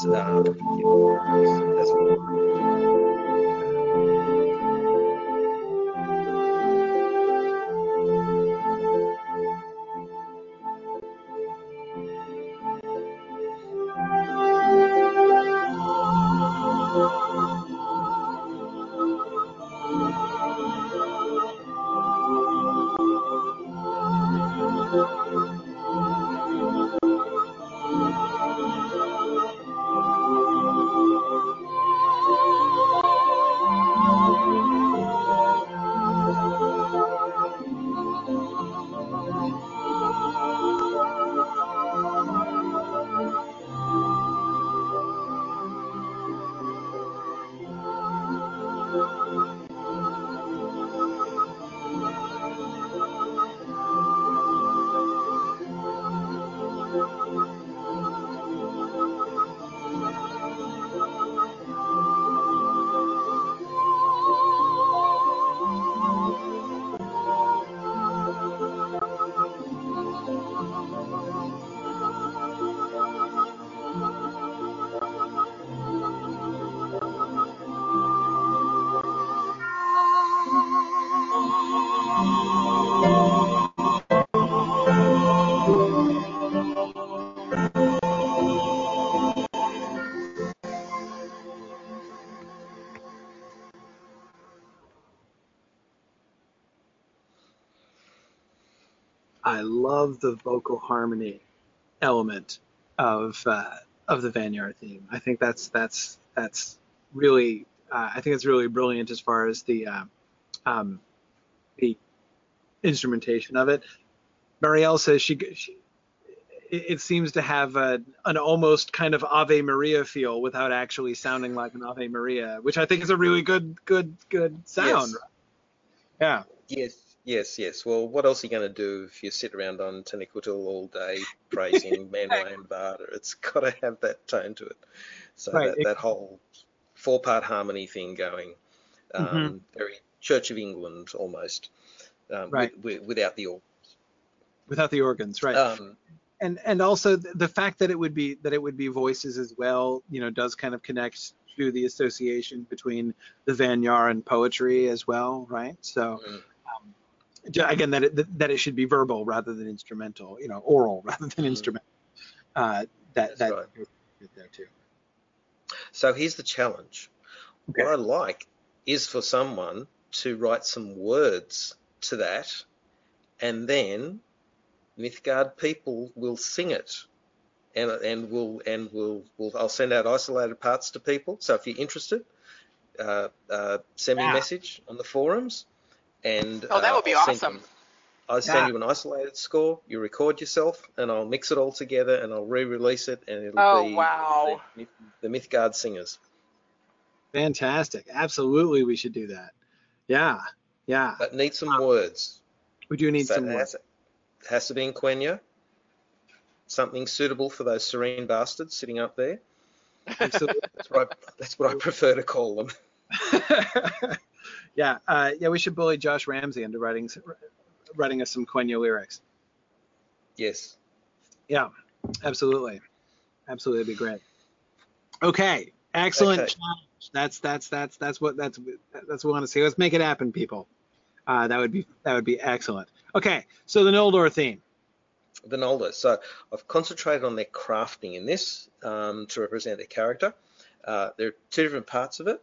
I love the vocal harmony element of the Vanyar theme. I think that's really I think it's really brilliant as far as the instrumentation of it. Marielle says it seems to have an almost kind of Ave Maria feel without actually sounding like an Ave Maria, which I think is a really good sound. Yes. Yeah. Yes. Well, what else are you going to do if you sit around on Taniquetil all day praising Manwë and Vardar? It's got to have that tone to it. So right. that whole 4-part harmony thing going, very Church of England almost, right. without the organs. Without the organs, right. And also the fact that it would be voices as well, does kind of connect to the association between the Vanyar and poetry as well, right? So again, that it should be verbal rather than instrumental, oral rather than instrumental. That's right. There too. So here's the challenge. Okay. What I like is for someone to write some words to that, and then Mythgard people will sing it, and we'll I'll send out isolated parts to people. So if you're interested, send me a message on the forums, and that would be awesome. I'll send you an isolated score. You record yourself, and I'll mix it all together, and I'll re-release it, and it'll be the Mythgard singers. Fantastic! Absolutely, we should do that. Yeah. But need some words. We do need some words. It has to be in Quenya. Something suitable for those serene bastards sitting up there. Absolutely. That's what I prefer to call them. Yeah, we should bully Josh Ramsey into writing us some Quenya lyrics. Yes. Yeah, absolutely. It'd be great. Okay, excellent. Okay. That's what we want to see. Let's make it happen, people. That would be excellent. Okay, so the Noldor theme. The Noldor. So I've concentrated on their crafting in this to represent their character. There are 2 different parts of it.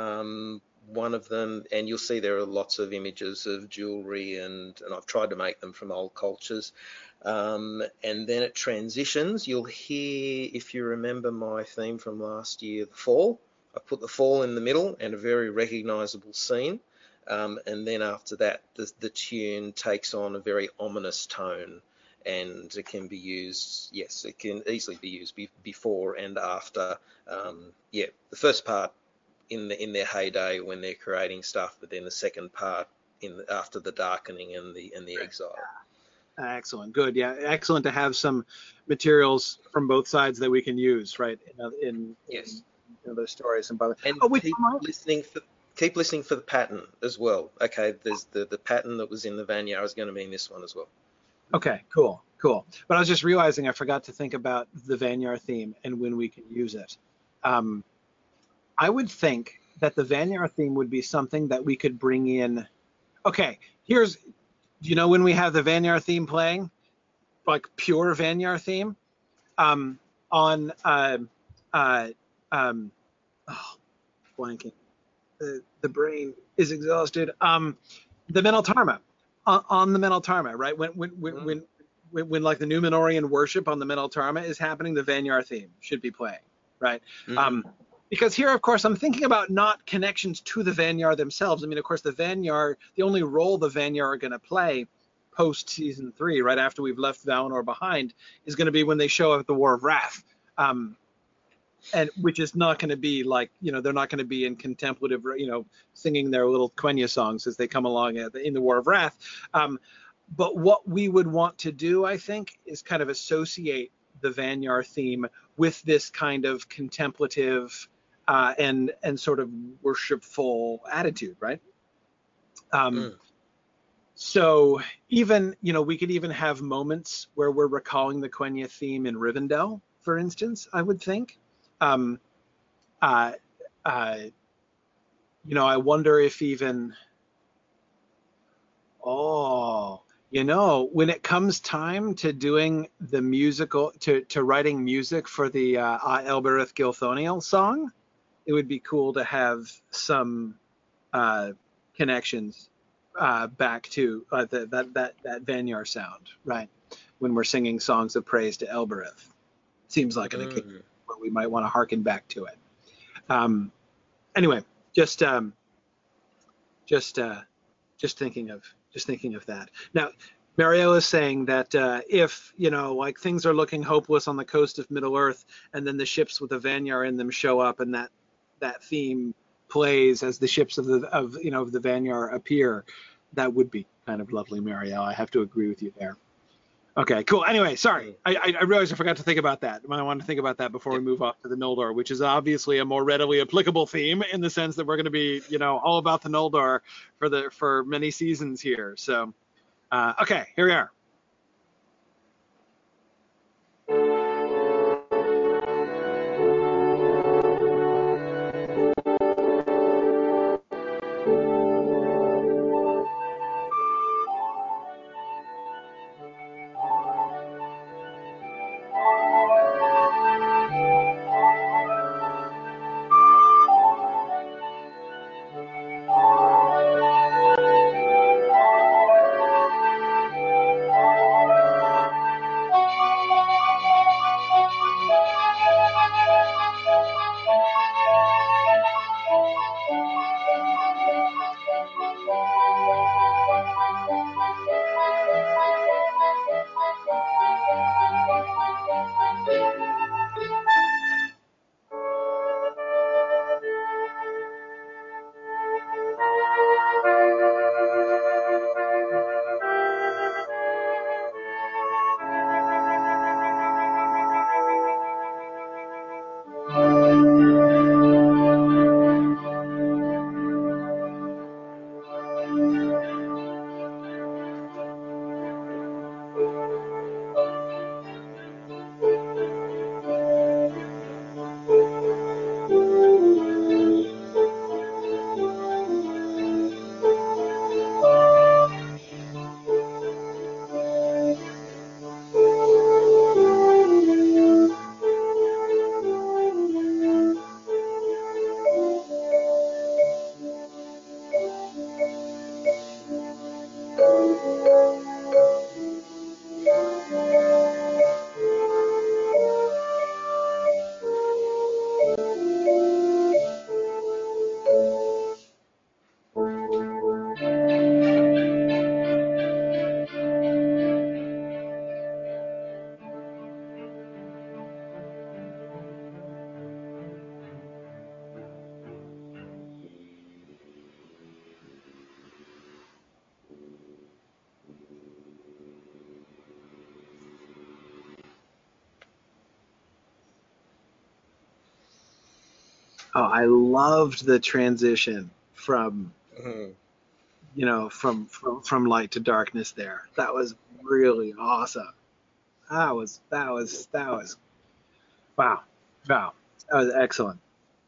One of them, and you'll see there are lots of images of jewelry, and I've tried to make them from old cultures. And then it transitions. You'll hear, if you remember my theme from last year, the Fall. I put the Fall in the middle and a very recognisable scene. and then after that, the tune takes on a very ominous tone, and it can be used. Yes, it can easily be used before and after. Yeah, the first part in their heyday when they're creating stuff, but then the second part after the darkening and the exile. Excellent. Good. Yeah. Excellent to have some materials from both sides that we can use, right? In Yes. those stories. And keep listening for the pattern as well. Okay. There's the pattern that was in the Vanyar is going to be in this one as well. Okay. Cool. But I was just realizing I forgot to think about the Vanyar theme and when we can use it. I would think that the Vanyar theme would be something that we could bring in. Okay. When we have the Vanyar theme playing, like pure Vanyar theme, blanking. The brain is exhausted. The Meneltarma, on the Meneltarma, right? When like the Numenorian worship on the Meneltarma is happening, the Vanyar theme should be playing, right? Because here, of course, I'm thinking about not connections to the Vanyar themselves. I mean, of course, the only role the Vanyar are going to play post season 3, right after we've left Valinor behind, is going to be when they show up at the War of Wrath, and which is not going to be like, they're not going to be in contemplative, singing their little Quenya songs as they come along in the War of Wrath. But what we would want to do, I think, is kind of associate the Vanyar theme with this kind of contemplative and sort of worshipful attitude, right? So even, we could even have moments where we're recalling the Quenya theme in Rivendell, for instance, I would think. I wonder if even, when it comes time to doing the musical, to writing music for the Elbereth Gilthoniel song, it would be cool to have some connections back to that Vanyar sound, right? When we're singing songs of praise to Elbereth, seems like an occasion where we might want to harken back to it. Anyway, just thinking of that. Now, Marielle is saying that if like things are looking hopeless on the coast of Middle Earth, and then the ships with the Vanyar in them show up, and that theme plays as the ships of the Vanyar appear, that would be kind of lovely, Marielle. I have to agree with you there. Okay, cool. Anyway, sorry. I realized I forgot to think about that. I want to think about that before we move off to the Noldor, which is obviously a more readily applicable theme in the sense that we're going to be, all about the Noldor for many seasons here. So, okay, here we are. Oh, I loved the transition from, Mhm. from light to darkness there. That was really awesome. That was wow. Wow. That was excellent.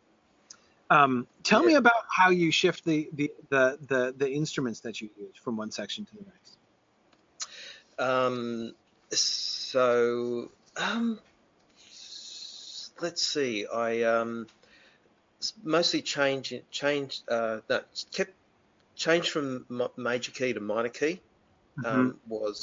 Tell Yeah. me about how you shift the instruments that you use from one section to the next. Um, so let's see. I mostly no, kept changed from major key to minor key. Hmm.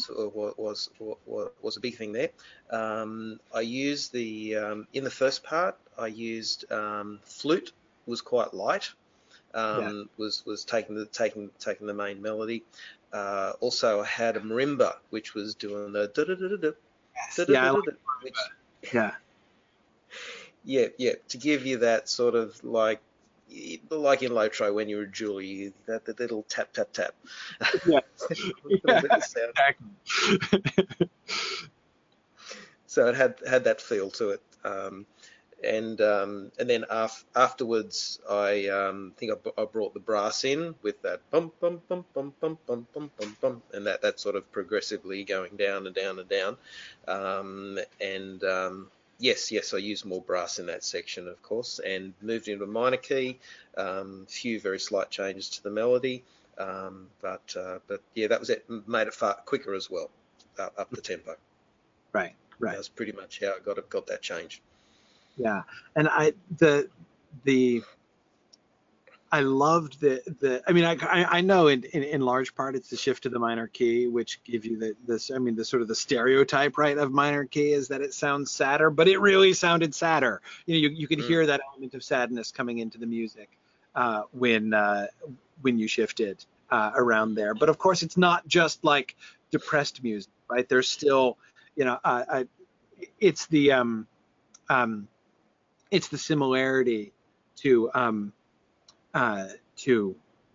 Was a big thing there. I used the in the first part. I used flute, was quite light. Yeah. Was taking the main melody. Also, I had a marimba, which was doing the da da da da Yes. da da Yeah, I da like. da, which Yeah. to give you that sort of like in Lotro when you're a jeweler, that little tap tap tap, Yeah. little Yeah. bit of sound. Exactly. So it had that feel to it. And then afterwards, I think I brought the brass in with that bum bum bum bum bum bum bum bum bum, and that sort of progressively going down and down and down. And yes, I used more brass in that section, of course, and moved into a minor key. Few very slight changes to the melody, but yeah, that was it. Made it far quicker as well, up the tempo. Right. Right. That's pretty much how I got that change. Yeah. And the I loved I mean, I know in large part it's the shift to the minor key, which give you the sort of the stereotype, right, of minor key is that it sounds sadder, but it really sounded sadder. You could Mm, hear that element of sadness coming into the music uh, when uh, when you shifted around there. But of course, it's not just like depressed music, right? There's still, you know, it's the um, it's the similarity to uh, to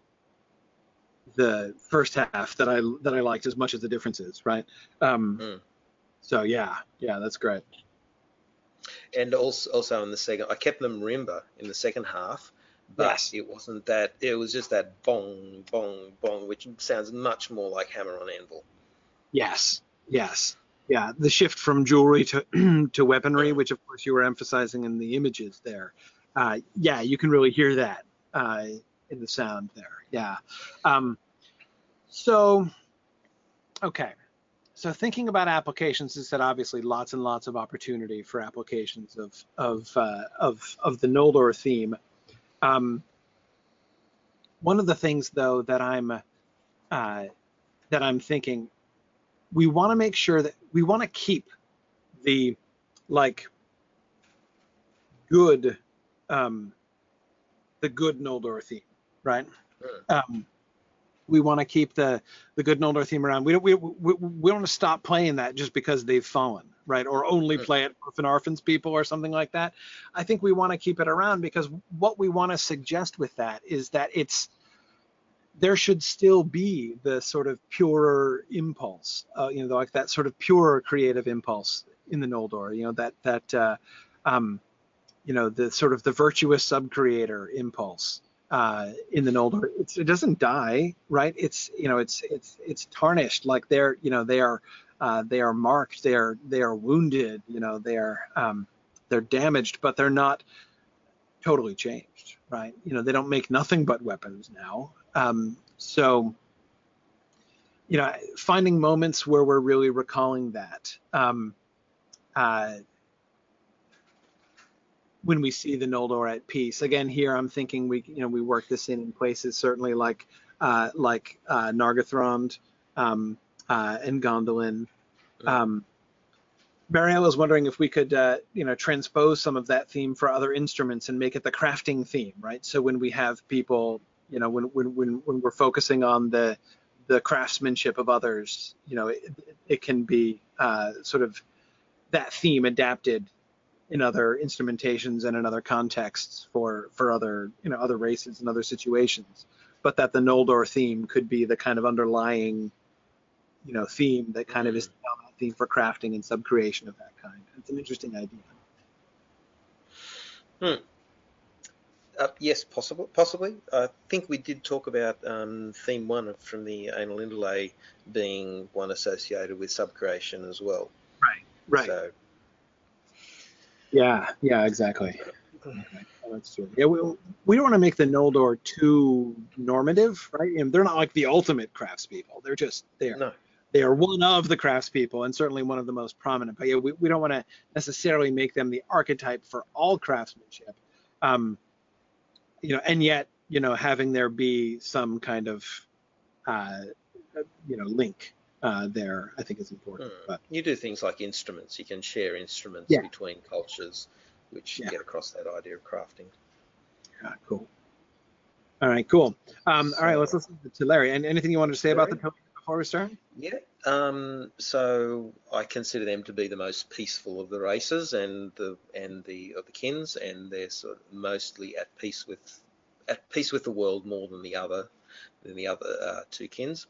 the first half that I liked as much as the differences, right? Um, mm. so yeah, that's great. And also in the second, I kept the marimba in the second half, but Yes, it wasn't that. It was just that bong bong bong, which sounds much more like hammer on anvil. yes, yes, yeah. The shift from jewelry to to weaponry, Mm. which of course you were emphasizing in the images there. Yeah, you can really hear that uh, in the sound there. Yeah. Um, so okay. So thinking about applications is that obviously lots and lots of opportunity for applications of the Noldor theme. Um, One of the things though uh, that I'm thinking we want to make sure that we want to keep the like good um, the good Noldor theme, right? Mm. Um, we want to keep the good Noldor theme around. We don't want to stop playing that just because they've fallen, right? Or only Mm. play it for Finarfin's people or something like that. I think we want to keep it around because what we want to suggest with that is that there should still be the sort of purer impulse, like that sort of purer creative impulse in the Noldor. Um, the sort of the virtuous sub-creator impulse in the Noldor. It doesn't die, right? It's tarnished. Like they are marked. They are wounded. They're damaged, but they're not totally changed, right? They don't make nothing but weapons now. So finding moments where we're really recalling that. Uh, when we see the Noldor at peace. Again, here I'm thinking we work this in places certainly like Nargothrond and Gondolin. Mm. Um, Barry, I was wondering if we could transpose some of that theme for other instruments and make it the crafting theme, right? So when we have people, when we're focusing on the craftsmanship of others, it can be sort of that theme adapted in other instrumentations and in other contexts for other races and other situations, but that the Noldor theme could be the kind of underlying theme that kind of is Mm. the dominant theme for crafting and subcreation of that kind. It's an interesting idea. Mm. Yes, possibly. I think we did talk about theme one from the Anal Indole being one associated with subcreation as well. Right. Right. So, Yeah. Yeah. Exactly. Okay. Oh, that's true. Yeah. We don't want to make the Noldor too normative, right? And they're not like the ultimate craftspeople. They're just there. no. They are one of the craftspeople and certainly one of the most prominent. But yeah, we don't want to necessarily make them the archetype for all craftsmanship. Um, and yet, having there be some kind of, uh, link there, I think is important. But You do things like instruments. You can share instruments yeah, between cultures, which yeah, get across that idea of crafting. yeah, cool. All right, cool. All right, let's So, listen to Larry. And anything you wanted to say about the Larry? Pilgrims before we start? Yeah. So I consider them to be the most peaceful of the races and the of the kins, and they're sort of mostly at peace with the world more than the other two kins.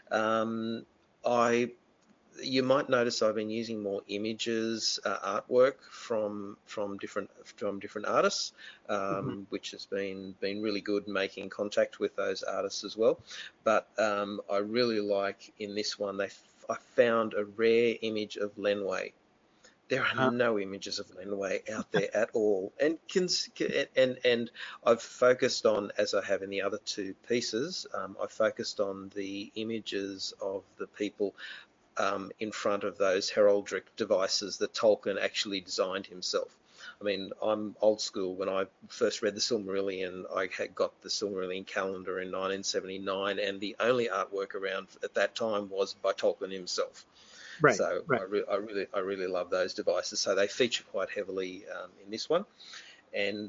I You might notice I've been using more images, artwork from different artists, Mm-hmm. which has been really good making contact with those artists as well. But I really like in this one I found a rare image of Lenway. There are no images of Lenway out there at all, and I've focused on, as I have in the other two pieces, I've focused on the images of the people in front of those heraldic devices that Tolkien actually designed himself. I mean, I'm old school. When I first read the Silmarillion, I had got the Silmarillion calendar in 1979, and the only artwork around at that time was by Tolkien himself. Right, So right. I really love those devices. So they feature quite heavily in this one, and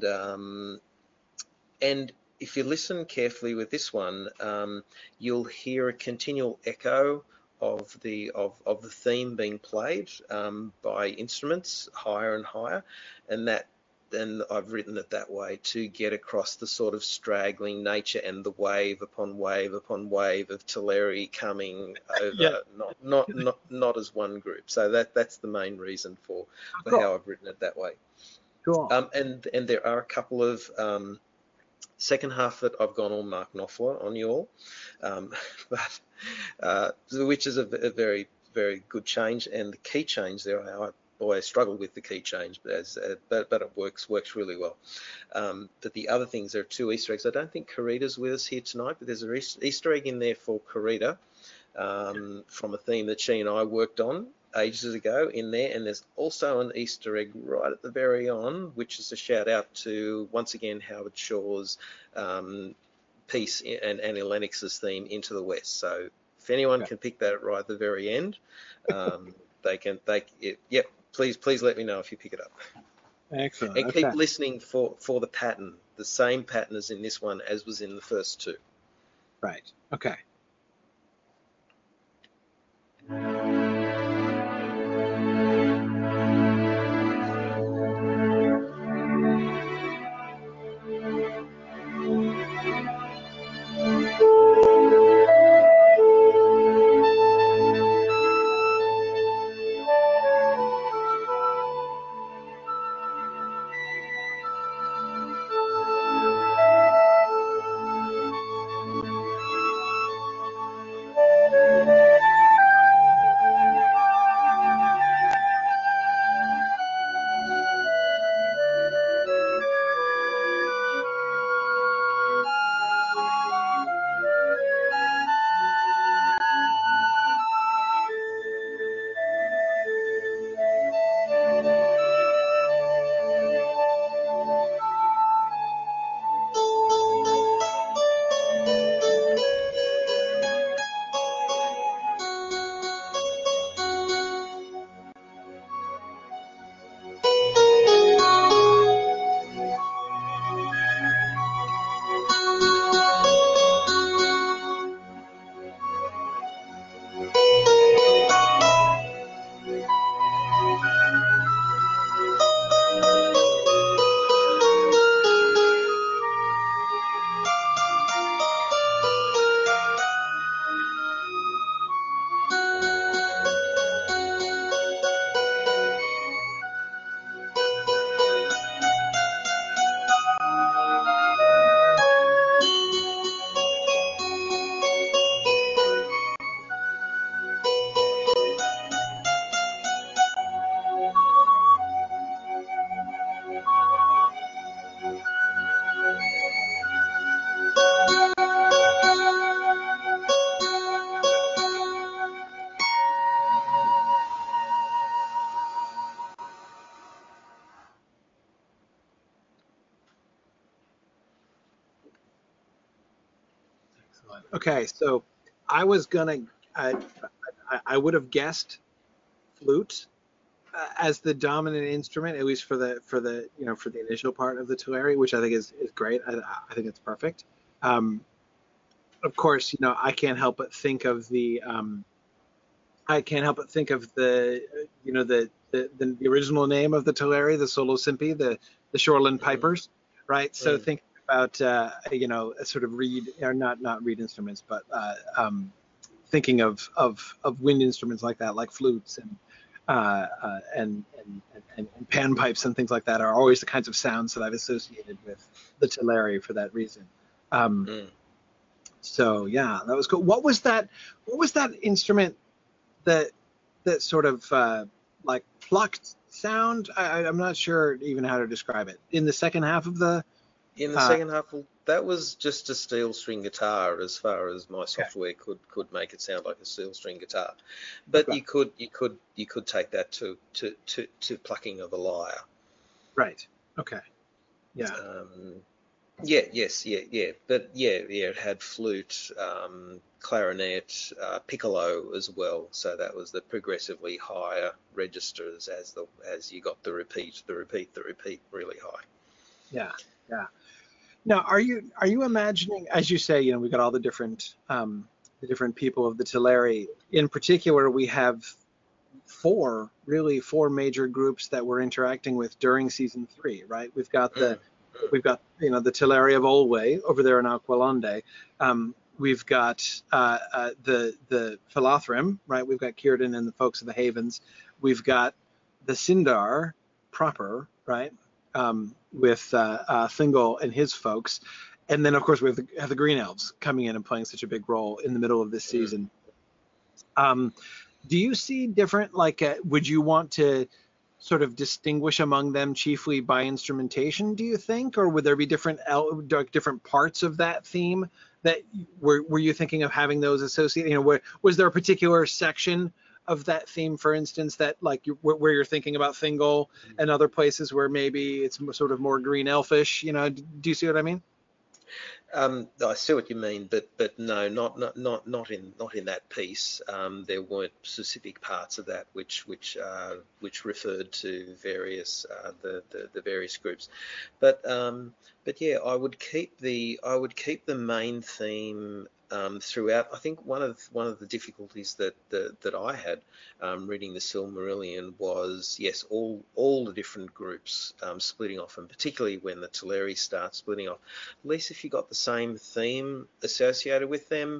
and if you listen carefully with this one, you'll hear a continual echo of the theme being played by instruments higher and higher, and I've written it that way to get across the sort of straggling nature and the wave upon wave upon wave of Teleri coming over, Yeah. not as one group. So that's the main reason for Cool. how I've written it that way. Cool. And there are a couple of second half that I've gone all Mark Knopfler on you all, which is a very, very good change. And the key change there, I struggled with the key change, but it works really well. But the other things, there are two Easter eggs. I don't think Karita's with us here tonight, but there's an Easter egg in there for Karita from a theme that she and I worked on ages ago in there, and there's also an Easter egg right at the very on, which is a shout out to once again Howard Shore's piece and Annie Lennox's theme Into the West. So if anyone can pick that right at the very end, please let me know if you pick it up. Excellent. And Okay. keep listening for the pattern, the same pattern as in this one as was in the first two. Right. Okay. Okay, so I was gonna, I, I would have guessed flute as the dominant instrument, at least for the initial part of the Tulare, which I think is great. I think it's perfect. Um, of course, I can't help but think of I can't help but think of the original name of the Tulare, the Solo Simpi, the Shoreland Mm, Pipers, right? So mm, think about sort of reed, or not reed instruments, but thinking of wind instruments like that, like flutes and panpipes and things like that, are always the kinds of sounds that I've associated with the Tulare for that reason. Um, mm. so yeah, that was cool. What was that instrument that sort of like plucked sound? I'm not sure even how to describe it. In the second half of the In the uh, second half, well, that was just a steel string guitar, as far as my okay, software could make it sound like a steel string guitar. But okay, you could take that to plucking of a lyre. right, okay, yeah, Um, yeah, yes, yeah. But yeah, it had flute, clarinet, piccolo as well. So that was the progressively higher registers as you got the repeat really high. yeah, yeah. Now, are you imagining, as you say, we've got all the different people of the Tulare. In particular, we have four major groups that we're interacting with during season three, right? Mm, mm, We've got the Tulare of Olway over there in Aqualonde. We've got the Philothrim, right? We've got Círdan and the folks of the Havens. We've got the Sindar proper, right? With Thingol and his folks, and then of course we have the Green Elves coming in and playing such a big role in the middle of this mm. season. Um, do you see different, like, would you want to sort of distinguish among them chiefly by instrumentation, do you think? Or would there be different parts of that theme that were you thinking of having those associated? Was there a particular section of that theme, for instance, that like where you're thinking about Thingol, and other places where maybe it's sort of more green elfish? Do you see what I mean? I see what you mean, but no, not in that piece. There weren't specific parts of that which referred to various the various groups, but yeah, I would keep the main theme throughout. I think one of the difficulties that I had reading the Silmarillion was, yes, all the different groups splitting off, and particularly when the Teleri start splitting off. At least if you got the same theme associated with them,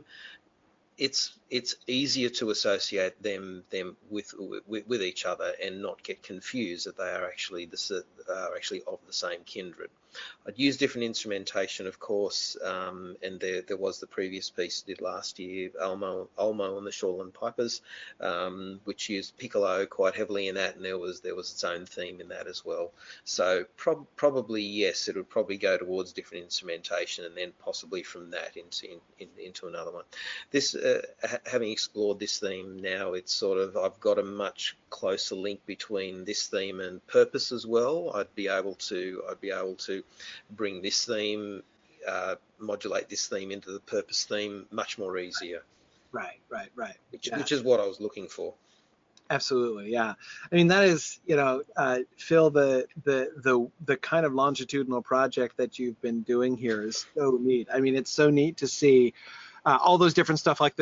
it's easier to associate them with each other and not get confused that they are actually of the same kindred. I'd use different instrumentation, of course, and there was the previous piece I did last year, Ulmo and the Shoreland Pipers, which used piccolo quite heavily in that, and there was its own theme in that as well. So probably yes, it would probably go towards different instrumentation, and then possibly from that into another one. This having explored this theme now, it's sort of, I've got a much closer link between this theme and purpose as well. I'd be able to bring this theme, modulate this theme into the purpose theme much more easier, Right, right, right. which Yeah. which is what I was looking for. Absolutely, yeah. I mean, that is, Phil, the kind of longitudinal project that you've been doing here is so neat. I mean, it's so neat to see all those different stuff, like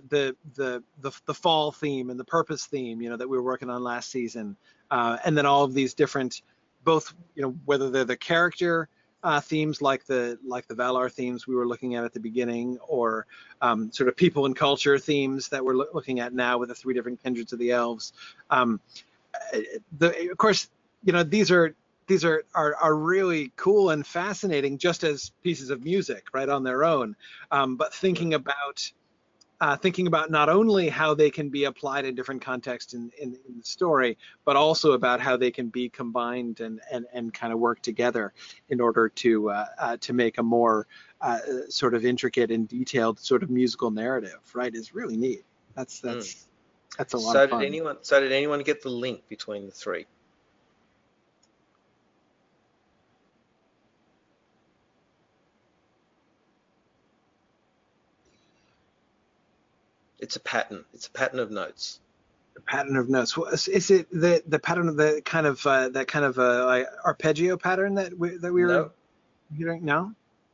the fall theme and the purpose theme, that we were working on last season, and then all of these different, both, whether they're the character themes, like the Valar themes we were looking at the beginning, or sort of people and culture themes that we're looking at now with the three different kindreds of the elves. Um, of course, these are really cool and fascinating just as pieces of music, right, on their own. But thinking about not only how they can be applied in different contexts in the story, but also about how they can be combined and kind of work together in order to make a more sort of intricate and detailed sort of musical narrative, right, is really neat. That's Mm. that's that's a lot of So did fun. anyone get the link between the three? It's a pattern. It's a pattern of notes. The pattern of notes. Is it the pattern of the kind of like arpeggio pattern that we were No. hearing? No.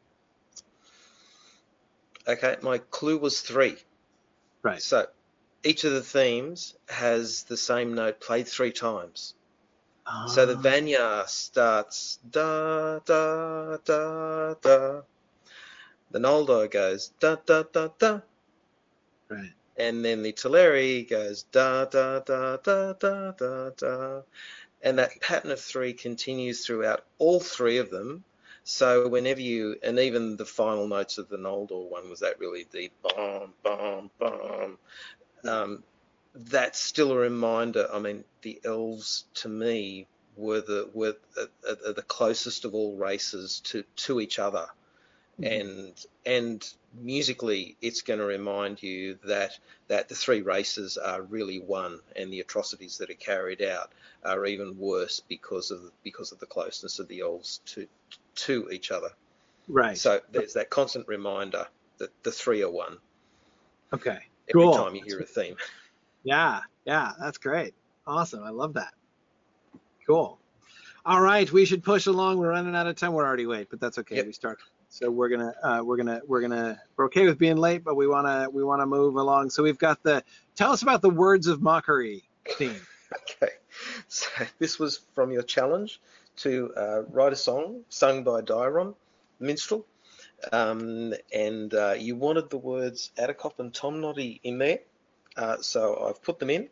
Okay, my clue was 3. Right. So each of the themes has the same note played 3 times. So the Vanya starts da da da da. The Noldor goes da da da da. Right. And then the Teleri goes da da da da da da da. And that pattern of 3 continues throughout all 3 of them. So whenever you, and even the final notes of the Noldor one was that really deep bom bom bom. That's still a reminder. I mean, the elves to me were the closest of all races to each other, and musically, it's going to remind you that the 3 races are really one, and the atrocities that are carried out are even worse because of the closeness of the elves to each other. Right. So there's that constant reminder that the 3 are one. Okay. Every Cool. time you hear a theme. Yeah, that's great. Awesome. I love that. Cool. All right, we should push along. We're running out of time. We're already late, but that's okay. Yep. We start. So we're okay with being late, but we wanna move along. So we've got tell us about the Words of Mockery theme. Okay, so this was from your challenge to write a song sung by Dairon, minstrel, and you wanted the words Addercop and Tom Noddy in there, so I've put them in.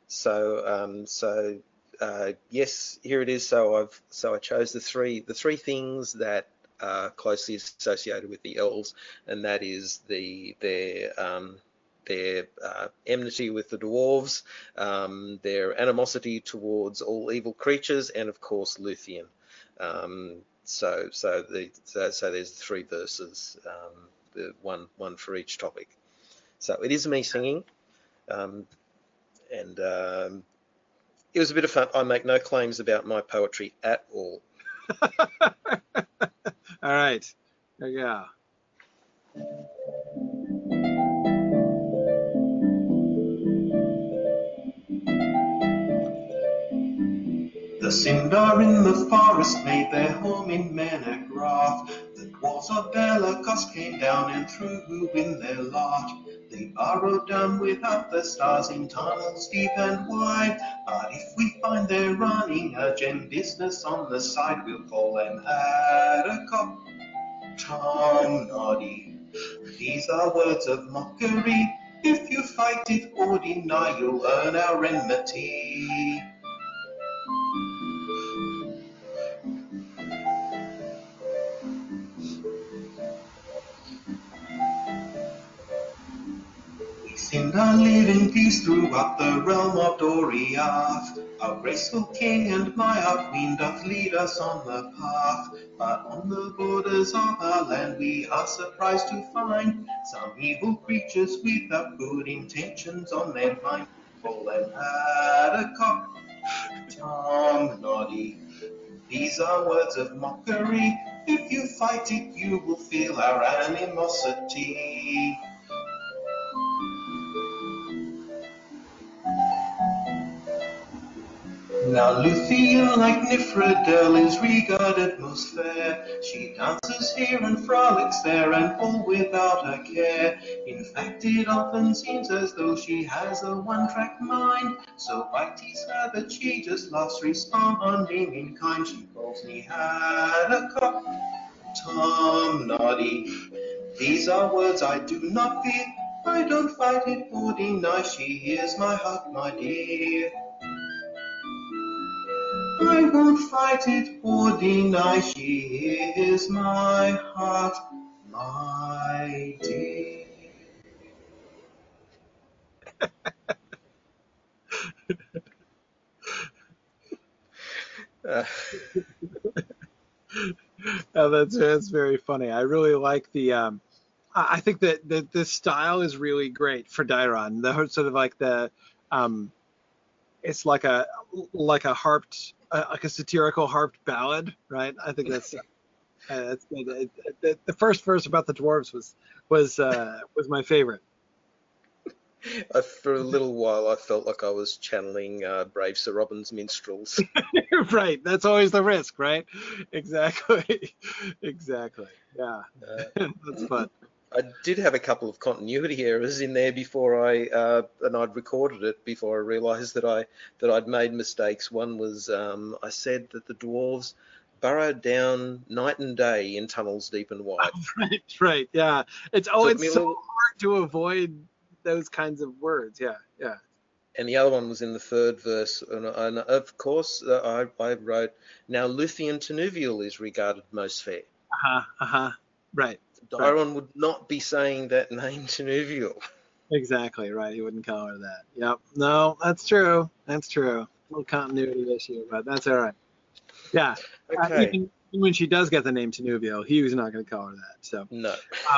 So yes, here it is. So I chose the three things that are closely associated with the elves, and that is their enmity with the dwarves, their animosity towards all evil creatures, and of course Luthien. So there's 3 verses, one for each topic. So it is me singing, and it was a bit of fun. I make no claims about my poetry at all. All right, there you go. The Sindar in the forest made their home in Menegrath. The dwarves of Belagos came down and threw in their lot. They burrowed down without the stars in tunnels deep and wide. But if we find they're running a gem business on the side, we'll call them Addercop, Tom Noddy. These are words of mockery. If you fight it or deny, you'll earn our enmity. Sindar live in peace throughout the realm of Doriath. Our graceful king and my queen doth lead us on the path. But on the borders of our land we are surprised to find some evil creatures without good intentions on their mind. Call them Addercop, Tom Noddy. These are words of mockery. If you fight it, you will feel our animosity. Now Luthien, like Nifredel, is regarded most fair. She dances here and frolics there, and all without a care. In fact, it often seems as though she has a one-track mind. So I tease her that she just loves responding in kind. She calls me Addercop, Tom Noddy. These are words I do not fear. I don't fight it or deny. She hears my heart, my dear. I won't fight it or deny. She is my heart, my dear. Oh, that's very funny. I really like I think that the style is really great for Dairon. The sort of like it's like a harped, like a satirical harped ballad, right? I think that's good. The first verse about the dwarves was my favorite. For a little while, I felt like I was channeling Brave Sir Robin's minstrels. Right. That's always the risk, right? Exactly. Exactly. Yeah. Uh, That's fun. I did have a couple of continuity errors in there before and I'd recorded it before I realised that I'd made mistakes. One was I said that the dwarves burrowed down night and day in tunnels deep and wide. Right. Right. Yeah. It's Took me a so little, hard to avoid those kinds of words. Yeah. Yeah. and the other one was in the third verse, and of course I wrote, now Luthien Tenuvial is regarded most fair. Uh-huh. Uh-huh. Right. Dairon would not be saying that name Tenuvial. Exactly. Right. He wouldn't call her that. Yep. No, that's true. That's true. A little continuity issue, but that's all right. Yeah. Okay. Even when she does get the name Tenuvio, he was not going to call her that. So, No.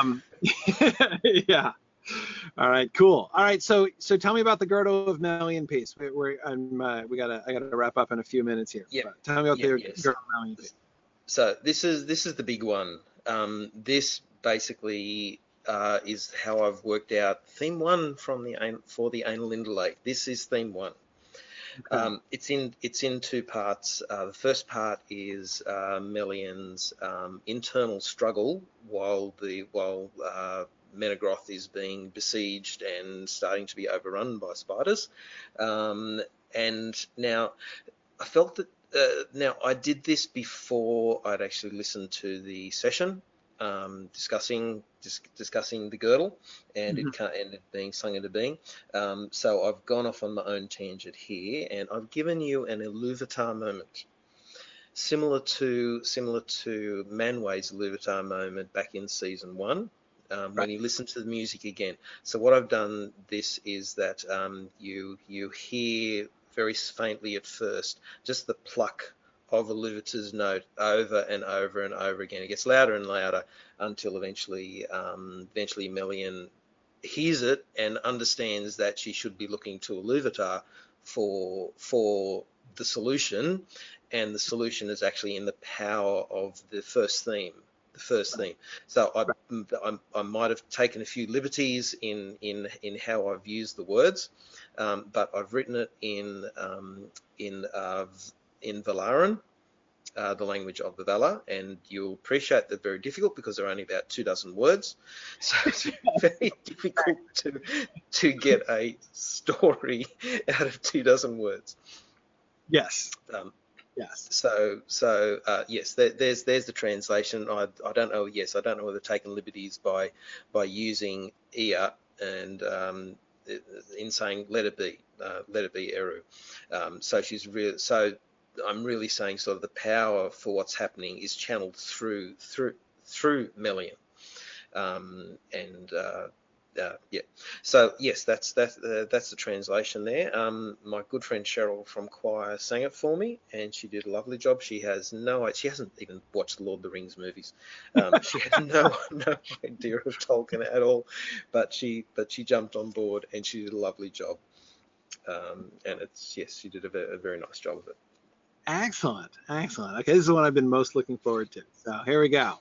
yeah. All right. Cool. All right. So tell me about the Girdle of Melian piece. I gotta wrap up in a few minutes here. Yep. But tell me about the Yes. Girdle of Melian piece. So this is the big one. This basically is how I've worked out theme one for the Anal Indolate. This is theme one. Okay. It's in two parts. The first part is Melian's internal struggle while Menegroth is being besieged and starting to be overrun by spiders. And now I felt that now I did this before I'd actually listened to the session discussing the girdle and it being sung into being. So I've gone off on my own tangent here, and I've given you an Iluvatar moment, similar to Manway's Iluvatar moment back in season 1. When you listen to the music again. So what I've done this is that you hear very faintly at first just the pluck of Iluvatar's note over and over and over again. It gets louder and louder until eventually Melian hears it and understands that she should be looking to Iluvatar for the solution, and the solution is actually in the power of the first theme. So I might have taken a few liberties in how I've used the words, but I've written it in Valaran, the language of the Valar, and you'll appreciate they're very difficult because they're only about 24 words. So it's very difficult to get a story out of 24 words. Yes. Yes. So yes, there's the translation. I don't know. Yes, I don't know whether taken liberties by using Ia and in saying let it be Eru. So I'm really saying sort of the power for what's happening is channeled through Melian, yeah. So yes, that's the translation there. My good friend Cheryl from Choir sang it for me, and she did a lovely job. She hasn't even watched the Lord of the Rings movies. She had no idea of Tolkien at all, but she jumped on board and she did a lovely job. And she did a very nice job of it. Excellent. Excellent. Okay, this is the one I've been most looking forward to. So here we go.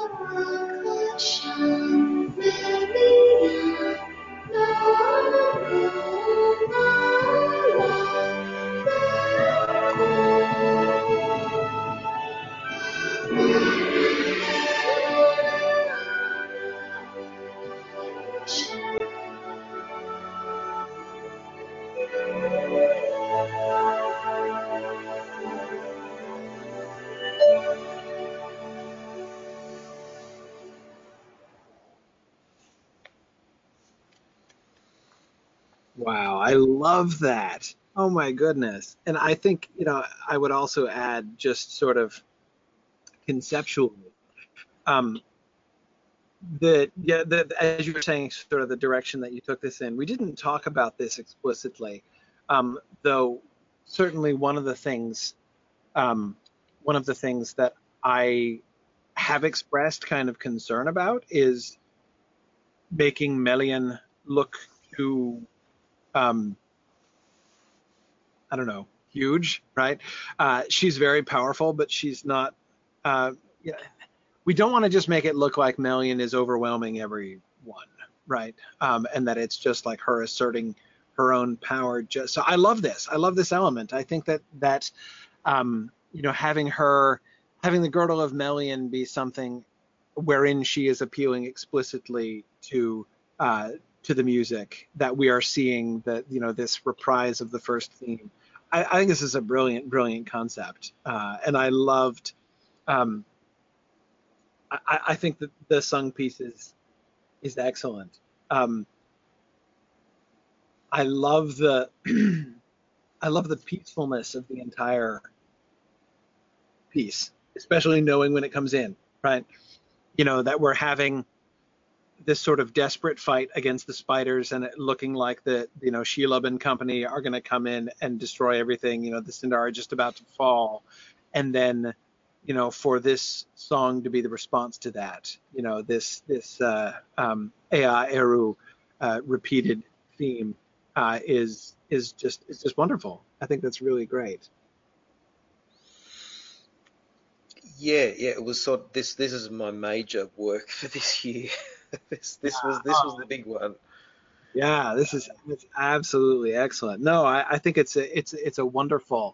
Wow, I love that. Oh my goodness. And I think, I would also add just sort of conceptually, um, as you were saying, sort of the direction that you took this in. We didn't talk about this explicitly, though certainly um, one of the things that I have expressed kind of concern about is making Melian look too, um, I don't know, huge, right? She's very powerful, but she's not. Yeah, we don't want to just make it look like Melian is overwhelming everyone, right? And that it's just like her asserting her own power. So I love this. I love this element. I think that having the girdle of Melian be something wherein she is appealing explicitly to the music, that we are seeing that this reprise of the first theme. I think this is a brilliant concept, and I loved. I think that the sung piece is excellent. I love the I love the peacefulness of the entire piece, especially knowing when it comes in, right? That we're having this sort of desperate fight against the spiders, and it looking like Shelob and company are going to come in and destroy everything. The Sindar are just about to fall, and then for this song to be the response to that, this Ea Eru repeated theme is just wonderful. I think that's really great. Yeah, it was sort of, this is my major work for this year. this was the big one. Yeah, it's absolutely excellent. No, I think it's a wonderful,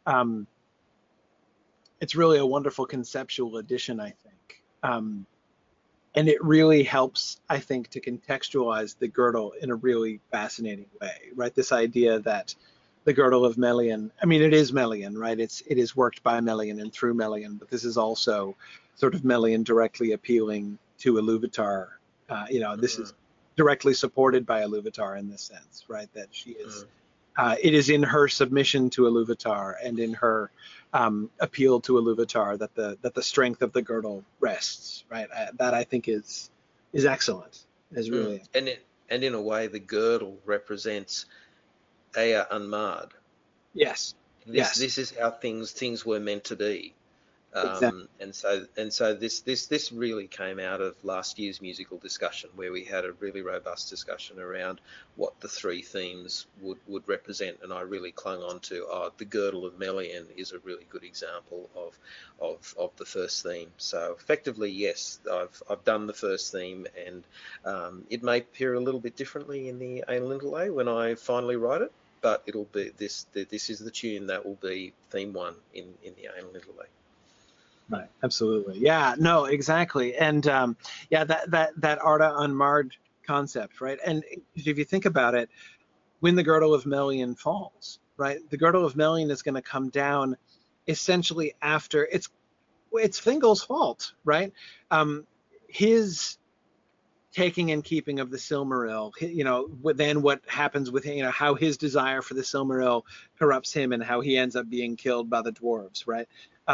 it's really a wonderful conceptual addition, I think. And it really helps, I think, to contextualize the girdle in a really fascinating way, right? This idea that the girdle of Melian, I mean, it is Melian, right? It is worked by Melian and through Melian, but this is also sort of Melian directly appealing to Iluvatar. This is directly supported by Iluvatar in this sense, right? That she is, it is in her submission to Iluvatar and in her appeal to Iluvatar that the strength of the girdle rests, right? That I think is excellent. Is really and in a way, the girdle represents Ea Unmarred. Yes. This is how things were meant to be. Exactly. And so this really came out of last year's musical discussion, where we had a really robust discussion around what the three themes would represent, and I really clung on to the girdle of Melian is a really good example of the first theme. So effectively, yes, I've done the first theme, and it may appear a little bit differently in the Ainulindalë when I finally write it, but it'll be this is the tune that will be theme 1 in the Ainulindalë. Right, absolutely. Yeah, no, exactly. And that Arda Unmarred concept, right? And if you think about it, when the girdle of Melian falls, right, the girdle of Melian is going to come down essentially after it's Thingol's fault, right? His taking and keeping of the Silmaril, then what happens with him, how his desire for the Silmaril corrupts him and how he ends up being killed by the dwarves, right?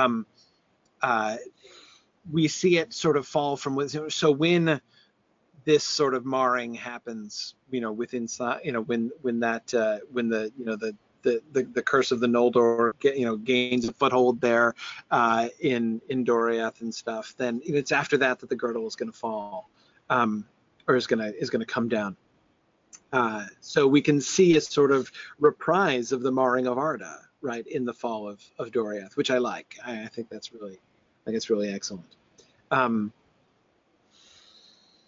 We see it sort of fall from within. So when this sort of marring happens, within, when the curse of the Noldor, gains a foothold there in Doriath and stuff, then it's after that the girdle is going to fall, or is going to come down. So we can see a sort of reprise of the marring of Arda, right, in the fall of Doriath, which I like. I think it's really excellent.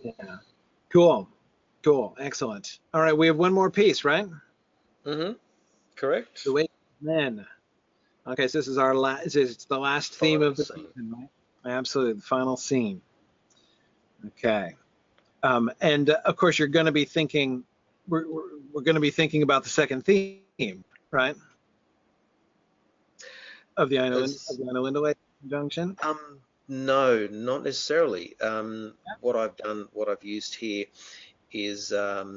Yeah. Cool. Cool. Excellent. All right, we have one more piece, right? Mm-hmm. Correct. The Way of Men. Okay, so this is our last. It's the last theme Final of the scene. season, right? Absolutely, the final scene. Okay. And of course, you're going to be thinking. We're going to be thinking about the second theme, right? Of the As Lake conjunction. No, not necessarily. What I've used here is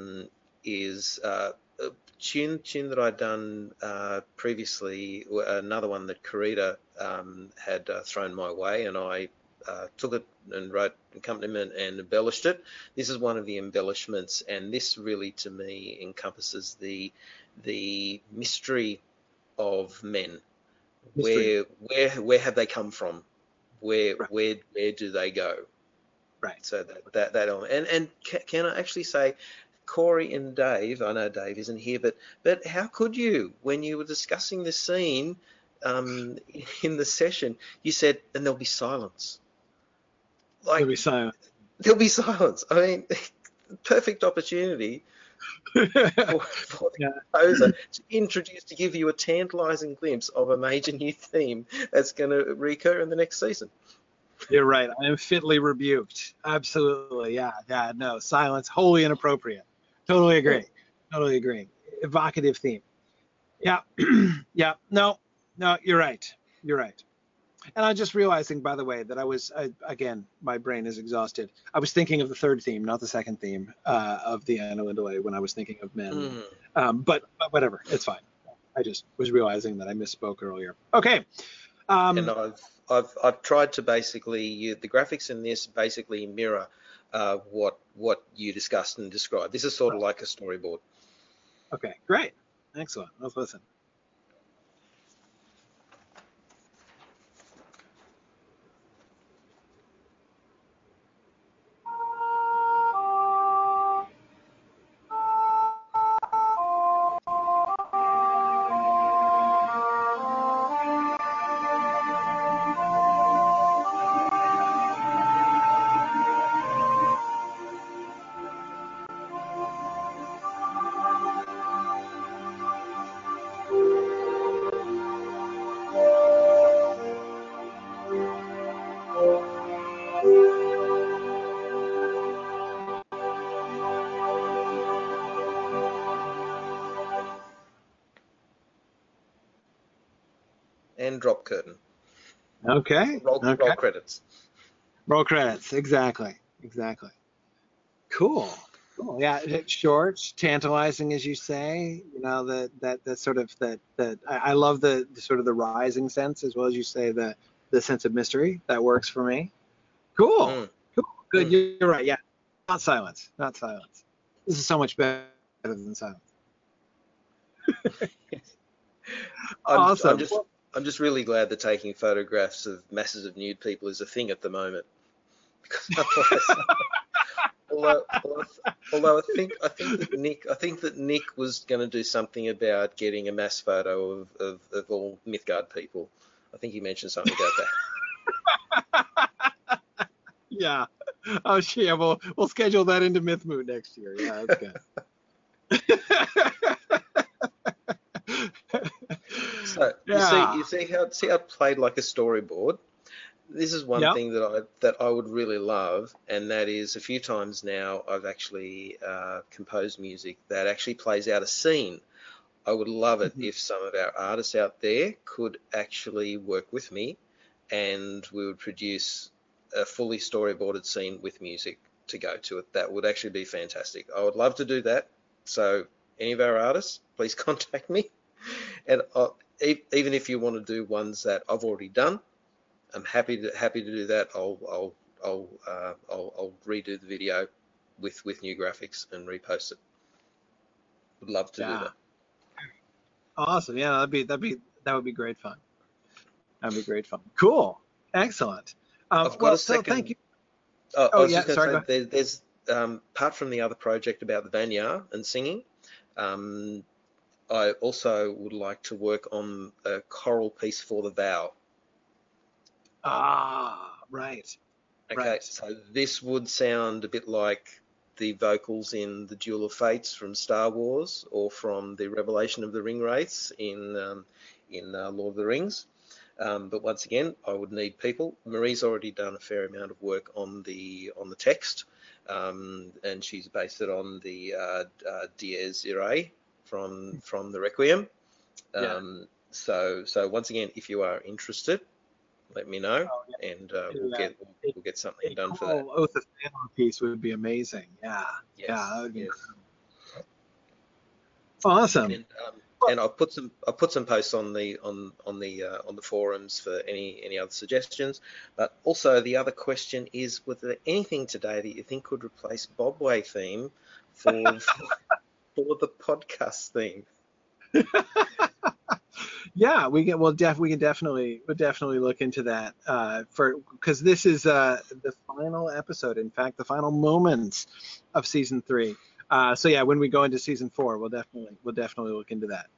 a tune that I'd done previously, another one that Karita had thrown my way, and I took it and wrote accompaniment and embellished it. This is one of the embellishments, and this really, to me, encompasses the mystery of men. Mystery. Where have they come from? Right. Where do they go? Right. So that element. And can I actually say, Corey and Dave, I know Dave isn't here, but how could you, when you were discussing the scene in the session, you said, and there'll be silence. There'll Like, be silence. there'll be silence. I mean, perfect opportunity for the Yeah. composer to introduce, to give you a tantalizing glimpse of a major new theme that's going to recur in the next season. You're right. I am fitly rebuked. Absolutely. Yeah. Yeah. No, silence, wholly inappropriate. Totally agree. Totally agree. Evocative theme. Yeah. Yeah. No, no, you're right. You're right. And I'm just realizing, by the way, that again, my brain is exhausted. I was thinking of the third theme, not the second theme of the Anna Lindaway when I was thinking of men. But whatever, it's fine. I just was realizing that I misspoke earlier. Okay. And I've tried to basically the graphics in this basically mirror what you discussed and described. This is sort of like a storyboard. Okay, great. Excellent. Let's listen. And drop curtain. Okay. Roll Okay. credits. Roll credits. Exactly. Exactly. Cool. Cool. Yeah. It's short, tantalizing, as you say. You know that sort of that. I love the sort of the rising sense as well as you say the sense of mystery that works for me. Cool. Mm. Cool. Good. Mm. You're right. Yeah. Not silence. Not silence. This is so much better than silence. Awesome. I'm just really glad that taking photographs of masses of nude people is a thing at the moment. Because although I think that Nick was going to do something about getting a mass photo of all Mythgard people. I think he mentioned something about that. Yeah. Oh, yeah. We'll schedule that into Mythmoot next year. Yeah, that's good. So Yeah. you see how it played like a storyboard. This is one Yep. thing that I would really love, and that is a few times now I've actually composed music that actually plays out a scene. I would love it if some of our artists out there could actually work with me, and we would produce a fully storyboarded scene with music to go to it. That would actually be fantastic. I would love to do that. So any of our artists, please contact me. And even if you want to do ones that I've already done, I'm happy to do that. I'll redo the video with new graphics and repost it. Would love to do that. Awesome. Yeah, that would be great fun. That'd be great fun. Cool. Excellent. I've got a second. So thank you. I was yeah. just Sorry. going to say, there's apart from the other project about the Vanyar and singing, I also would like to work on a choral piece for the vow. Ah, right. Okay, Right. so this would sound a bit like the vocals in the Duel of Fates from Star Wars, or from the Revelation of the Ringwraiths in Lord of the Rings. But once again, I would need people. Marie's already done a fair amount of work on the text, and she's based it on the Dies Irae from the Requiem. Yeah. So once again, if you are interested, let me know, Oh, yeah. and we'll get something done for that. A Oath of Phantom piece would be amazing. Yeah. Yes, Yeah, that would be yes. incredible. Awesome. And I'll put some posts on the forums for any other suggestions. But also the other question is, was there anything today that you think could replace Bobway theme for the podcast theme? Yeah, we can definitely look into that because this is the final episode. In fact, the final moments of season 3. So yeah, when we go into season 4, we'll definitely look into that.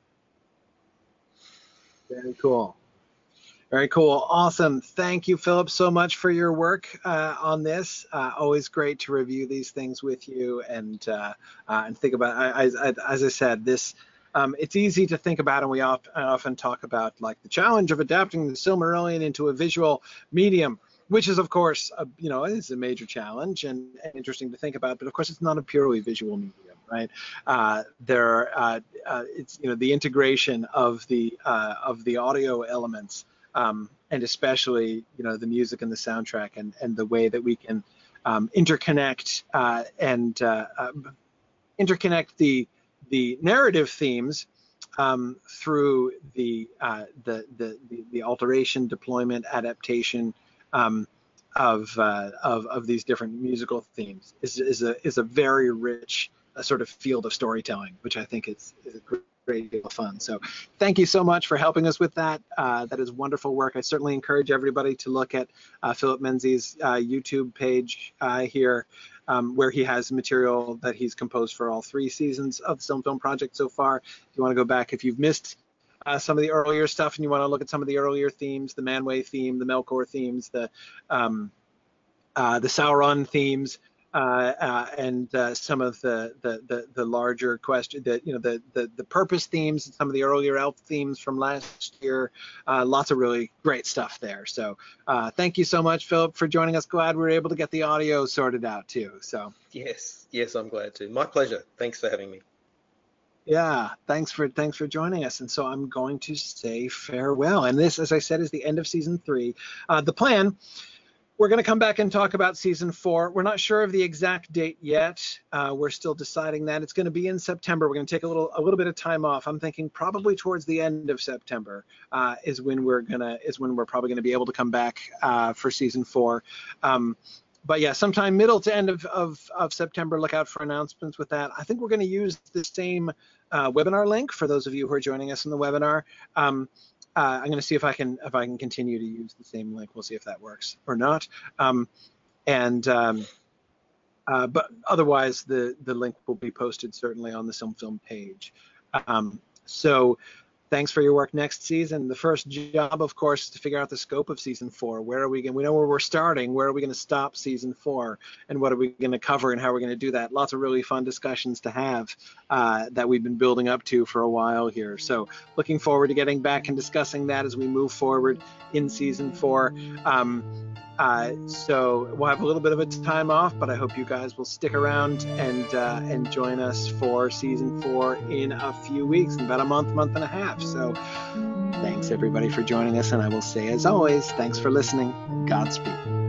Very cool. Very cool. Awesome. Thank you, Philip, so much for your work on this. Always great to review these things with you and think about. As I said, this. It's easy to think about, and I often talk about like the challenge of adapting the Silmarillion into a visual medium, which is of course, it's a major challenge and interesting to think about. But of course, it's not a purely visual medium, right? It's the integration of the audio elements, and especially the music and the soundtrack, and the way that we can interconnect the narrative themes through the alteration, deployment, adaptation of these different musical themes is a very rich sort of field of storytelling, which I think is a great deal of fun. So thank you so much for helping us with that. That is wonderful work. I certainly encourage everybody to look at Philip Menzies' YouTube page here, where he has material that he's composed for all 3 seasons of the Silm Film Project so far. If you want to go back, if you've missed some of the earlier stuff and you want to look at some of the earlier themes, the Manwë theme, the Melkor themes, the Sauron themes, and some of the larger question, the purpose themes, and some of the earlier elf themes from last year. Lots of really great stuff there. So thank you so much, Philip, for joining us. Glad we were able to get the audio sorted out too. So yes, I'm glad to. My pleasure. Thanks for having me. Yeah, thanks for joining us. And so I'm going to say farewell. And this, as I said, is the end of season 3. The plan. We're going to come back and talk about season 4. We're not sure of the exact date yet. We're still deciding that. It's going to be in September. We're going to take a little bit of time off. I'm thinking probably towards the end of September is when we're probably going to be able to come back for season 4. But yeah, sometime middle to end of September. Look out for announcements with that. I think we're going to use the same webinar link for those of you who are joining us in the webinar. I'm going to see if I can continue to use the same link. We'll see if that works or not. But otherwise, the link will be posted certainly on the Silm Film page. So thanks for your work next season. The first job, of course, is to figure out the scope of season 4. We know where we're starting. Where are we going to stop season 4? And what are we going to cover and how are we going to do that? Lots of really fun discussions to have that we've been building up to for a while here. So looking forward to getting back and discussing that as we move forward in season 4. So we'll have a little bit of a time off, but I hope you guys will stick around and join us for season 4 in a few weeks, in about a month and a half. So thanks everybody for joining us, and I will say, as always, thanks for listening. Godspeed.